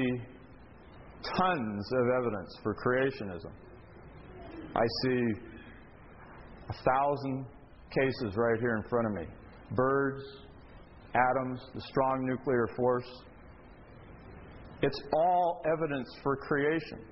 tons of evidence for creationism. I see 1,000 cases right here in front of me. Birds, atoms, the strong nuclear force. It's all evidence for creation.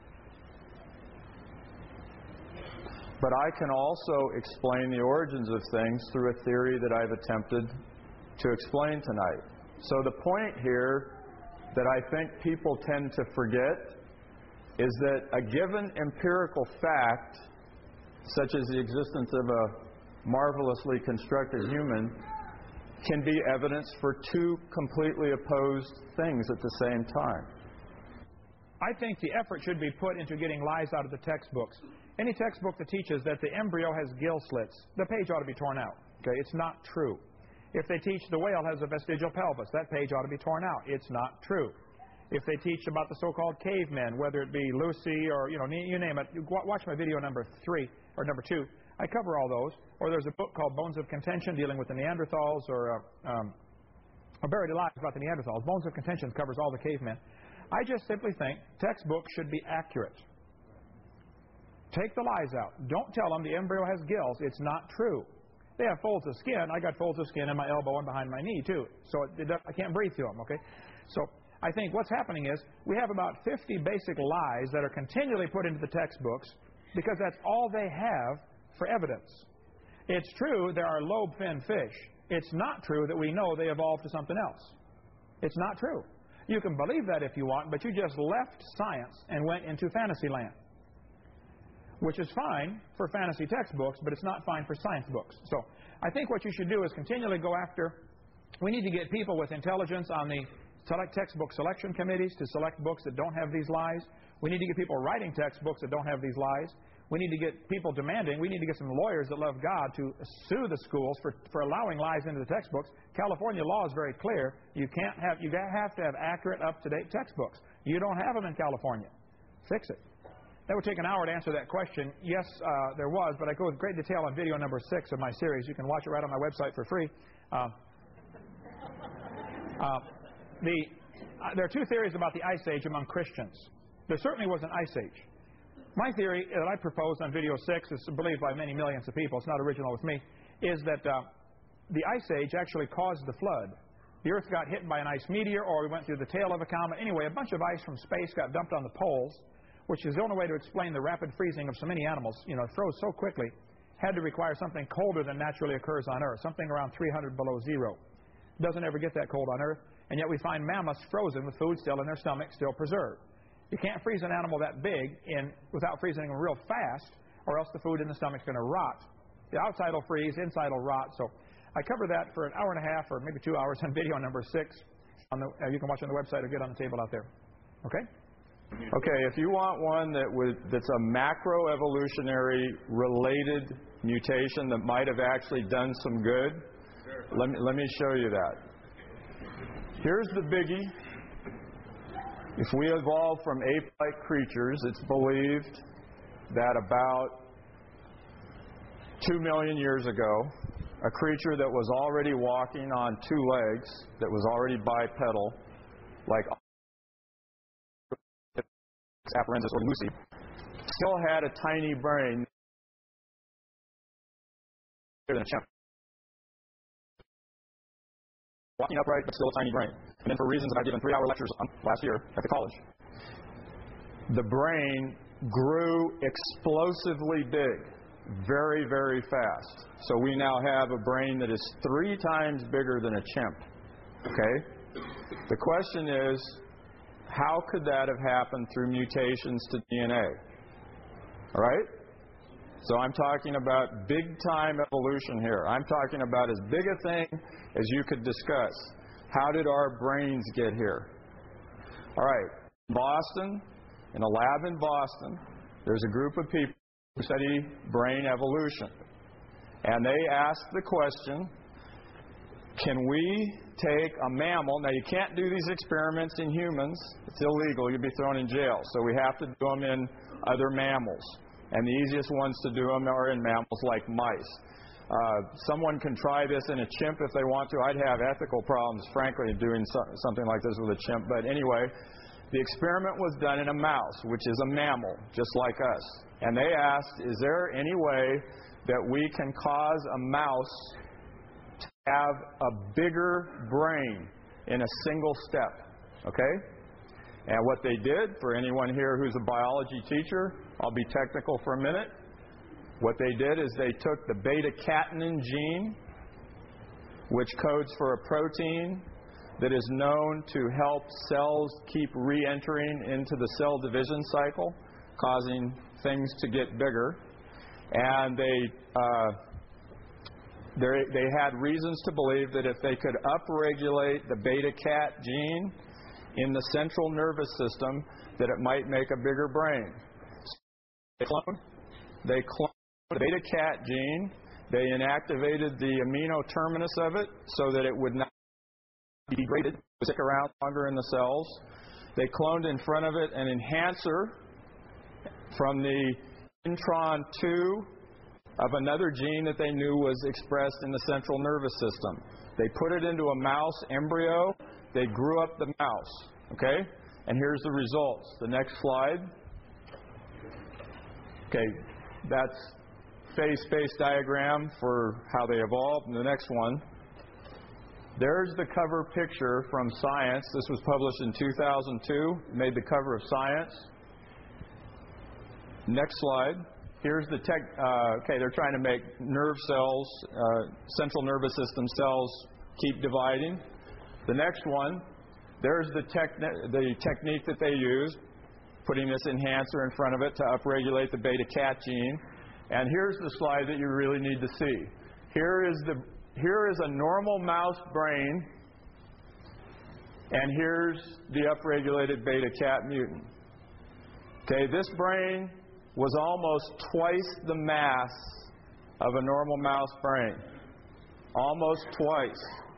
But I can also explain the origins of things through a theory that I've attempted to explain tonight. So the point here that I think people tend to forget is that a given empirical fact, such as the existence of a marvelously constructed human, can be evidence for two completely opposed things at the same time. I think the effort should be put into getting lies out of the textbooks. Any textbook that teaches that the embryo has gill slits, the page ought to be torn out. Okay, it's not true. If they teach the whale has a vestigial pelvis, that page ought to be torn out. It's not true. If they teach about the so-called cavemen, whether it be Lucy or, you name it, watch my video number 3 or number 2. I cover all those. Or there's a book called Bones of Contention dealing with the Neanderthals, or Buried Alive about the Neanderthals. Bones of Contention covers all the cavemen. I just simply think textbooks should be accurate. Take the lies out. Don't tell them the embryo has gills. It's not true. They have folds of skin. I got folds of skin in my elbow and behind my knee, too. So I can't breathe through them, okay? So I think what's happening is we have about 50 basic lies that are continually put into the textbooks because that's all they have for evidence. It's true there are lobe-finned fish. It's not true that we know they evolved to something else. It's not true. You can believe that if you want, but you just left science and went into fantasy land, which is fine for fantasy textbooks, but it's not fine for science books. So I think what you should do is continually go after, we need to get people with intelligence on the select textbook selection committees to select books that don't have these lies. We need to get people writing textbooks that don't have these lies. We need to get people demanding, we need to get some lawyers that love God to sue the schools for allowing lies into the textbooks. California law is very clear. You have to have accurate, up-to-date textbooks. You don't have them in California. Fix it. That would take an hour to answer that question. Yes, there was, but I go with great detail on video number 6 of my series. You can watch it right on my website for free. There are two theories about the Ice Age among Christians. There certainly was an Ice Age. My theory that I proposed on video 6 is believed by many millions of people, it's not original with me, is that the Ice Age actually caused the flood. The Earth got hit by an ice meteor, or we went through the tail of a comet. Anyway, a bunch of ice from space got dumped on the poles, which is the only way to explain the rapid freezing of so many animals. It froze so quickly, had to require something colder than naturally occurs on Earth, something around 300 below zero. Doesn't ever get that cold on Earth, and yet we find mammoths frozen with food still in their stomach, still preserved. You can't freeze an animal that big without freezing them real fast, or else the food in the stomach's going to rot. The outside will freeze, inside will rot. So I cover that for an hour and a half or maybe 2 hours on video number 6. You can watch on the website or get on the table out there. Okay? Okay, if you want one that's a macroevolutionary related mutation that might have actually done some good, let me show you that. Here's the biggie. If we evolved from ape-like creatures, it's believed that about 2 million years ago, a creature that was already walking on 2 legs, that was already bipedal, like Afarensis or Lucy, still had a tiny brain bigger than a chimp. Walking upright, but still a tiny brain. And then for reasons that I've given 3-hour lectures last year at the college, the brain grew explosively big, very, very fast. So we now have a brain that is 3 times bigger than a chimp. Okay? The question is, how could that have happened through mutations to DNA? All right? So I'm talking about big-time evolution here. I'm talking about as big a thing as you could discuss. How did our brains get here? All right. In Boston, in a lab in Boston, there's a group of people who study brain evolution. And they asked the question, can we take a mammal? Now, you can't do these experiments in humans. It's illegal. You'd be thrown in jail. So we have to do them in other mammals. And the easiest ones to do them are in mammals like mice. Someone can try this in a chimp if they want to. I'd have ethical problems, frankly, doing something like this with a chimp. But anyway, the experiment was done in a mouse, which is a mammal, just like us. And they asked, is there any way that we can cause a mouse to have a bigger brain in a single step. Okay? And what they did, for anyone here who's a biology teacher, I'll be technical for a minute. What they did is they took the beta-catenin gene, which codes for a protein that is known to help cells keep re-entering into the cell division cycle, causing things to get bigger. And they had reasons to believe that if they could upregulate the beta-cat gene in the central nervous system, that it might make a bigger brain. So they cloned the beta-cat gene. They inactivated the amino terminus of it so that it would not be degraded, stick around longer in the cells. They cloned in front of it an enhancer from the intron 2 of another gene that they knew was expressed in the central nervous system. They put it into a mouse embryo. They grew up the mouse. Okay? And here's the results. The next slide. Okay, that's phase-space diagram for how they evolved. And the next one. There's the cover picture from Science. This was published in 2002. Made the cover of Science. Next slide. Here's the they're trying to make nerve cells, central nervous system cells, keep dividing. The next one, there's the technique that they used, putting this enhancer in front of it to upregulate the beta-cat gene. And here's the slide that you really need to see. Here is a normal mouse brain, and here's the upregulated beta-cat mutant. Okay, this brain was almost twice the mass of a normal mouse brain. Almost twice.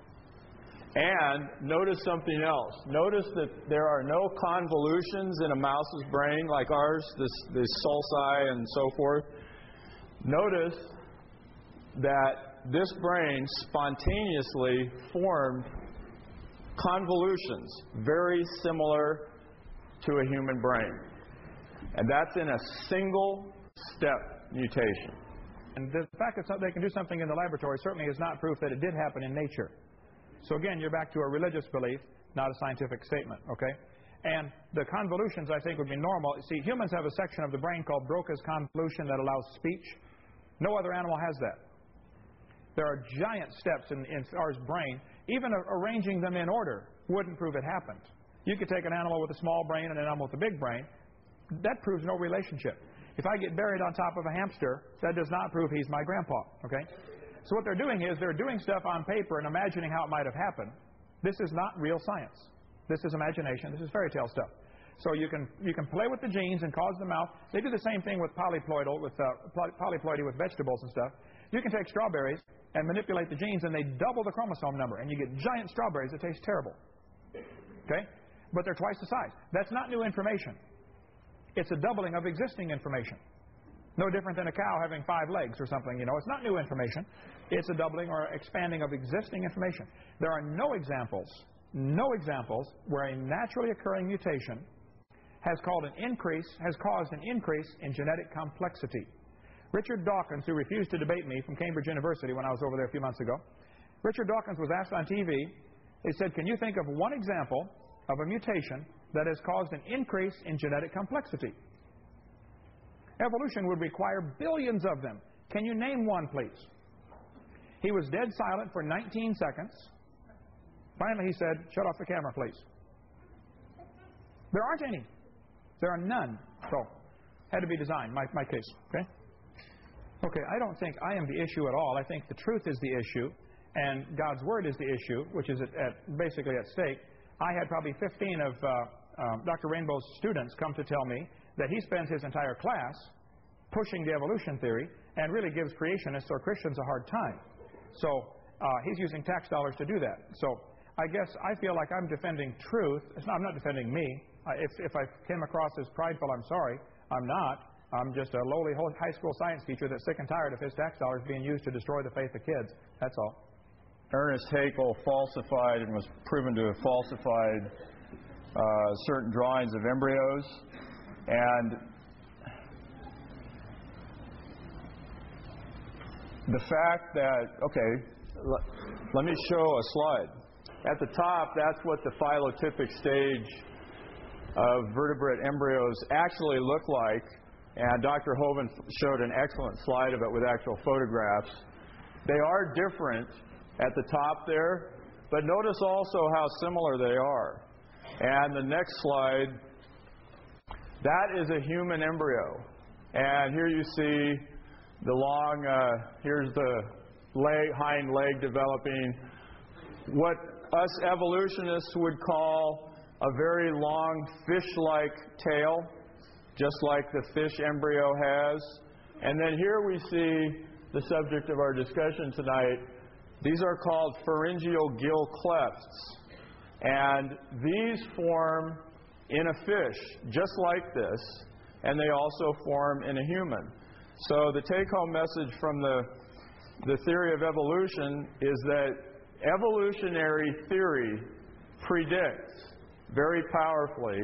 And notice something else. Notice that there are no convolutions in a mouse's brain like ours, this sulci and so forth. Notice that this brain spontaneously formed convolutions very similar to a human brain. And that's in a single step mutation. And the fact that they can do something in the laboratory certainly is not proof that it did happen in nature. So again, you're back to a religious belief, not a scientific statement, okay? And the convolutions, I think, would be normal. See, humans have a section of the brain called Broca's convolution that allows speech. No other animal has that. There are giant steps in our brain. Even arranging them in order wouldn't prove it happened. You could take an animal with a small brain and an animal with a big brain. That proves no relationship. If I get buried on top of a hamster, that does not prove he's my grandpa, okay? So what they're doing is they're doing stuff on paper and imagining how it might have happened. This is not real science. This is imagination. This is fairy tale stuff. So you can play with the genes and cause the mouse. They do the same thing with polyploidy with vegetables and stuff. You can take strawberries and manipulate the genes, and they double the chromosome number, and you get giant strawberries that taste terrible. Okay? But they're twice the size. That's not new information. It's a doubling of existing information. No different than a cow having 5 legs or something, It's not new information. It's a doubling or expanding of existing information. There are no examples where a naturally occurring mutation has caused an increase in genetic complexity. Richard Dawkins, who refused to debate me from Cambridge University when I was over there a few months ago, Richard Dawkins was asked on TV, he said, can you think of one example of a mutation that has caused an increase in genetic complexity? Evolution would require billions of them. Can you name one, please? He was dead silent for 19 seconds. Finally, he said, shut off the camera, please. There aren't any. There are none. So, had to be designed, my case. Okay? Okay, I don't think I am the issue at all. I think the truth is the issue, and God's Word is the issue, which is basically at stake. I had probably 15 of Dr. Rainbow's students come to tell me that he spends his entire class pushing the evolution theory and really gives creationists or Christians a hard time. So he's using tax dollars to do that. So I guess I feel like I'm defending truth. I'm not defending me. If I came across as prideful, I'm sorry. I'm not. I'm just a lowly high school science teacher that's sick and tired of his tax dollars being used to destroy the faith of kids. That's all. Ernest Haeckel falsified and was proven to have falsified certain drawings of embryos, and the fact that, okay, let me show a slide. At the top, that's what the phylotypic stage of vertebrate embryos actually look like, and Dr. Hovind showed an excellent slide of it with actual photographs. They are different at the top there, but notice also how similar they are. And the next slide, that is a human embryo. And here you see the long, here's the hind leg developing what us evolutionists would call a very long fish-like tail, just like the fish embryo has. And then here we see the subject of our discussion tonight. These are called pharyngeal gill clefts. And these form in a fish, just like this, and they also form in a human. So the take-home message from the theory of evolution is that evolutionary theory predicts very powerfully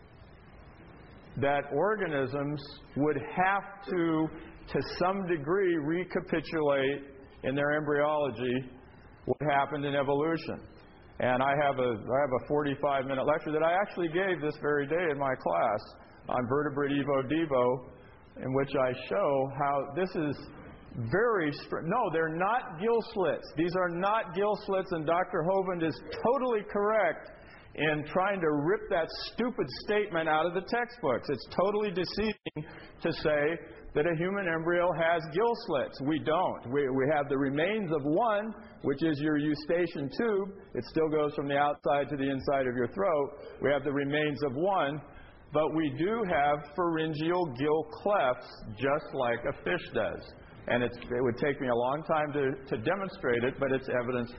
that organisms would have to some degree, recapitulate in their embryology what happened in evolution. And I have a 45-minute lecture that I actually gave this very day in my class on vertebrate evo-devo, in which I show how this is very no, they're not gill slits. These are not gill slits, and Dr. Hovind is totally correct in trying to rip that stupid statement out of the textbooks. It's totally deceiving to say that a human embryo has gill slits. We don't. We have the remains of one, which is your eustachian tube. It still goes from the outside to the inside of your throat. We have the remains of one, but we do have pharyngeal gill clefts, just like a fish does. And it would take me a long time to demonstrate it, but it's evidence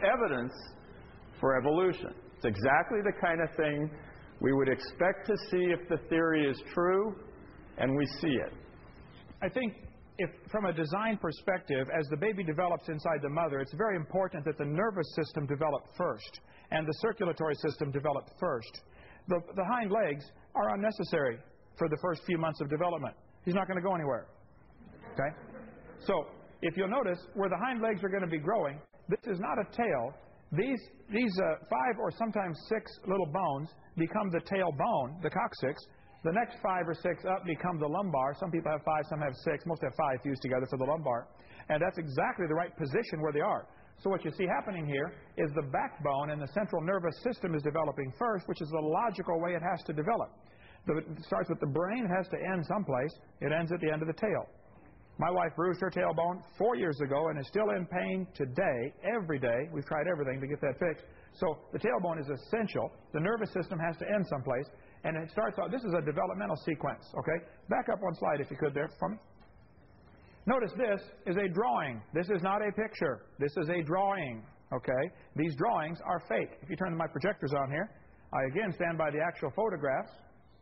for evolution. It's exactly the kind of thing we would expect to see if the theory is true, and we see it. I think if from a design perspective, as the baby develops inside the mother, it's very important that the nervous system develop first and the circulatory system develop first. The hind legs are unnecessary for the first few months of development. He's not going to go anywhere. Okay? So, if you'll notice, where the hind legs are going to be growing, this is not a tail. These 5 or sometimes 6 little bones become the tailbone, the coccyx. The next 5 or 6 up become the lumbar. Some people have 5, some have 6. Most have 5 fused together for the lumbar. And that's exactly the right position where they are. So what you see happening here is the backbone and the central nervous system is developing first, which is the logical way it has to develop. It starts with the brain, it has to end someplace. It ends at the end of the tail. My wife bruised her tailbone 4 years ago and is still in pain today, every day. We've tried everything to get that fixed. So the tailbone is essential. The nervous system has to end someplace. And it starts out, this is a developmental sequence, okay? Back up one slide if you could there for me. Notice this is a drawing. This is not a picture. This is a drawing, okay? These drawings are fake. If you turn my projectors on here, I again stand by the actual photographs.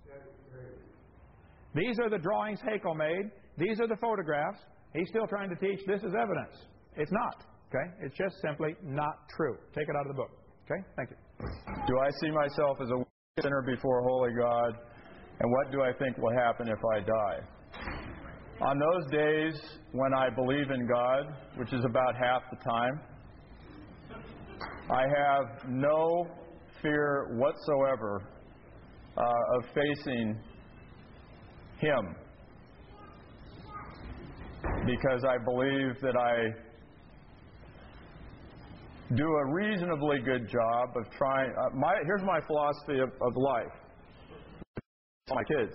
These are the drawings Haeckel made. These are the photographs. He's still trying to teach this is evidence. It's not. Okay? It's just simply not true. Take it out of the book. Okay? Thank you. Do I see myself as a sinner before holy God? And what do I think will happen if I die? On those days when I believe in God, which is about half the time, I have no fear whatsoever of facing Him, because I believe that I do a reasonably good job of trying. Here's my philosophy of life. My kids.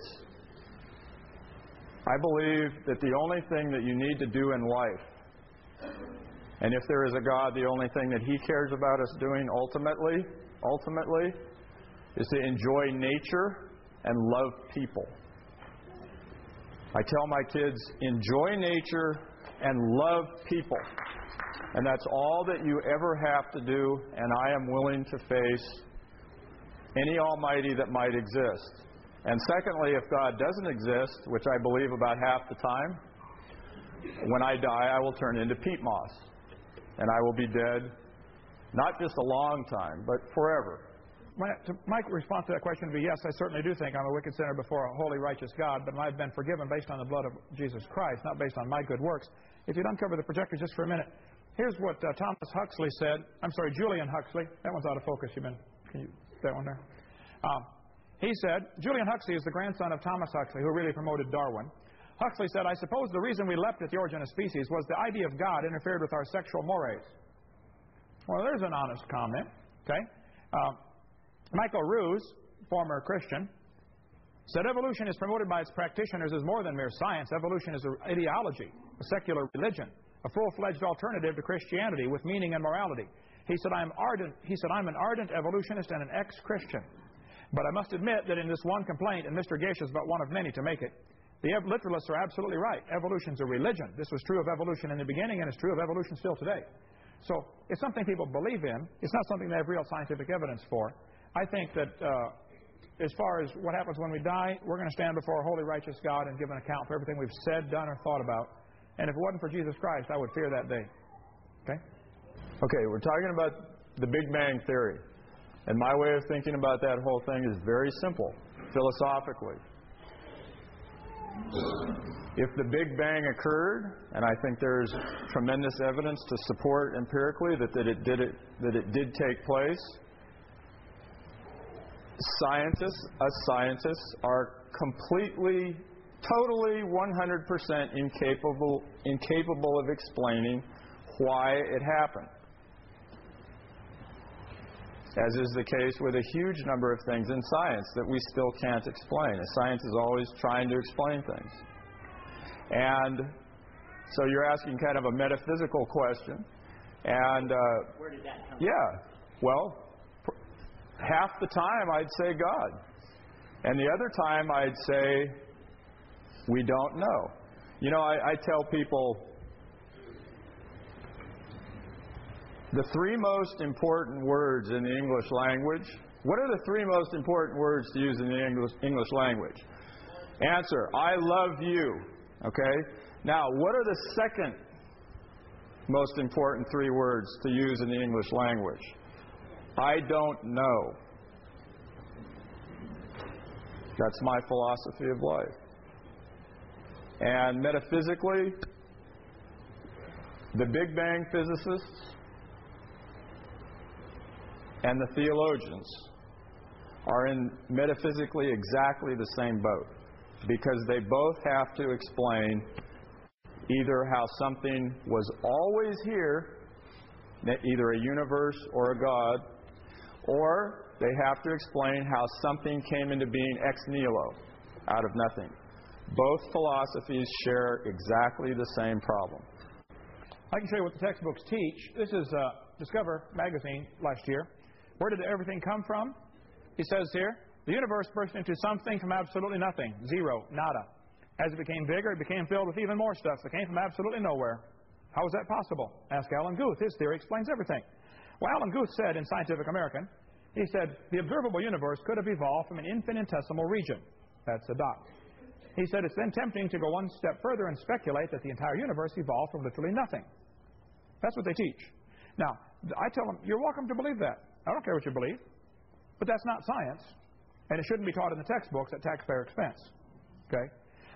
I believe that the only thing that you need to do in life, and if there is a God, the only thing that He cares about us doing ultimately, is to enjoy nature and love people. I tell my kids, enjoy nature and love people. And that's all that you ever have to do, and I am willing to face any almighty that might exist. And secondly, if God doesn't exist, which I believe about half the time, when I die, I will turn into peat moss. And I will be dead, not just a long time, but forever. my response to that question would be, yes, I certainly do think I'm a wicked sinner before a holy, righteous God, but I've been forgiven based on the blood of Jesus Christ, not based on my good works. If you'd uncover the projector just for a minute, here's what Thomas Huxley said. I'm sorry, Julian Huxley. That one's out of focus. Can you that one there? He said, Julian Huxley is the grandson of Thomas Huxley, who really promoted Darwin. Huxley said, I suppose the reason we leapt at the origin of species was the idea of God interfered with our sexual mores. Well, there's an honest comment. Okay? Michael Ruse, former Christian, said evolution is promoted by its practitioners as more than mere science. Evolution is an ideology, a secular religion, a full-fledged alternative to Christianity with meaning and morality. He said, I'm an ardent evolutionist and an ex-Christian. But I must admit that in this one complaint, and Mr. Gish is but one of many to make it, the literalists are absolutely right. Evolution's a religion. This was true of evolution in the beginning, and it's true of evolution still today. So it's something people believe in. It's not something they have real scientific evidence for. I think that as far as what happens when we die, we're going to stand before a holy, righteous God and give an account for everything we've said, done, or thought about. And if it wasn't for Jesus Christ, I would fear that day. Okay? Okay, we're talking about the Big Bang Theory. And my way of thinking about that whole thing is very simple, philosophically. If the Big Bang occurred, and I think there's tremendous evidence to support empirically that it did take place, scientists are completely, totally, 100% incapable of explaining why it happened. As is the case with a huge number of things in science that we still can't explain. Science is always trying to explain things. And so you're asking kind of a metaphysical question. And where did that come from? Yeah. Well, half the time I'd say God. And the other time I'd say we don't know. You know, I tell people the three most important words in the English language. What are the three most important words to use in the English language? Answer, I love you. Okay? Now, what are the second most important three words to use in the English language? I don't know. That's my philosophy of life. And metaphysically, the Big Bang physicists and the theologians are in metaphysically exactly the same boat, because they both have to explain either how something was always here, either a universe or a God, or they have to explain how something came into being ex nihilo, out of nothing. Both philosophies share exactly the same problem. I can show you what the textbooks teach. This is Discover magazine last year. Where did everything come from? He says here, the universe burst into something from absolutely nothing. Zero. Nada. As it became bigger, it became filled with even more stuff that came from absolutely nowhere. How is that possible? Ask Alan Guth. His theory explains everything. Well, Alan Guth said in Scientific American, he said, the observable universe could have evolved from an infinitesimal region. That's a dot. He said it's then tempting to go one step further and speculate that the entire universe evolved from literally nothing. That's what they teach. Now, I tell them, you're welcome to believe that. I don't care what you believe. But that's not science. And it shouldn't be taught in the textbooks at taxpayer expense. Okay?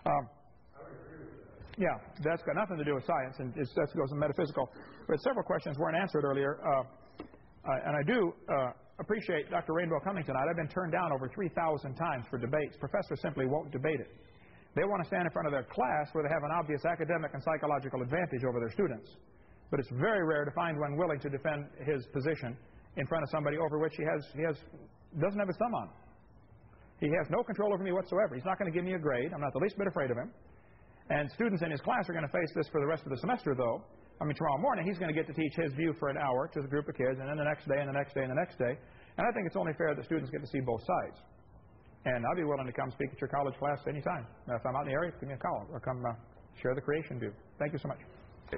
Yeah, that's got nothing to do with science, and that goes in metaphysical. But several questions weren't answered earlier. And I do appreciate Dr. Rainbow coming tonight. I've been turned down over 3,000 times for debates. Professors simply won't debate it. They want to stand in front of their class where they have an obvious academic and psychological advantage over their students. But it's very rare to find one willing to defend his position in front of somebody over which he doesn't have his thumb on. He has no control over me whatsoever. He's not going to give me a grade. I'm not the least bit afraid of him. And students in his class are going to face this for the rest of the semester, though. I mean, tomorrow morning he's going to get to teach his view for an hour to the group of kids, and then the next day, and the next day, and the next day. And I think it's only fair that students get to see both sides. And I'll be willing to come speak at your college class anytime. If I'm out in the area, give me a call, or come share the creation view. Thank you so much.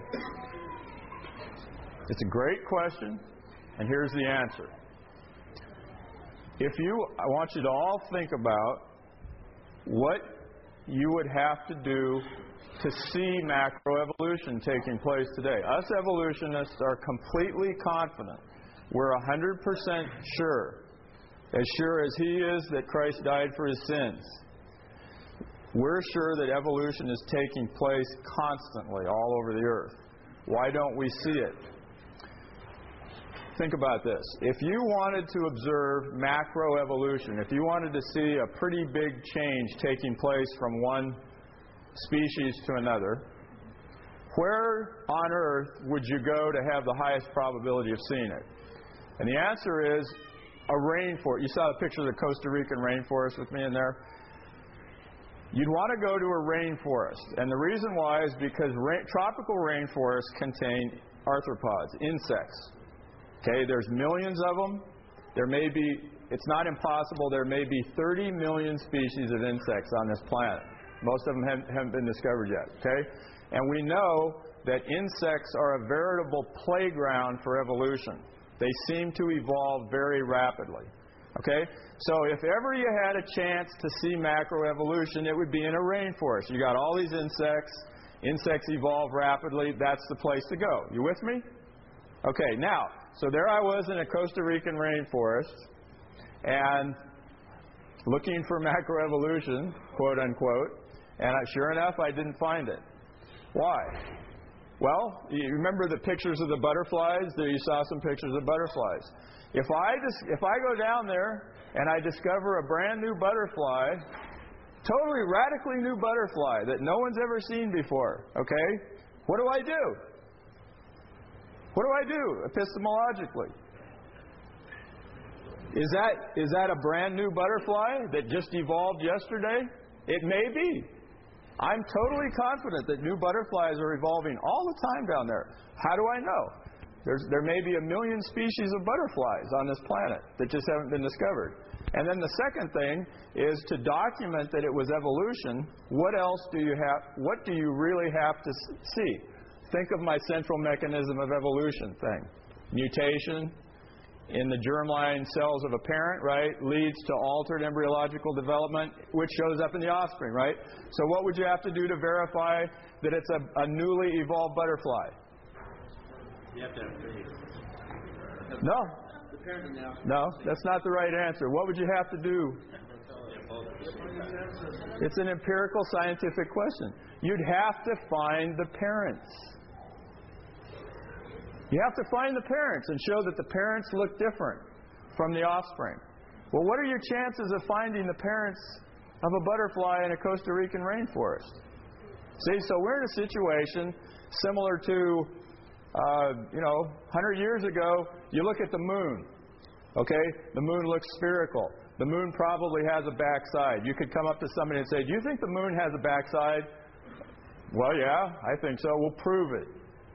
It's a great question, and here's the answer. I want you to all think about what you would have to do to see macroevolution taking place today. Us evolutionists are completely confident. We're 100% sure as sure as He is that Christ died for His sins, we're sure that evolution is taking place constantly all over the earth. Why don't we see it? Think about this. If you wanted to observe macroevolution, if you wanted to see a pretty big change taking place from one species to another, where on earth would you go to have the highest probability of seeing it? And the answer is a rainforest. You saw the picture of the Costa Rican rainforest with me in there? You'd want to go to a rainforest. And the reason why is because tropical rainforests contain arthropods, insects. Okay, there's millions of them. It's not impossible, there may be 30 million species of insects on this planet. Most of them haven't been discovered yet. Okay? And we know that insects are a veritable playground for evolution. They seem to evolve very rapidly. Okay? So if ever you had a chance to see macroevolution, it would be in a rainforest. You got all these insects. Insects evolve rapidly. That's the place to go. You with me? Okay, now, so there I was in a Costa Rican rainforest and looking for macroevolution, quote unquote, and sure enough, I didn't find it. Why? Well, you remember the pictures of the butterflies? There you saw some pictures of butterflies. If I go down there and I discover a brand new butterfly, totally radically new butterfly that no one's ever seen before, okay? What do I do? What do I do epistemologically? Is that a brand new butterfly that just evolved yesterday? It may be. I'm totally confident that new butterflies are evolving all the time down there. How do I know? There may be 1 million species of butterflies on this planet that just haven't been discovered. And then the second thing is to document that it was evolution. What else do you have? What do you really have to see? Think of my central mechanism of evolution thing. Mutation in the germline cells of a parent, right, leads to altered embryological development, which shows up in the offspring, right? So what would you have to do to verify that it's a newly evolved butterfly? You have to have faith. No. The parent and the offspring. No, that's not the right answer. What would you have to do? It's an empirical scientific question. You'd have to find the parents. You have to find the parents and show that the parents look different from the offspring. Well, what are your chances of finding the parents of a butterfly in a Costa Rican rainforest? See, so we're in a situation similar to, 100 years ago, you look at the moon. Okay? The moon looks spherical. The moon probably has a backside. You could come up to somebody and say, do you think the moon has a backside? Well, yeah, I think so. We'll prove it.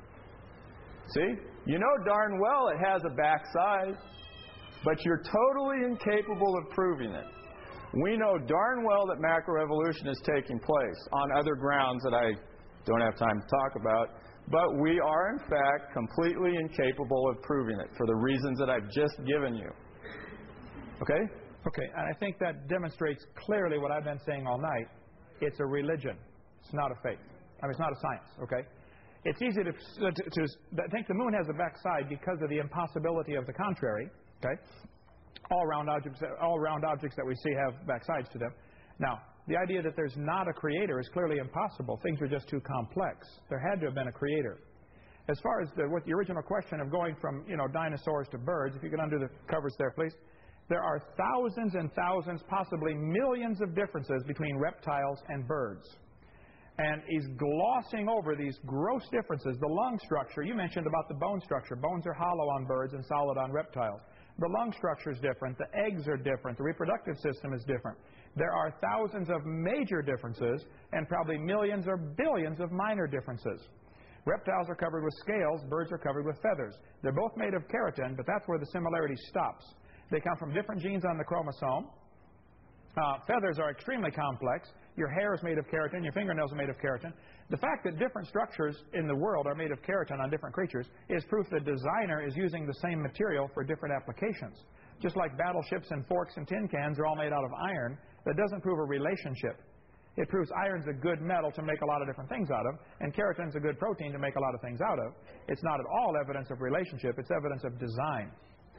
See? You know darn well it has a backside, but you're totally incapable of proving it. We know darn well that macroevolution is taking place on other grounds that I don't have time to talk about, but we are in fact completely incapable of proving it for the reasons that I've just given you. Okay? Okay, and I think that demonstrates clearly what I've been saying all night. It's a religion. It's not a faith. I mean, it's not a science, okay? It's easy to think the moon has a backside because of the impossibility of the contrary. Okay, all round objects that we see have backsides to them. Now, the idea that there's not a creator is clearly impossible. Things are just too complex. There had to have been a creator. As far as the original question of going from dinosaurs to birds, if you could undo the covers there, please. There are thousands and thousands, possibly millions of differences between reptiles and birds. And he's glossing over these gross differences. The lung structure, you mentioned about the bone structure. Bones are hollow on birds and solid on reptiles. The lung structure is different. The eggs are different. The reproductive system is different. There are thousands of major differences and probably millions or billions of minor differences. Reptiles are covered with scales. Birds are covered with feathers. They're both made of keratin, but that's where the similarity stops. They come from different genes on the chromosome. Feathers are extremely complex. Your hair is made of keratin. Your fingernails are made of keratin. The fact that different structures in the world are made of keratin on different creatures is proof the designer is using the same material for different applications. Just like battleships and forks and tin cans are all made out of iron, that doesn't prove a relationship. It proves iron's a good metal to make a lot of different things out of, and keratin's a good protein to make a lot of things out of. It's not at all evidence of relationship. It's evidence of design.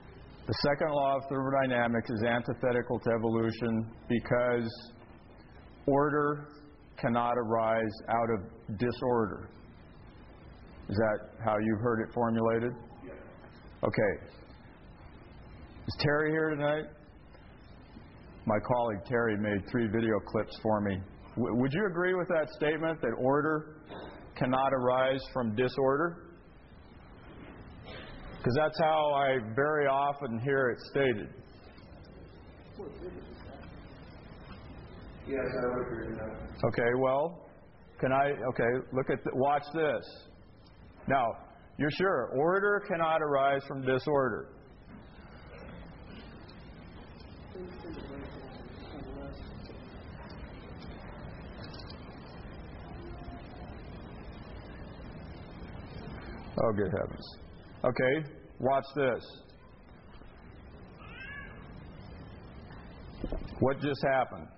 The second law of thermodynamics is antithetical to evolution because order cannot arise out of disorder. Is that how you've heard it formulated? Yes. Okay. Is Terry here tonight? My colleague Terry made 3 video clips for me. Would you agree with that statement that order cannot arise from disorder? Because that's how I very often hear it stated. Yes, I would agree with that. Okay, well, watch this. Now, you're sure order cannot arise from disorder. Oh, good heavens. Okay, watch this. What just happened?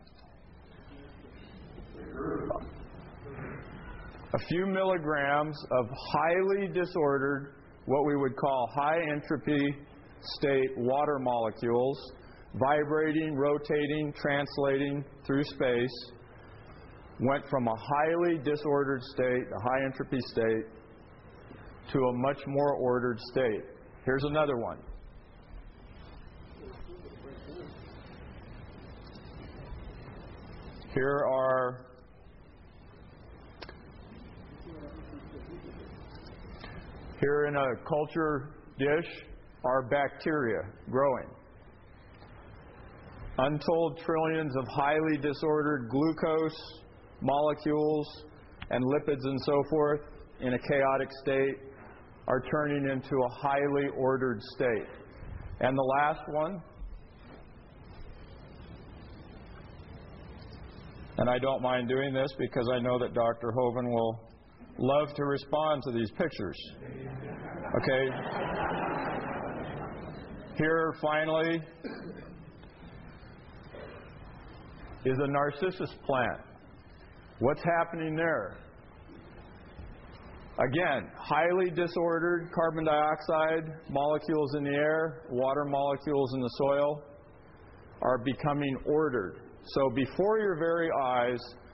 A few milligrams of highly disordered, what we would call high entropy state water molecules, vibrating, rotating, translating through space, went from a highly disordered state, a high entropy state, to a much more ordered state. Here's another one. Here in a culture dish are bacteria growing. Untold trillions of highly disordered glucose molecules and lipids and so forth in a chaotic state are turning into a highly ordered state. And the last one, and I don't mind doing this because I know that Dr. Hovind will love to respond to these pictures. Okay? Here, finally, is a narcissus plant. What's happening there? Again, highly disordered carbon dioxide molecules in the air, water molecules in the soil are becoming ordered. So before your very eyes,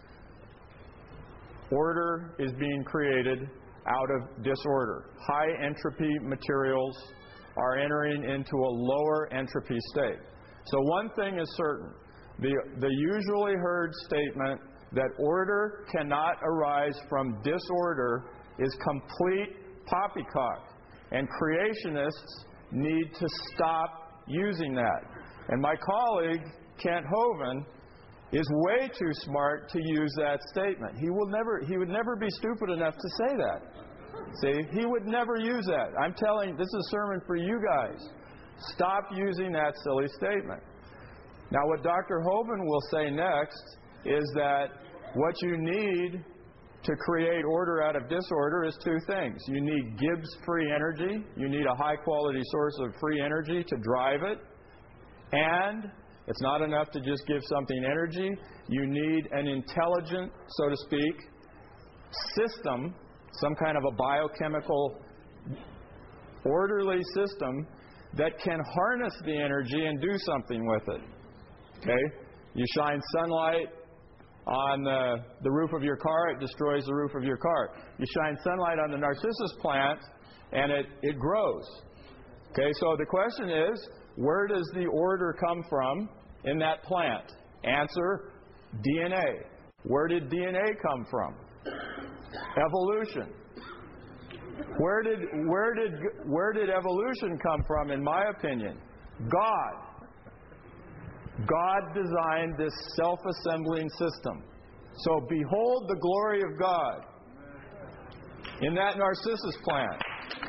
order is being created out of disorder. High entropy materials are entering into a lower entropy state. So one thing is certain. The usually heard statement that order cannot arise from disorder is complete poppycock. And creationists need to stop using that. And my colleague, Kent Hovind, is way too smart to use that statement. He would never be stupid enough to say that. See, he would never use that. I'm telling, this is a sermon for you guys. Stop using that silly statement. Now, what Dr. Hovind will say next is that what you need to create order out of disorder is 2 things. You need Gibbs free energy. You need a high-quality source of free energy to drive it. And it's not enough to just give something energy. You need an intelligent, so to speak, system, some kind of a biochemical, orderly system that can harness the energy and do something with it. Okay? You shine sunlight on the roof of your car, it destroys the roof of your car. You shine sunlight on the narcissus plant, and it grows. Okay, so the question is, where does the order come from in that plant? Answer, DNA. Where did DNA come from? Evolution. Where did evolution come from, in my opinion? God. God designed this self-assembling system. So behold the glory of God in that narcissus plant.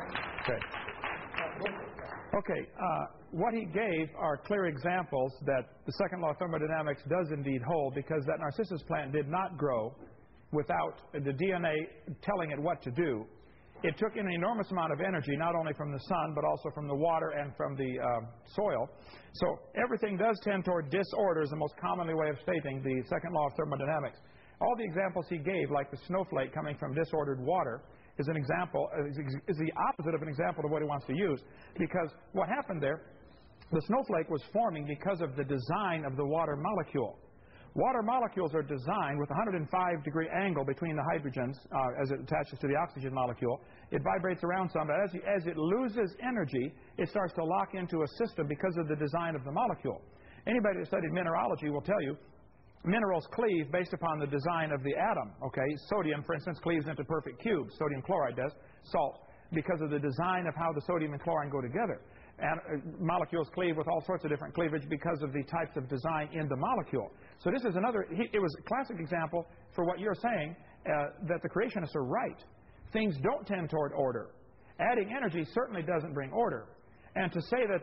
Okay, what he gave are clear examples that the second law of thermodynamics does indeed hold, because that narcissus plant did not grow without the DNA telling it what to do. It took an enormous amount of energy, not only from the sun, but also from the water and from the soil. So everything does tend toward disorder, is the most commonly way of stating the second law of thermodynamics. All the examples he gave, like the snowflake coming from disordered water, is an example, is the opposite of an example of what he wants to use. Because what happened there The snowflake was forming because of the design of the water molecule. Water molecules are designed with a 105-degree angle between the hydrogens as it attaches to the oxygen molecule. It vibrates around some, but as it loses energy, it starts to lock into a system because of the design of the molecule. Anybody that studied mineralogy will tell you minerals cleave based upon the design of the atom. Okay, sodium, for instance, cleaves into perfect cubes. Sodium chloride does, salt, because of the design of how the sodium and chlorine go together. And molecules cleave with all sorts of different cleavage because of the types of design in the molecule. So this is another, it was a classic example for what you're saying, that the creationists are right. Things don't tend toward order. Adding energy certainly doesn't bring order. And to say that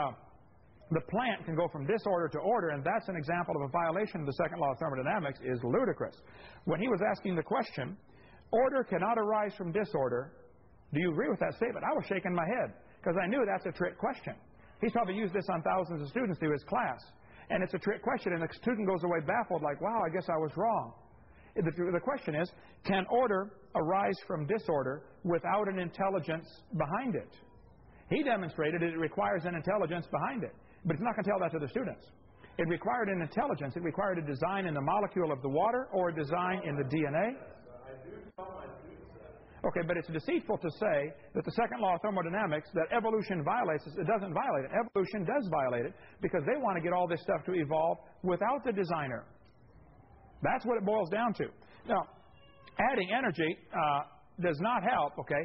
the plant can go from disorder to order, and that's an example of a violation of the second law of thermodynamics, is ludicrous. When he was asking the question, order cannot arise from disorder, do you agree with that statement? I was shaking my head, because I knew that's a trick question. He's probably used this on thousands of students through his class. And it's a trick question, and the student goes away baffled like, wow, I guess I was wrong. The question is, can order arise from disorder without an intelligence behind it? He demonstrated it requires an intelligence behind it. But he's not going to tell that to the students. It required an intelligence. It required a design in the molecule of the water or a design in the DNA. I do tell my students that. Okay, but it's deceitful to say that the second law of thermodynamics, that evolution violates it. It doesn't violate it. Evolution does violate it because they want to get all this stuff to evolve without the designer. That's what it boils down to. Now, adding energy does not help, okay?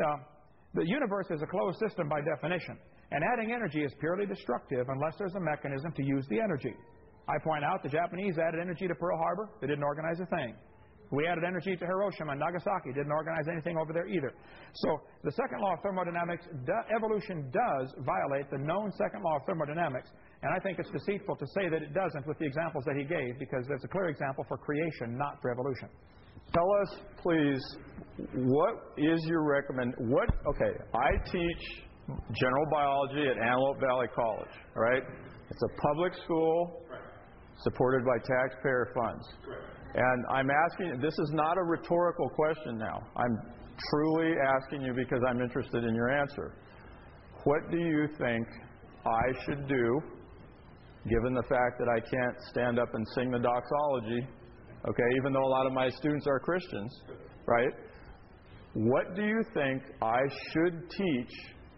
The universe is a closed system by definition. And adding energy is purely destructive unless there's a mechanism to use the energy. I point out the Japanese added energy to Pearl Harbor. They didn't organize a thing. We added energy to Hiroshima and Nagasaki. Didn't organize anything over there either. So the second law of thermodynamics, evolution does violate the known second law of thermodynamics. And I think it's deceitful to say that it doesn't with the examples that he gave, because there's a clear example for creation, not for evolution. Tell us, please, what is your okay, I teach general biology at Antelope Valley College, right? It's a public school supported by taxpayer funds. And I'm asking, this is not a rhetorical question now. I'm truly asking you because I'm interested in your answer. What do you think I should do, given the fact that I can't stand up and sing the doxology, okay, even though a lot of my students are Christians, right? What do you think I should teach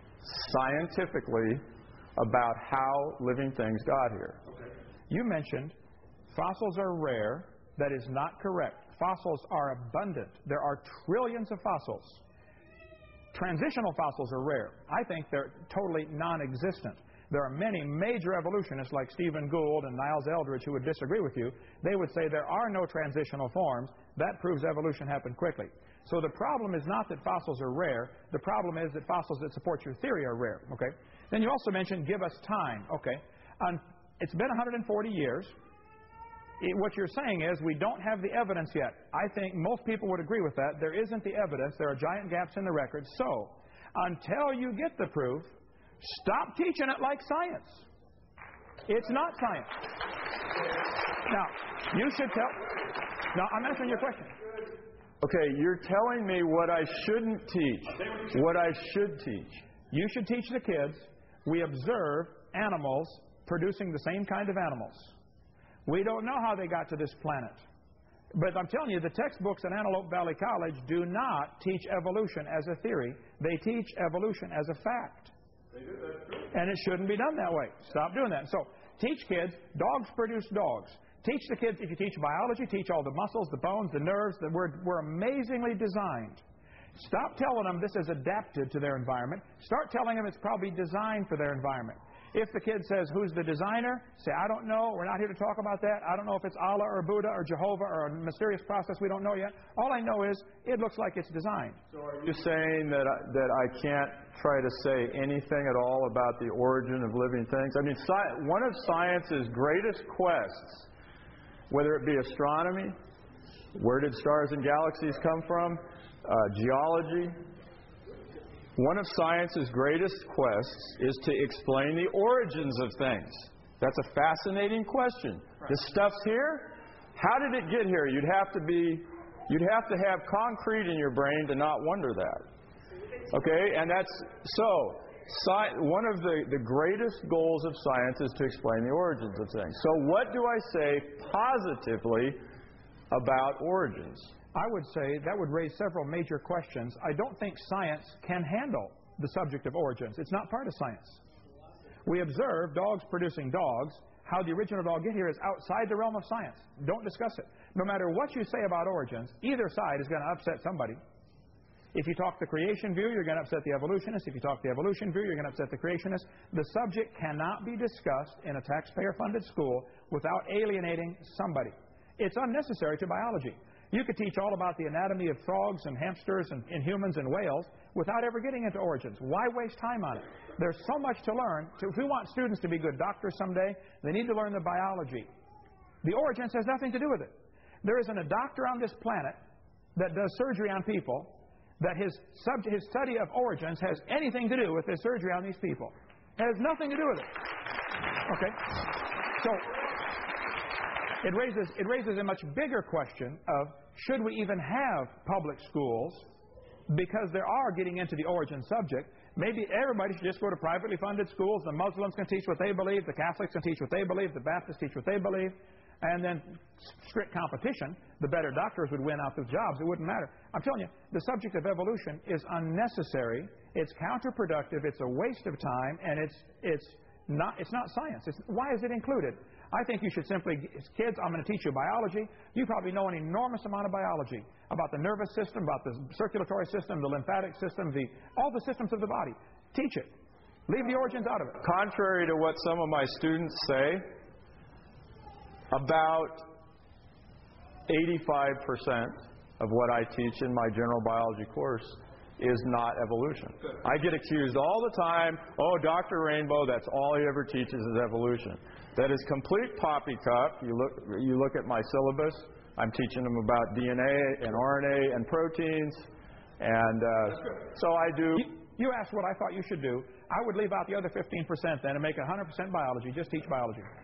scientifically about how living things got here? You mentioned fossils are rare. That is not correct. Fossils are abundant. There are trillions of fossils. Transitional fossils are rare. I think they're totally non-existent. There are many major evolutionists like Stephen Gould and Niles Eldredge who would disagree with you. They would say there are no transitional forms. That proves evolution happened quickly. So the problem is not that fossils are rare. The problem is that fossils that support your theory are rare. Okay. Then you also mentioned give us time. Okay. It's been 140 years. What you're saying is we don't have the evidence yet. I think most people would agree with that. There isn't the evidence. There are giant gaps in the record. So, until you get the proof, stop teaching it like science. It's not science. Now, you should tell... Now, I'm answering your question. Okay, you're telling me what I shouldn't teach. What I should teach. You should teach the kids we observe animals producing the same kind of animals. We don't know how they got to this planet. But I'm telling you, the textbooks at Antelope Valley College do not teach evolution as a theory. They teach evolution as a fact. They do that too. And it shouldn't be done that way. Stop doing that. So, teach kids, dogs produce dogs. Teach the kids, if you teach biology, teach all the muscles, the bones, the nerves, that we're amazingly designed. Stop telling them this is adapted to their environment. Start telling them it's probably designed for their environment. If the kid says, who's the designer? Say, I don't know. We're not here to talk about that. I don't know if it's Allah or Buddha or Jehovah or a mysterious process we don't know yet. All I know is it looks like it's designed. So are you saying that I can't try to say anything at all about the origin of living things? I mean, one of science's greatest quests, whether it be astronomy, where did stars and galaxies come from, geology, one of science's greatest quests is to explain the origins of things. That's a fascinating question. This stuff's here? How did it get here? You'd have to have concrete in your brain to not wonder that. Okay? And that's so One of the greatest goals of science is to explain the origins of things. So what do I say positively about origins? I would say that would raise several major questions. I don't think science can handle the subject of origins. It's not part of science. We observe dogs producing dogs. How the original dog get here is outside the realm of science. Don't discuss it. No matter what you say about origins, either side is going to upset somebody. If you talk the creation view, you're going to upset the evolutionists. If you talk the evolution view, you're going to upset the creationists. The subject cannot be discussed in a taxpayer-funded school without alienating somebody. It's unnecessary to biology. You could teach all about the anatomy of frogs and hamsters and humans and whales without ever getting into origins. Why waste time on it? There's so much to learn. If we want students to be good doctors someday, they need to learn the biology. The origins has nothing to do with it. There isn't a doctor on this planet that does surgery on people that his study of origins has anything to do with his surgery on these people. It has nothing to do with it. Okay? So it raises a much bigger question of should we even have public schools, because they are getting into the origin subject. Maybe everybody should just go to privately funded schools. The Muslims can teach what they believe, the Catholics can teach what they believe, the Baptists teach what they believe, and then strict competition, the better doctors would win out those jobs. It wouldn't matter. I'm telling you, the subject of evolution is unnecessary, it's counterproductive, it's a waste of time, and it's not science. Why is it included? I think you should simply, kids, I'm going to teach you biology. You probably know an enormous amount of biology about the nervous system, about the circulatory system, the lymphatic system, all the systems of the body. Teach it. Leave the origins out of it. Contrary to what some of my students say, about 85% of what I teach in my general biology course is not evolution. I get accused all the time, oh, Dr. Rainbow, that's all he ever teaches is evolution. That is complete poppycock. You look at my syllabus, I'm teaching them about DNA and RNA and proteins, and so I do. You asked what I thought you should do. I would leave out the other 15% then and make it 100% biology. Just teach biology.